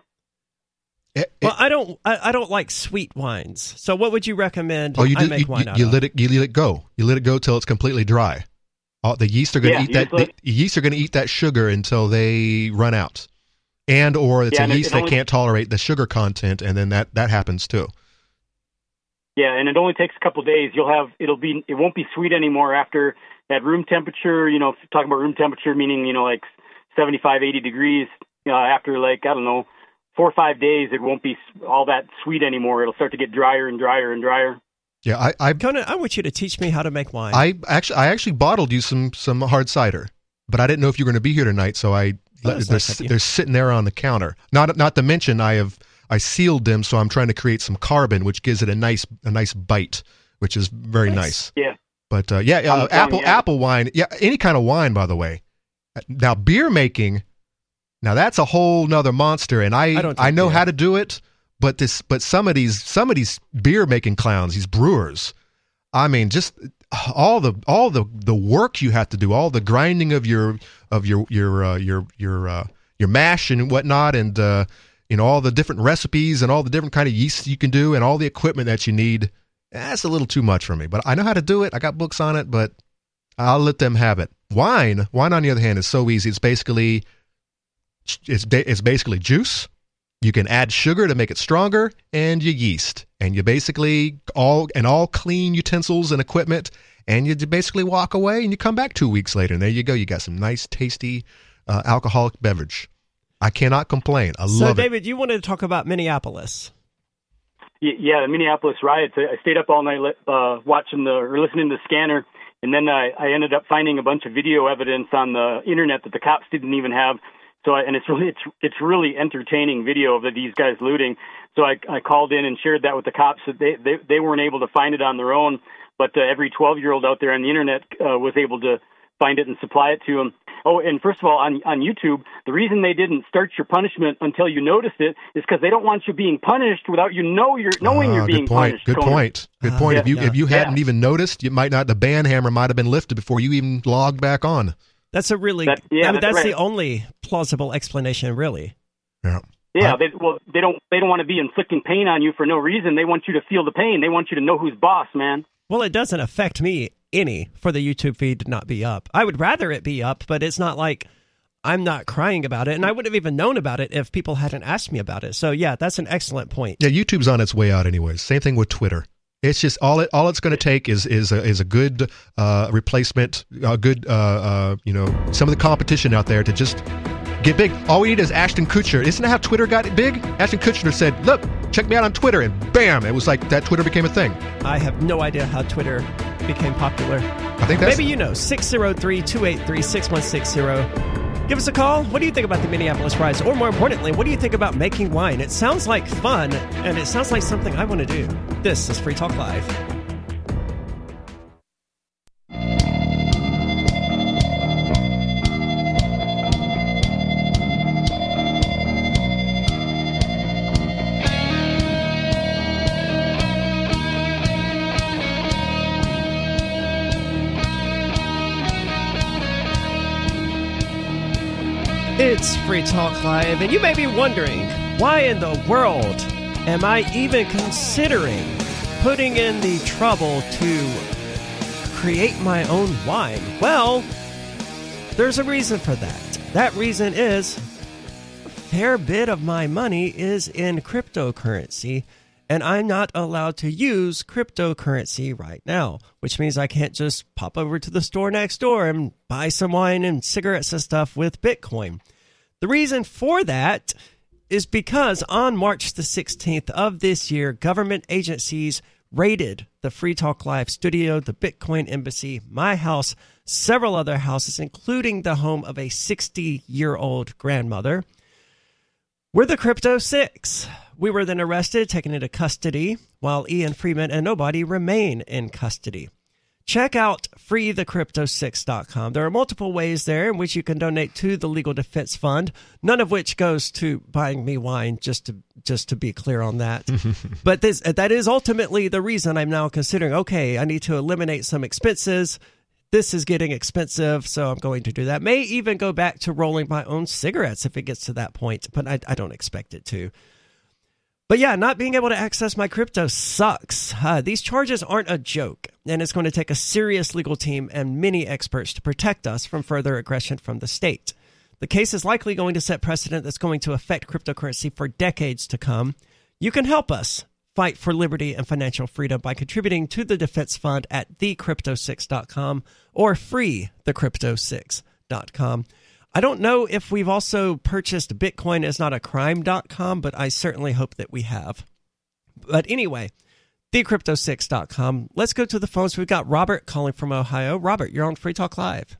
Well, I don't. I, I don't like sweet wines. So, what would you recommend? Oh, you I did, make you, wine you, out you of? let it you let it go. You let it go till it's completely dry. All, the yeast are going to Yeah, eat you that. just let- The yeast are going to eat that sugar until they run out, and or it's Yeah, a and it- yeast it that only- can't tolerate the sugar content, and then that that happens too. Yeah, and it only takes a couple of days. You'll have it'll be it won't be sweet anymore after at room temperature. You know, talking about room temperature, meaning you know like seventy-five, eighty degrees. Uh, after like I don't know four or five days, it won't be all that sweet anymore. It'll start to get drier and drier and drier. Yeah, I I, Conan, I want you to teach me how to make wine. I actually I actually bottled you some some hard cider, but I didn't know if you were going to be here tonight, so I Oh, that's they're, nice of you. they're sitting there on the counter. Not not to mention I have I sealed them, so I'm trying to create some carbon, which gives it a nice a nice bite, which is very nice. Yeah. But uh, yeah, uh, I'm telling apple you. apple wine, yeah, any kind of wine, by the way. Now beer making, now that's a whole nother monster, and I I don't I, drink know beer. how to do it, but this but some of these some of these beer making clowns, these brewers, I mean, just all the all the, the work you have to do, all the grinding of your of your your uh, your your uh, your mash and whatnot, and uh, you know all the different recipes and all the different kind of yeast you can do, and all the equipment that you need. That's a little too much for me, but I know how to do it. I got books on it, but I'll let them have it. Wine, wine on the other hand, is so easy. It's basically it's ba- it's basically juice. You can add sugar to make it stronger, and your yeast, and you basically all and all clean utensils and equipment, and you basically walk away, and you come back two weeks later, and there you go. You got some nice, tasty uh, alcoholic beverage. I cannot complain. I so, love it. David, you wanted to talk about Minneapolis. Y- Yeah, the Minneapolis riots. I I stayed up all night uh, watching the or listening to the scanner, and then I, I ended up finding a bunch of video evidence on the internet that the cops didn't even have. So, I, and it's really it's it's really entertaining video of these guys looting. So I, I called in and shared that with the cops. That they, they they weren't able to find it on their own, but uh, every twelve year old out there on the internet uh, was able to find it and supply it to them. Oh, and first of all, on on YouTube, the reason they didn't start your punishment until you noticed it is because they don't want you being punished without you know you're knowing Ah, you're being good point. punished. Good Conan. point. Good Ah, point. yeah, if you yeah. if you Yeah. hadn't even noticed, you might not. The ban hammer might have been lifted before you even logged back on. That's a really. That- yeah, I mean, that's that's right. the only plausible explanation, really. Yeah. Yeah, they, well, they don't they don't want to be inflicting pain on you for no reason. They want you to feel the pain. They want you to know who's boss, man. Well, it doesn't affect me any for the YouTube feed to not be up. I would rather it be up, but it's not like I'm not crying about it, and I would have even known about it if people hadn't asked me about it. So, yeah, that's an excellent point. Yeah, YouTube's on its way out anyways. Same thing with Twitter. It's just all it all it's going to take is is a, is a good uh, replacement, a good uh, uh, you know, some of the competition out there to just get big. All we need is Ashton Kutcher. Isn't that how Twitter got big? Ashton Kutcher said, "Look, check me out on Twitter," and bam, it was like that. Twitter became a thing. I have no idea how Twitter became popular. I think that's maybe you know six oh three, two eight three, six one six zero. Give us a call. What do you think about the Minneapolis riots? Or more importantly, what do you think about making wine? It sounds like fun, and it sounds like something I want to do. This is Free Talk Live. It's Free Talk Live, and you may be wondering, why in the world am I even considering putting in the trouble to create my own wine? Well, there's a reason for that. That reason is a fair bit of my money is in cryptocurrency, and I'm not allowed to use cryptocurrency right now, which means I can't just pop over to the store next door and buy some wine and cigarettes and stuff with Bitcoin. The reason for that is because on March the sixteenth of this year, government agencies raided the Free Talk Live studio, the Bitcoin Embassy, my house, several other houses, including the home of a sixty-year-old grandmother. We're the Crypto Six. We were then arrested, taken into custody, while Ian Freeman and nobody remain in custody. Check out free the crypto six dot com. There are multiple ways there in which you can donate to the Legal Defense Fund, none of which goes to buying me wine, just to just to be clear on that. But this that is ultimately the reason I'm now considering, okay, I need to eliminate some expenses. This is getting expensive, so I'm going to do that. May even go back to rolling my own cigarettes if it gets to that point, but I, I don't expect it to. But yeah, not being able to access my crypto sucks. Uh, these charges aren't a joke, and it's going to take a serious legal team and many experts to protect us from further aggression from the state. The case is likely going to set precedent that's going to affect cryptocurrency for decades to come. You can help us fight for liberty and financial freedom by contributing to the Defense Fund at the crypto six dot com or free the crypto six dot com. I don't know if we've also purchased bitcoin is not a crime dot com, but I certainly hope that we have. But anyway, the crypto six dot com. Let's go to the phones. We've got Robert calling from Ohio. Robert, you're on Free Talk Live.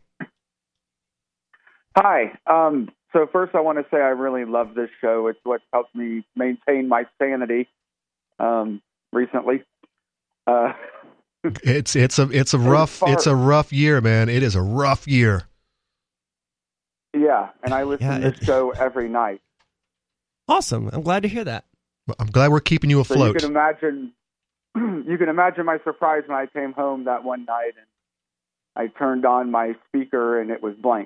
Hi. Um, so first I want to say I really love this show. It's what helped me maintain my sanity um, recently. Uh, it's it's a it's a rough far, it's a rough year, man. It is a rough year. Yeah, and I listen yeah, to this it, show every night. Awesome. I'm glad to hear that. I'm glad we're keeping you afloat. So you can imagine you can imagine my surprise when I came home that one night and I turned on my speaker and it was blank.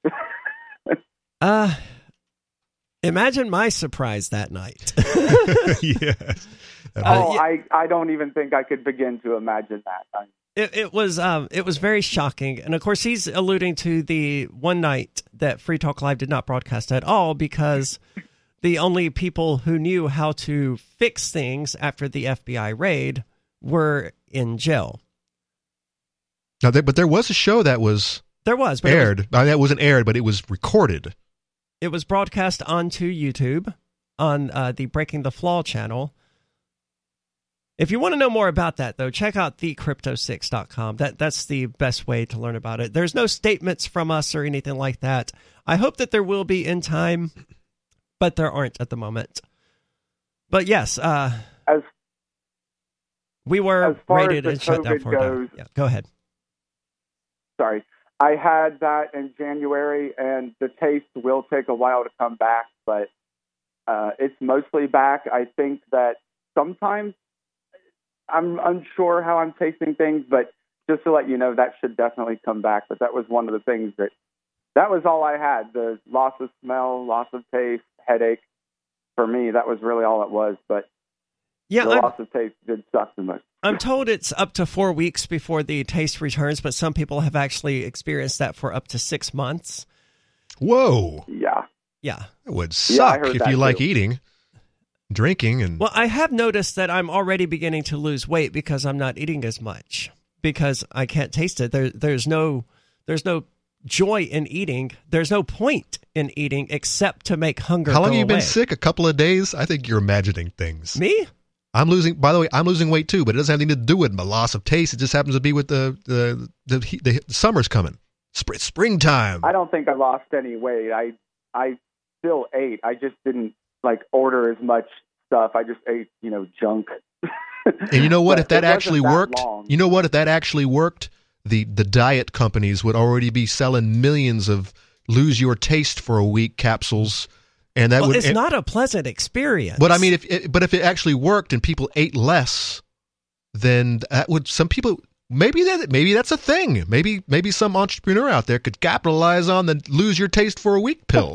uh imagine my surprise that night. Yes. Oh, uh, yeah. I, I don't even think I could begin to imagine that. I, It, it was um, it was very shocking, and of course he's alluding to the one night that Free Talk Live did not broadcast at all because the only people who knew how to fix things after the F B I raid were in jail. Now, there, but there was a show that was there was but aired. It was, I mean, that wasn't aired, but it was recorded. It was broadcast onto YouTube on uh, the Breaking the Flaw channel. If you want to know more about that, though, check out the crypto six dot com. That, that's the best way to learn about it. There's no statements from us or anything like that. I hope that there will be in time, but there aren't at the moment. But yes, uh, as, we were as far raided as and shut down COVID for a goes, yeah, Go ahead. Sorry. I had that in January, and the taste will take a while to come back, but uh, it's mostly back. I think that sometimes I'm unsure how I'm tasting things, but just to let you know, that should definitely come back. But that was one of the things that, that was all I had. The loss of smell, loss of taste, headache. for me. That was really all it was. But yeah, the I'm, loss of taste did suck the most. I'm told it's up to four weeks before the taste returns, but some people have actually experienced that for up to six months. Whoa. Yeah. Yeah. It would Yeah, I suck heard if that you like too. eating, drinking, and Well, I have noticed that I'm already beginning to lose weight because I'm not eating as much because I can't taste it. There, there's no, there's no joy in eating. There's no point in eating except to make hunger how long go have you been away. sick? A couple of days? I think you're imagining things. Me? I'm losing. By the way, I'm losing weight too, but it doesn't have anything to do with my loss of taste. It just happens to be with the the the, the, the summer's coming, Spr- springtime. I don't think I lost any weight. I I still ate. I just didn't like order as much stuff. I just ate, you know, junk. And you know what? But If that it wasn't actually that worked, long. you know what? If that actually worked, the the diet companies would already be selling millions of lose your taste for a week capsules, and that Well, would. it's it- not a pleasant experience. But I mean, if it, but if it actually worked and people ate less, then that would some people maybe that maybe that's a thing. Maybe maybe some entrepreneur out there could capitalize on the lose your taste for a week pill.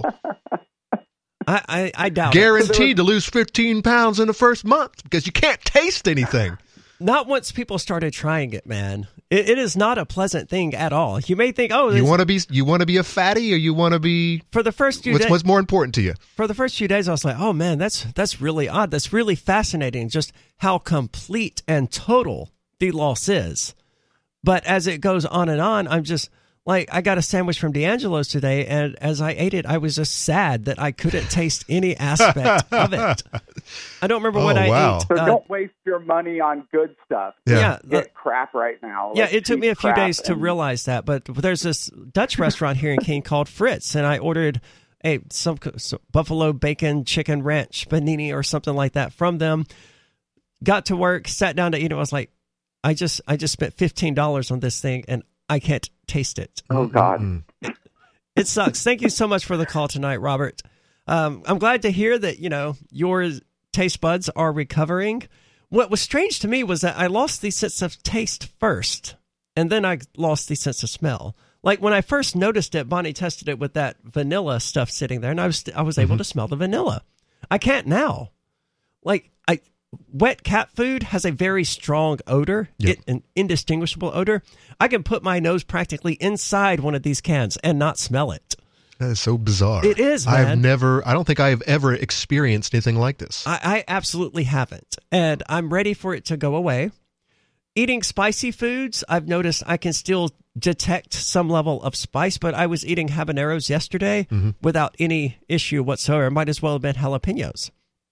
I, I, I doubt it. Guaranteed to lose fifteen pounds in the first month because you can't taste anything. Not once people started trying it, man. It, it is not a pleasant thing at all. You may think, oh, You this- want to be you want to be a fatty, or you want to be for the first few what's, days. what's more important to you? For the first few days, I was like, oh man, that's that's really odd. That's really fascinating. Just how complete and total the loss is. But as it goes on and on, I'm just like, I got a sandwich from D'Angelo's today, and as I ate it, I was just sad that I couldn't taste any aspect of it. I don't remember Oh, what I wow. ate. So Uh, don't waste your money on good stuff. Yeah. yeah, the- Get crap right now. Yeah, Like it took me a cheap few crap days to and- realize that, but there's this Dutch restaurant here in Keene called Fritz, and I ordered a some, some buffalo bacon chicken ranch panini or something like that from them. Got to work, sat down to eat it. I was like, I just I just spent fifteen dollars on this thing, and I can't taste it. Oh God. Mm-mm. It sucks. Thank you so much for the call tonight, Robert. Um, I'm glad to hear that, you know, your taste buds are recovering. What was strange to me was that I lost the sense of taste first, and then I lost the sense of smell. Like when I first noticed it, Bonnie tested it with that vanilla stuff sitting there, and I was I was able Mhm. to smell the vanilla. I can't now. Like I, wet cat food has a very strong odor, Yep. it, an indistinguishable odor. I can put my nose practically inside one of these cans and not smell it. That is so bizarre. It is, I've man. never. I don't think I have ever experienced anything like this. I, I absolutely haven't, and I'm ready for it to go away. Eating spicy foods, I've noticed I can still detect some level of spice, but I was eating habaneros yesterday Mm-hmm. without any issue whatsoever. Might as well have been jalapenos.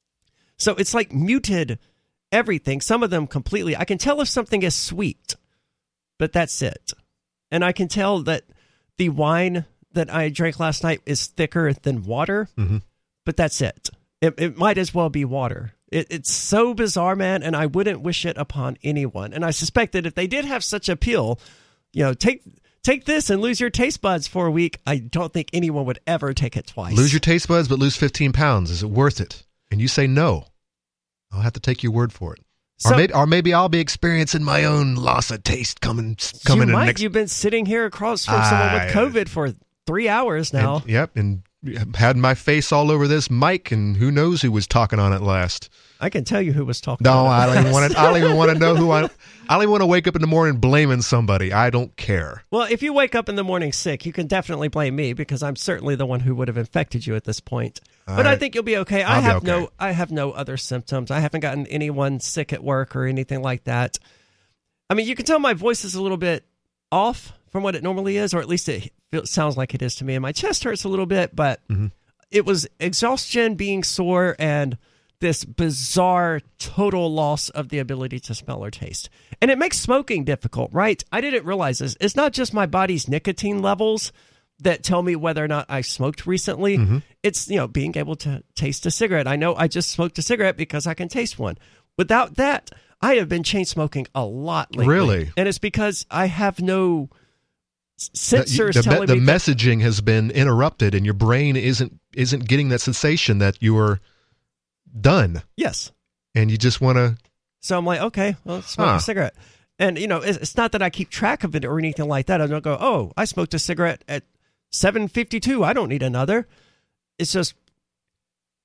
So it's like muted everything, some of them completely. I can tell if something is sweet, but that's it. And I can tell that the wine that I drank last night is thicker than water, Mm-hmm. but that's it. It, it might as well be water. It, it's so bizarre, man, and I wouldn't wish it upon anyone. And I suspect that if they did have such appeal, you know, take take this and lose your taste buds for a week, I don't think anyone would ever take it twice. Lose your taste buds, but lose fifteen pounds. Is it worth it? And you say no. I'll have to take your word for it. So- or maybe, or maybe I'll be experiencing my own loss of taste coming coming you in might. next. You've been sitting here across from someone I- with COVID for three hours now. And, yep, and had my face all over this mic, and who knows who was talking on it last. I can tell you who was talking. No, about I don't even this. want to. I don't even want to know who I. I don't even want to wake up in the morning blaming somebody. I don't care. Well, if you wake up in the morning sick, you can definitely blame me because I'm certainly the one who would have infected you at this point. But I, I- think you'll be okay. I I'll be have okay. no I have no other symptoms. I haven't gotten anyone sick at work or anything like that. I mean, you can tell my voice is a little bit off from what it normally is, or at least it feels, sounds like it is to me. And my chest hurts a little bit, but Mm-hmm. it was exhaustion, being sore, and this bizarre total loss of the ability to smell or taste. And it makes smoking difficult, right? I didn't realize this. It's not just my body's nicotine levels that tell me whether or not I smoked recently. Mm-hmm. It's, you know, being able to taste a cigarette. I know I just smoked a cigarette because I can taste one. Without that, I have been chain smoking a lot lately. Really? And it's because I have no s- The, sensors the, telling the me that- messaging has been interrupted, and your brain isn't isn't getting that sensation that you are done, Yes. and you just want to. So I'm like, okay, well, let's smoke Huh. a cigarette. And, you know, it's, it's not that I keep track of it or anything like that. I don't go, oh, I smoked a cigarette at seven fifty-two. I don't need another. It's just,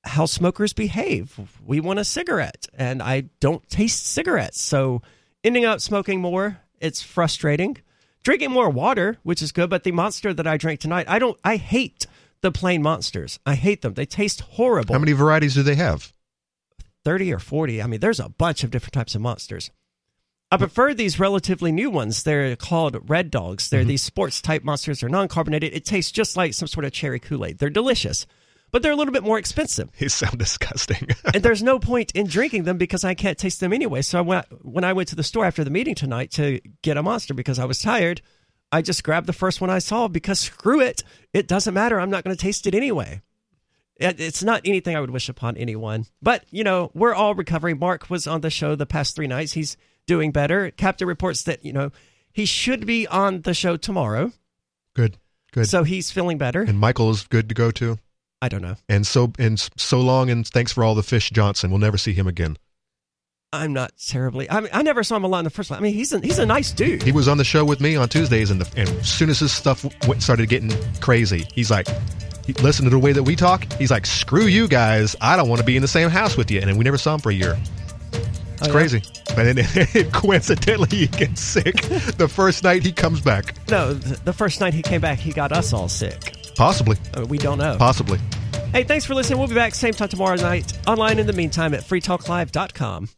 how smokers behave. We want a cigarette, and I don't taste cigarettes. So ending up smoking more, it's frustrating. Drinking more water, which is good, but the Monster that I drank tonight, I don't. I hate the plain Monsters. I hate them. They taste horrible. How many varieties do they have? thirty or forty. I mean, there's a bunch of different types of Monsters. I prefer these relatively new ones. They're called Red Dogs. They're mm-hmm. these sports-type Monsters. They're non-carbonated. It tastes just like some sort of cherry Kool-Aid. They're delicious, but they're a little bit more expensive. They sound disgusting. And there's no point in drinking them because I can't taste them anyway. So I went, when I went to the store after the meeting tonight to get a Monster because I was tired, I just grabbed the first one I saw because screw it. It doesn't matter. I'm not going to taste it anyway. It's not anything I would wish upon anyone. But, you know, we're all recovering. Mark was on the show the past three nights. He's doing better. Captain reports that, you know, he should be on the show tomorrow. Good, good. So he's feeling better. And Michael is good to go too? I don't know. And so and so long, and thanks for all the fish, Johnson. We'll never see him again. I'm not terribly... I mean, I never saw him a lot in the first one. I mean, he's a, he's a nice dude. He was on the show with me on Tuesdays, and, the, and as soon as his stuff went, started getting crazy, he's like... He, listen to the way that we talk. He's like, screw you guys. I don't want to be in the same house with you. And then we never saw him for a year. It's oh, crazy. Yeah? But then it, coincidentally, he gets sick the first night he comes back. No, the first night he came back, he got us all sick. Possibly. Uh, we don't know. Possibly. Hey, thanks for listening. We'll be back same time tomorrow night. Online in the meantime at free talk live dot com.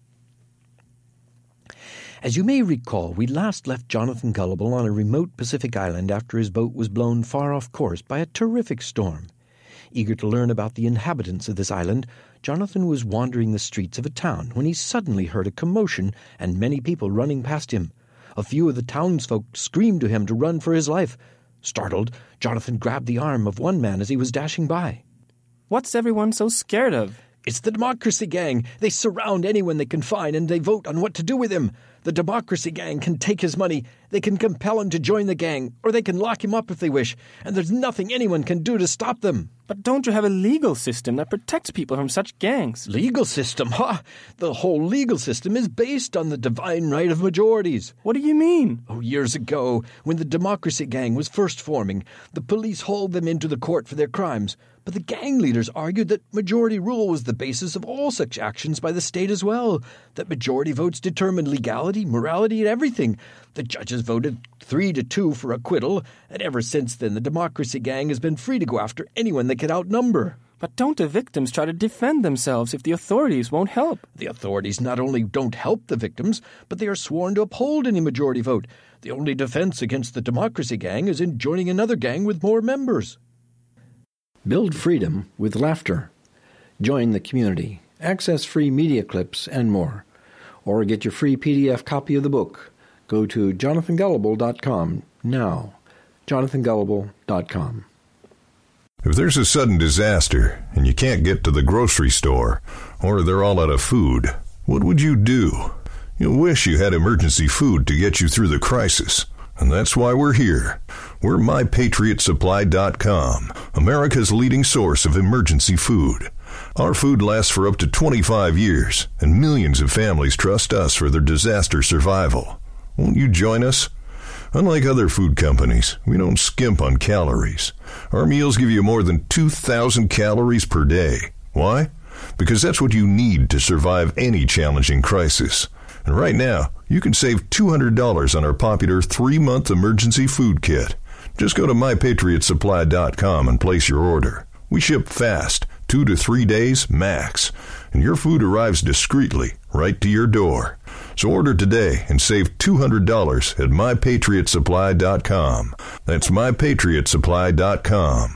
As you may recall, we last left Jonathan Gullible on a remote Pacific island after his boat was blown far off course by a terrific storm. Eager to learn about the inhabitants of this island, Jonathan was wandering the streets of a town when he suddenly heard a commotion and many people running past him. A few of the townsfolk screamed to him to run for his life. Startled, Jonathan grabbed the arm of one man as he was dashing by. What's everyone so scared of? It's the Democracy Gang. They surround anyone they can find and they vote on what to do with him. The Democracy Gang can take his money, they can compel him to join the gang, or they can lock him up if they wish, and there's nothing anyone can do to stop them. But don't you have a legal system that protects people from such gangs? Legal system? Ha! The whole legal system is based on the divine right of majorities. What do you mean? Oh, years ago, when the Democracy Gang was first forming, the police hauled them into the court for their crimes. But the gang leaders argued that majority rule was the basis of all such actions by the state as well, that majority votes determined legality, morality, and everything. The judges voted three to two for acquittal, and ever since then the Democracy Gang has been free to go after anyone they can outnumber. But don't the victims try to defend themselves if the authorities won't help? The authorities not only don't help the victims, but they are sworn to uphold any majority vote. The only defense against the Democracy Gang is in joining another gang with more members. Build freedom with laughter. Join the community. Access free media clips and more. Or get your free P D F copy of the book. Go to jonathan gullible dot com now. jonathan gullible dot com. If there's a sudden disaster and you can't get to the grocery store, or they're all out of food, what would you do? You'll wish you had emergency food to get you through the crisis. And that's why we're here. We're my patriot supply dot com, America's leading source of emergency food. Our food lasts for up to twenty-five years, and millions of families trust us for their disaster survival. Won't you join us? Unlike other food companies, we don't skimp on calories. Our meals give you more than two thousand calories per day. Why? Because that's what you need to survive any challenging crisis. And right now, you can save two hundred dollars on our popular three-month emergency food kit. Just go to my patriot supply dot com and place your order. We ship fast, two to three days max, and your food arrives discreetly right to your door. So order today and save two hundred dollars at my patriot supply dot com. That's my patriot supply dot com.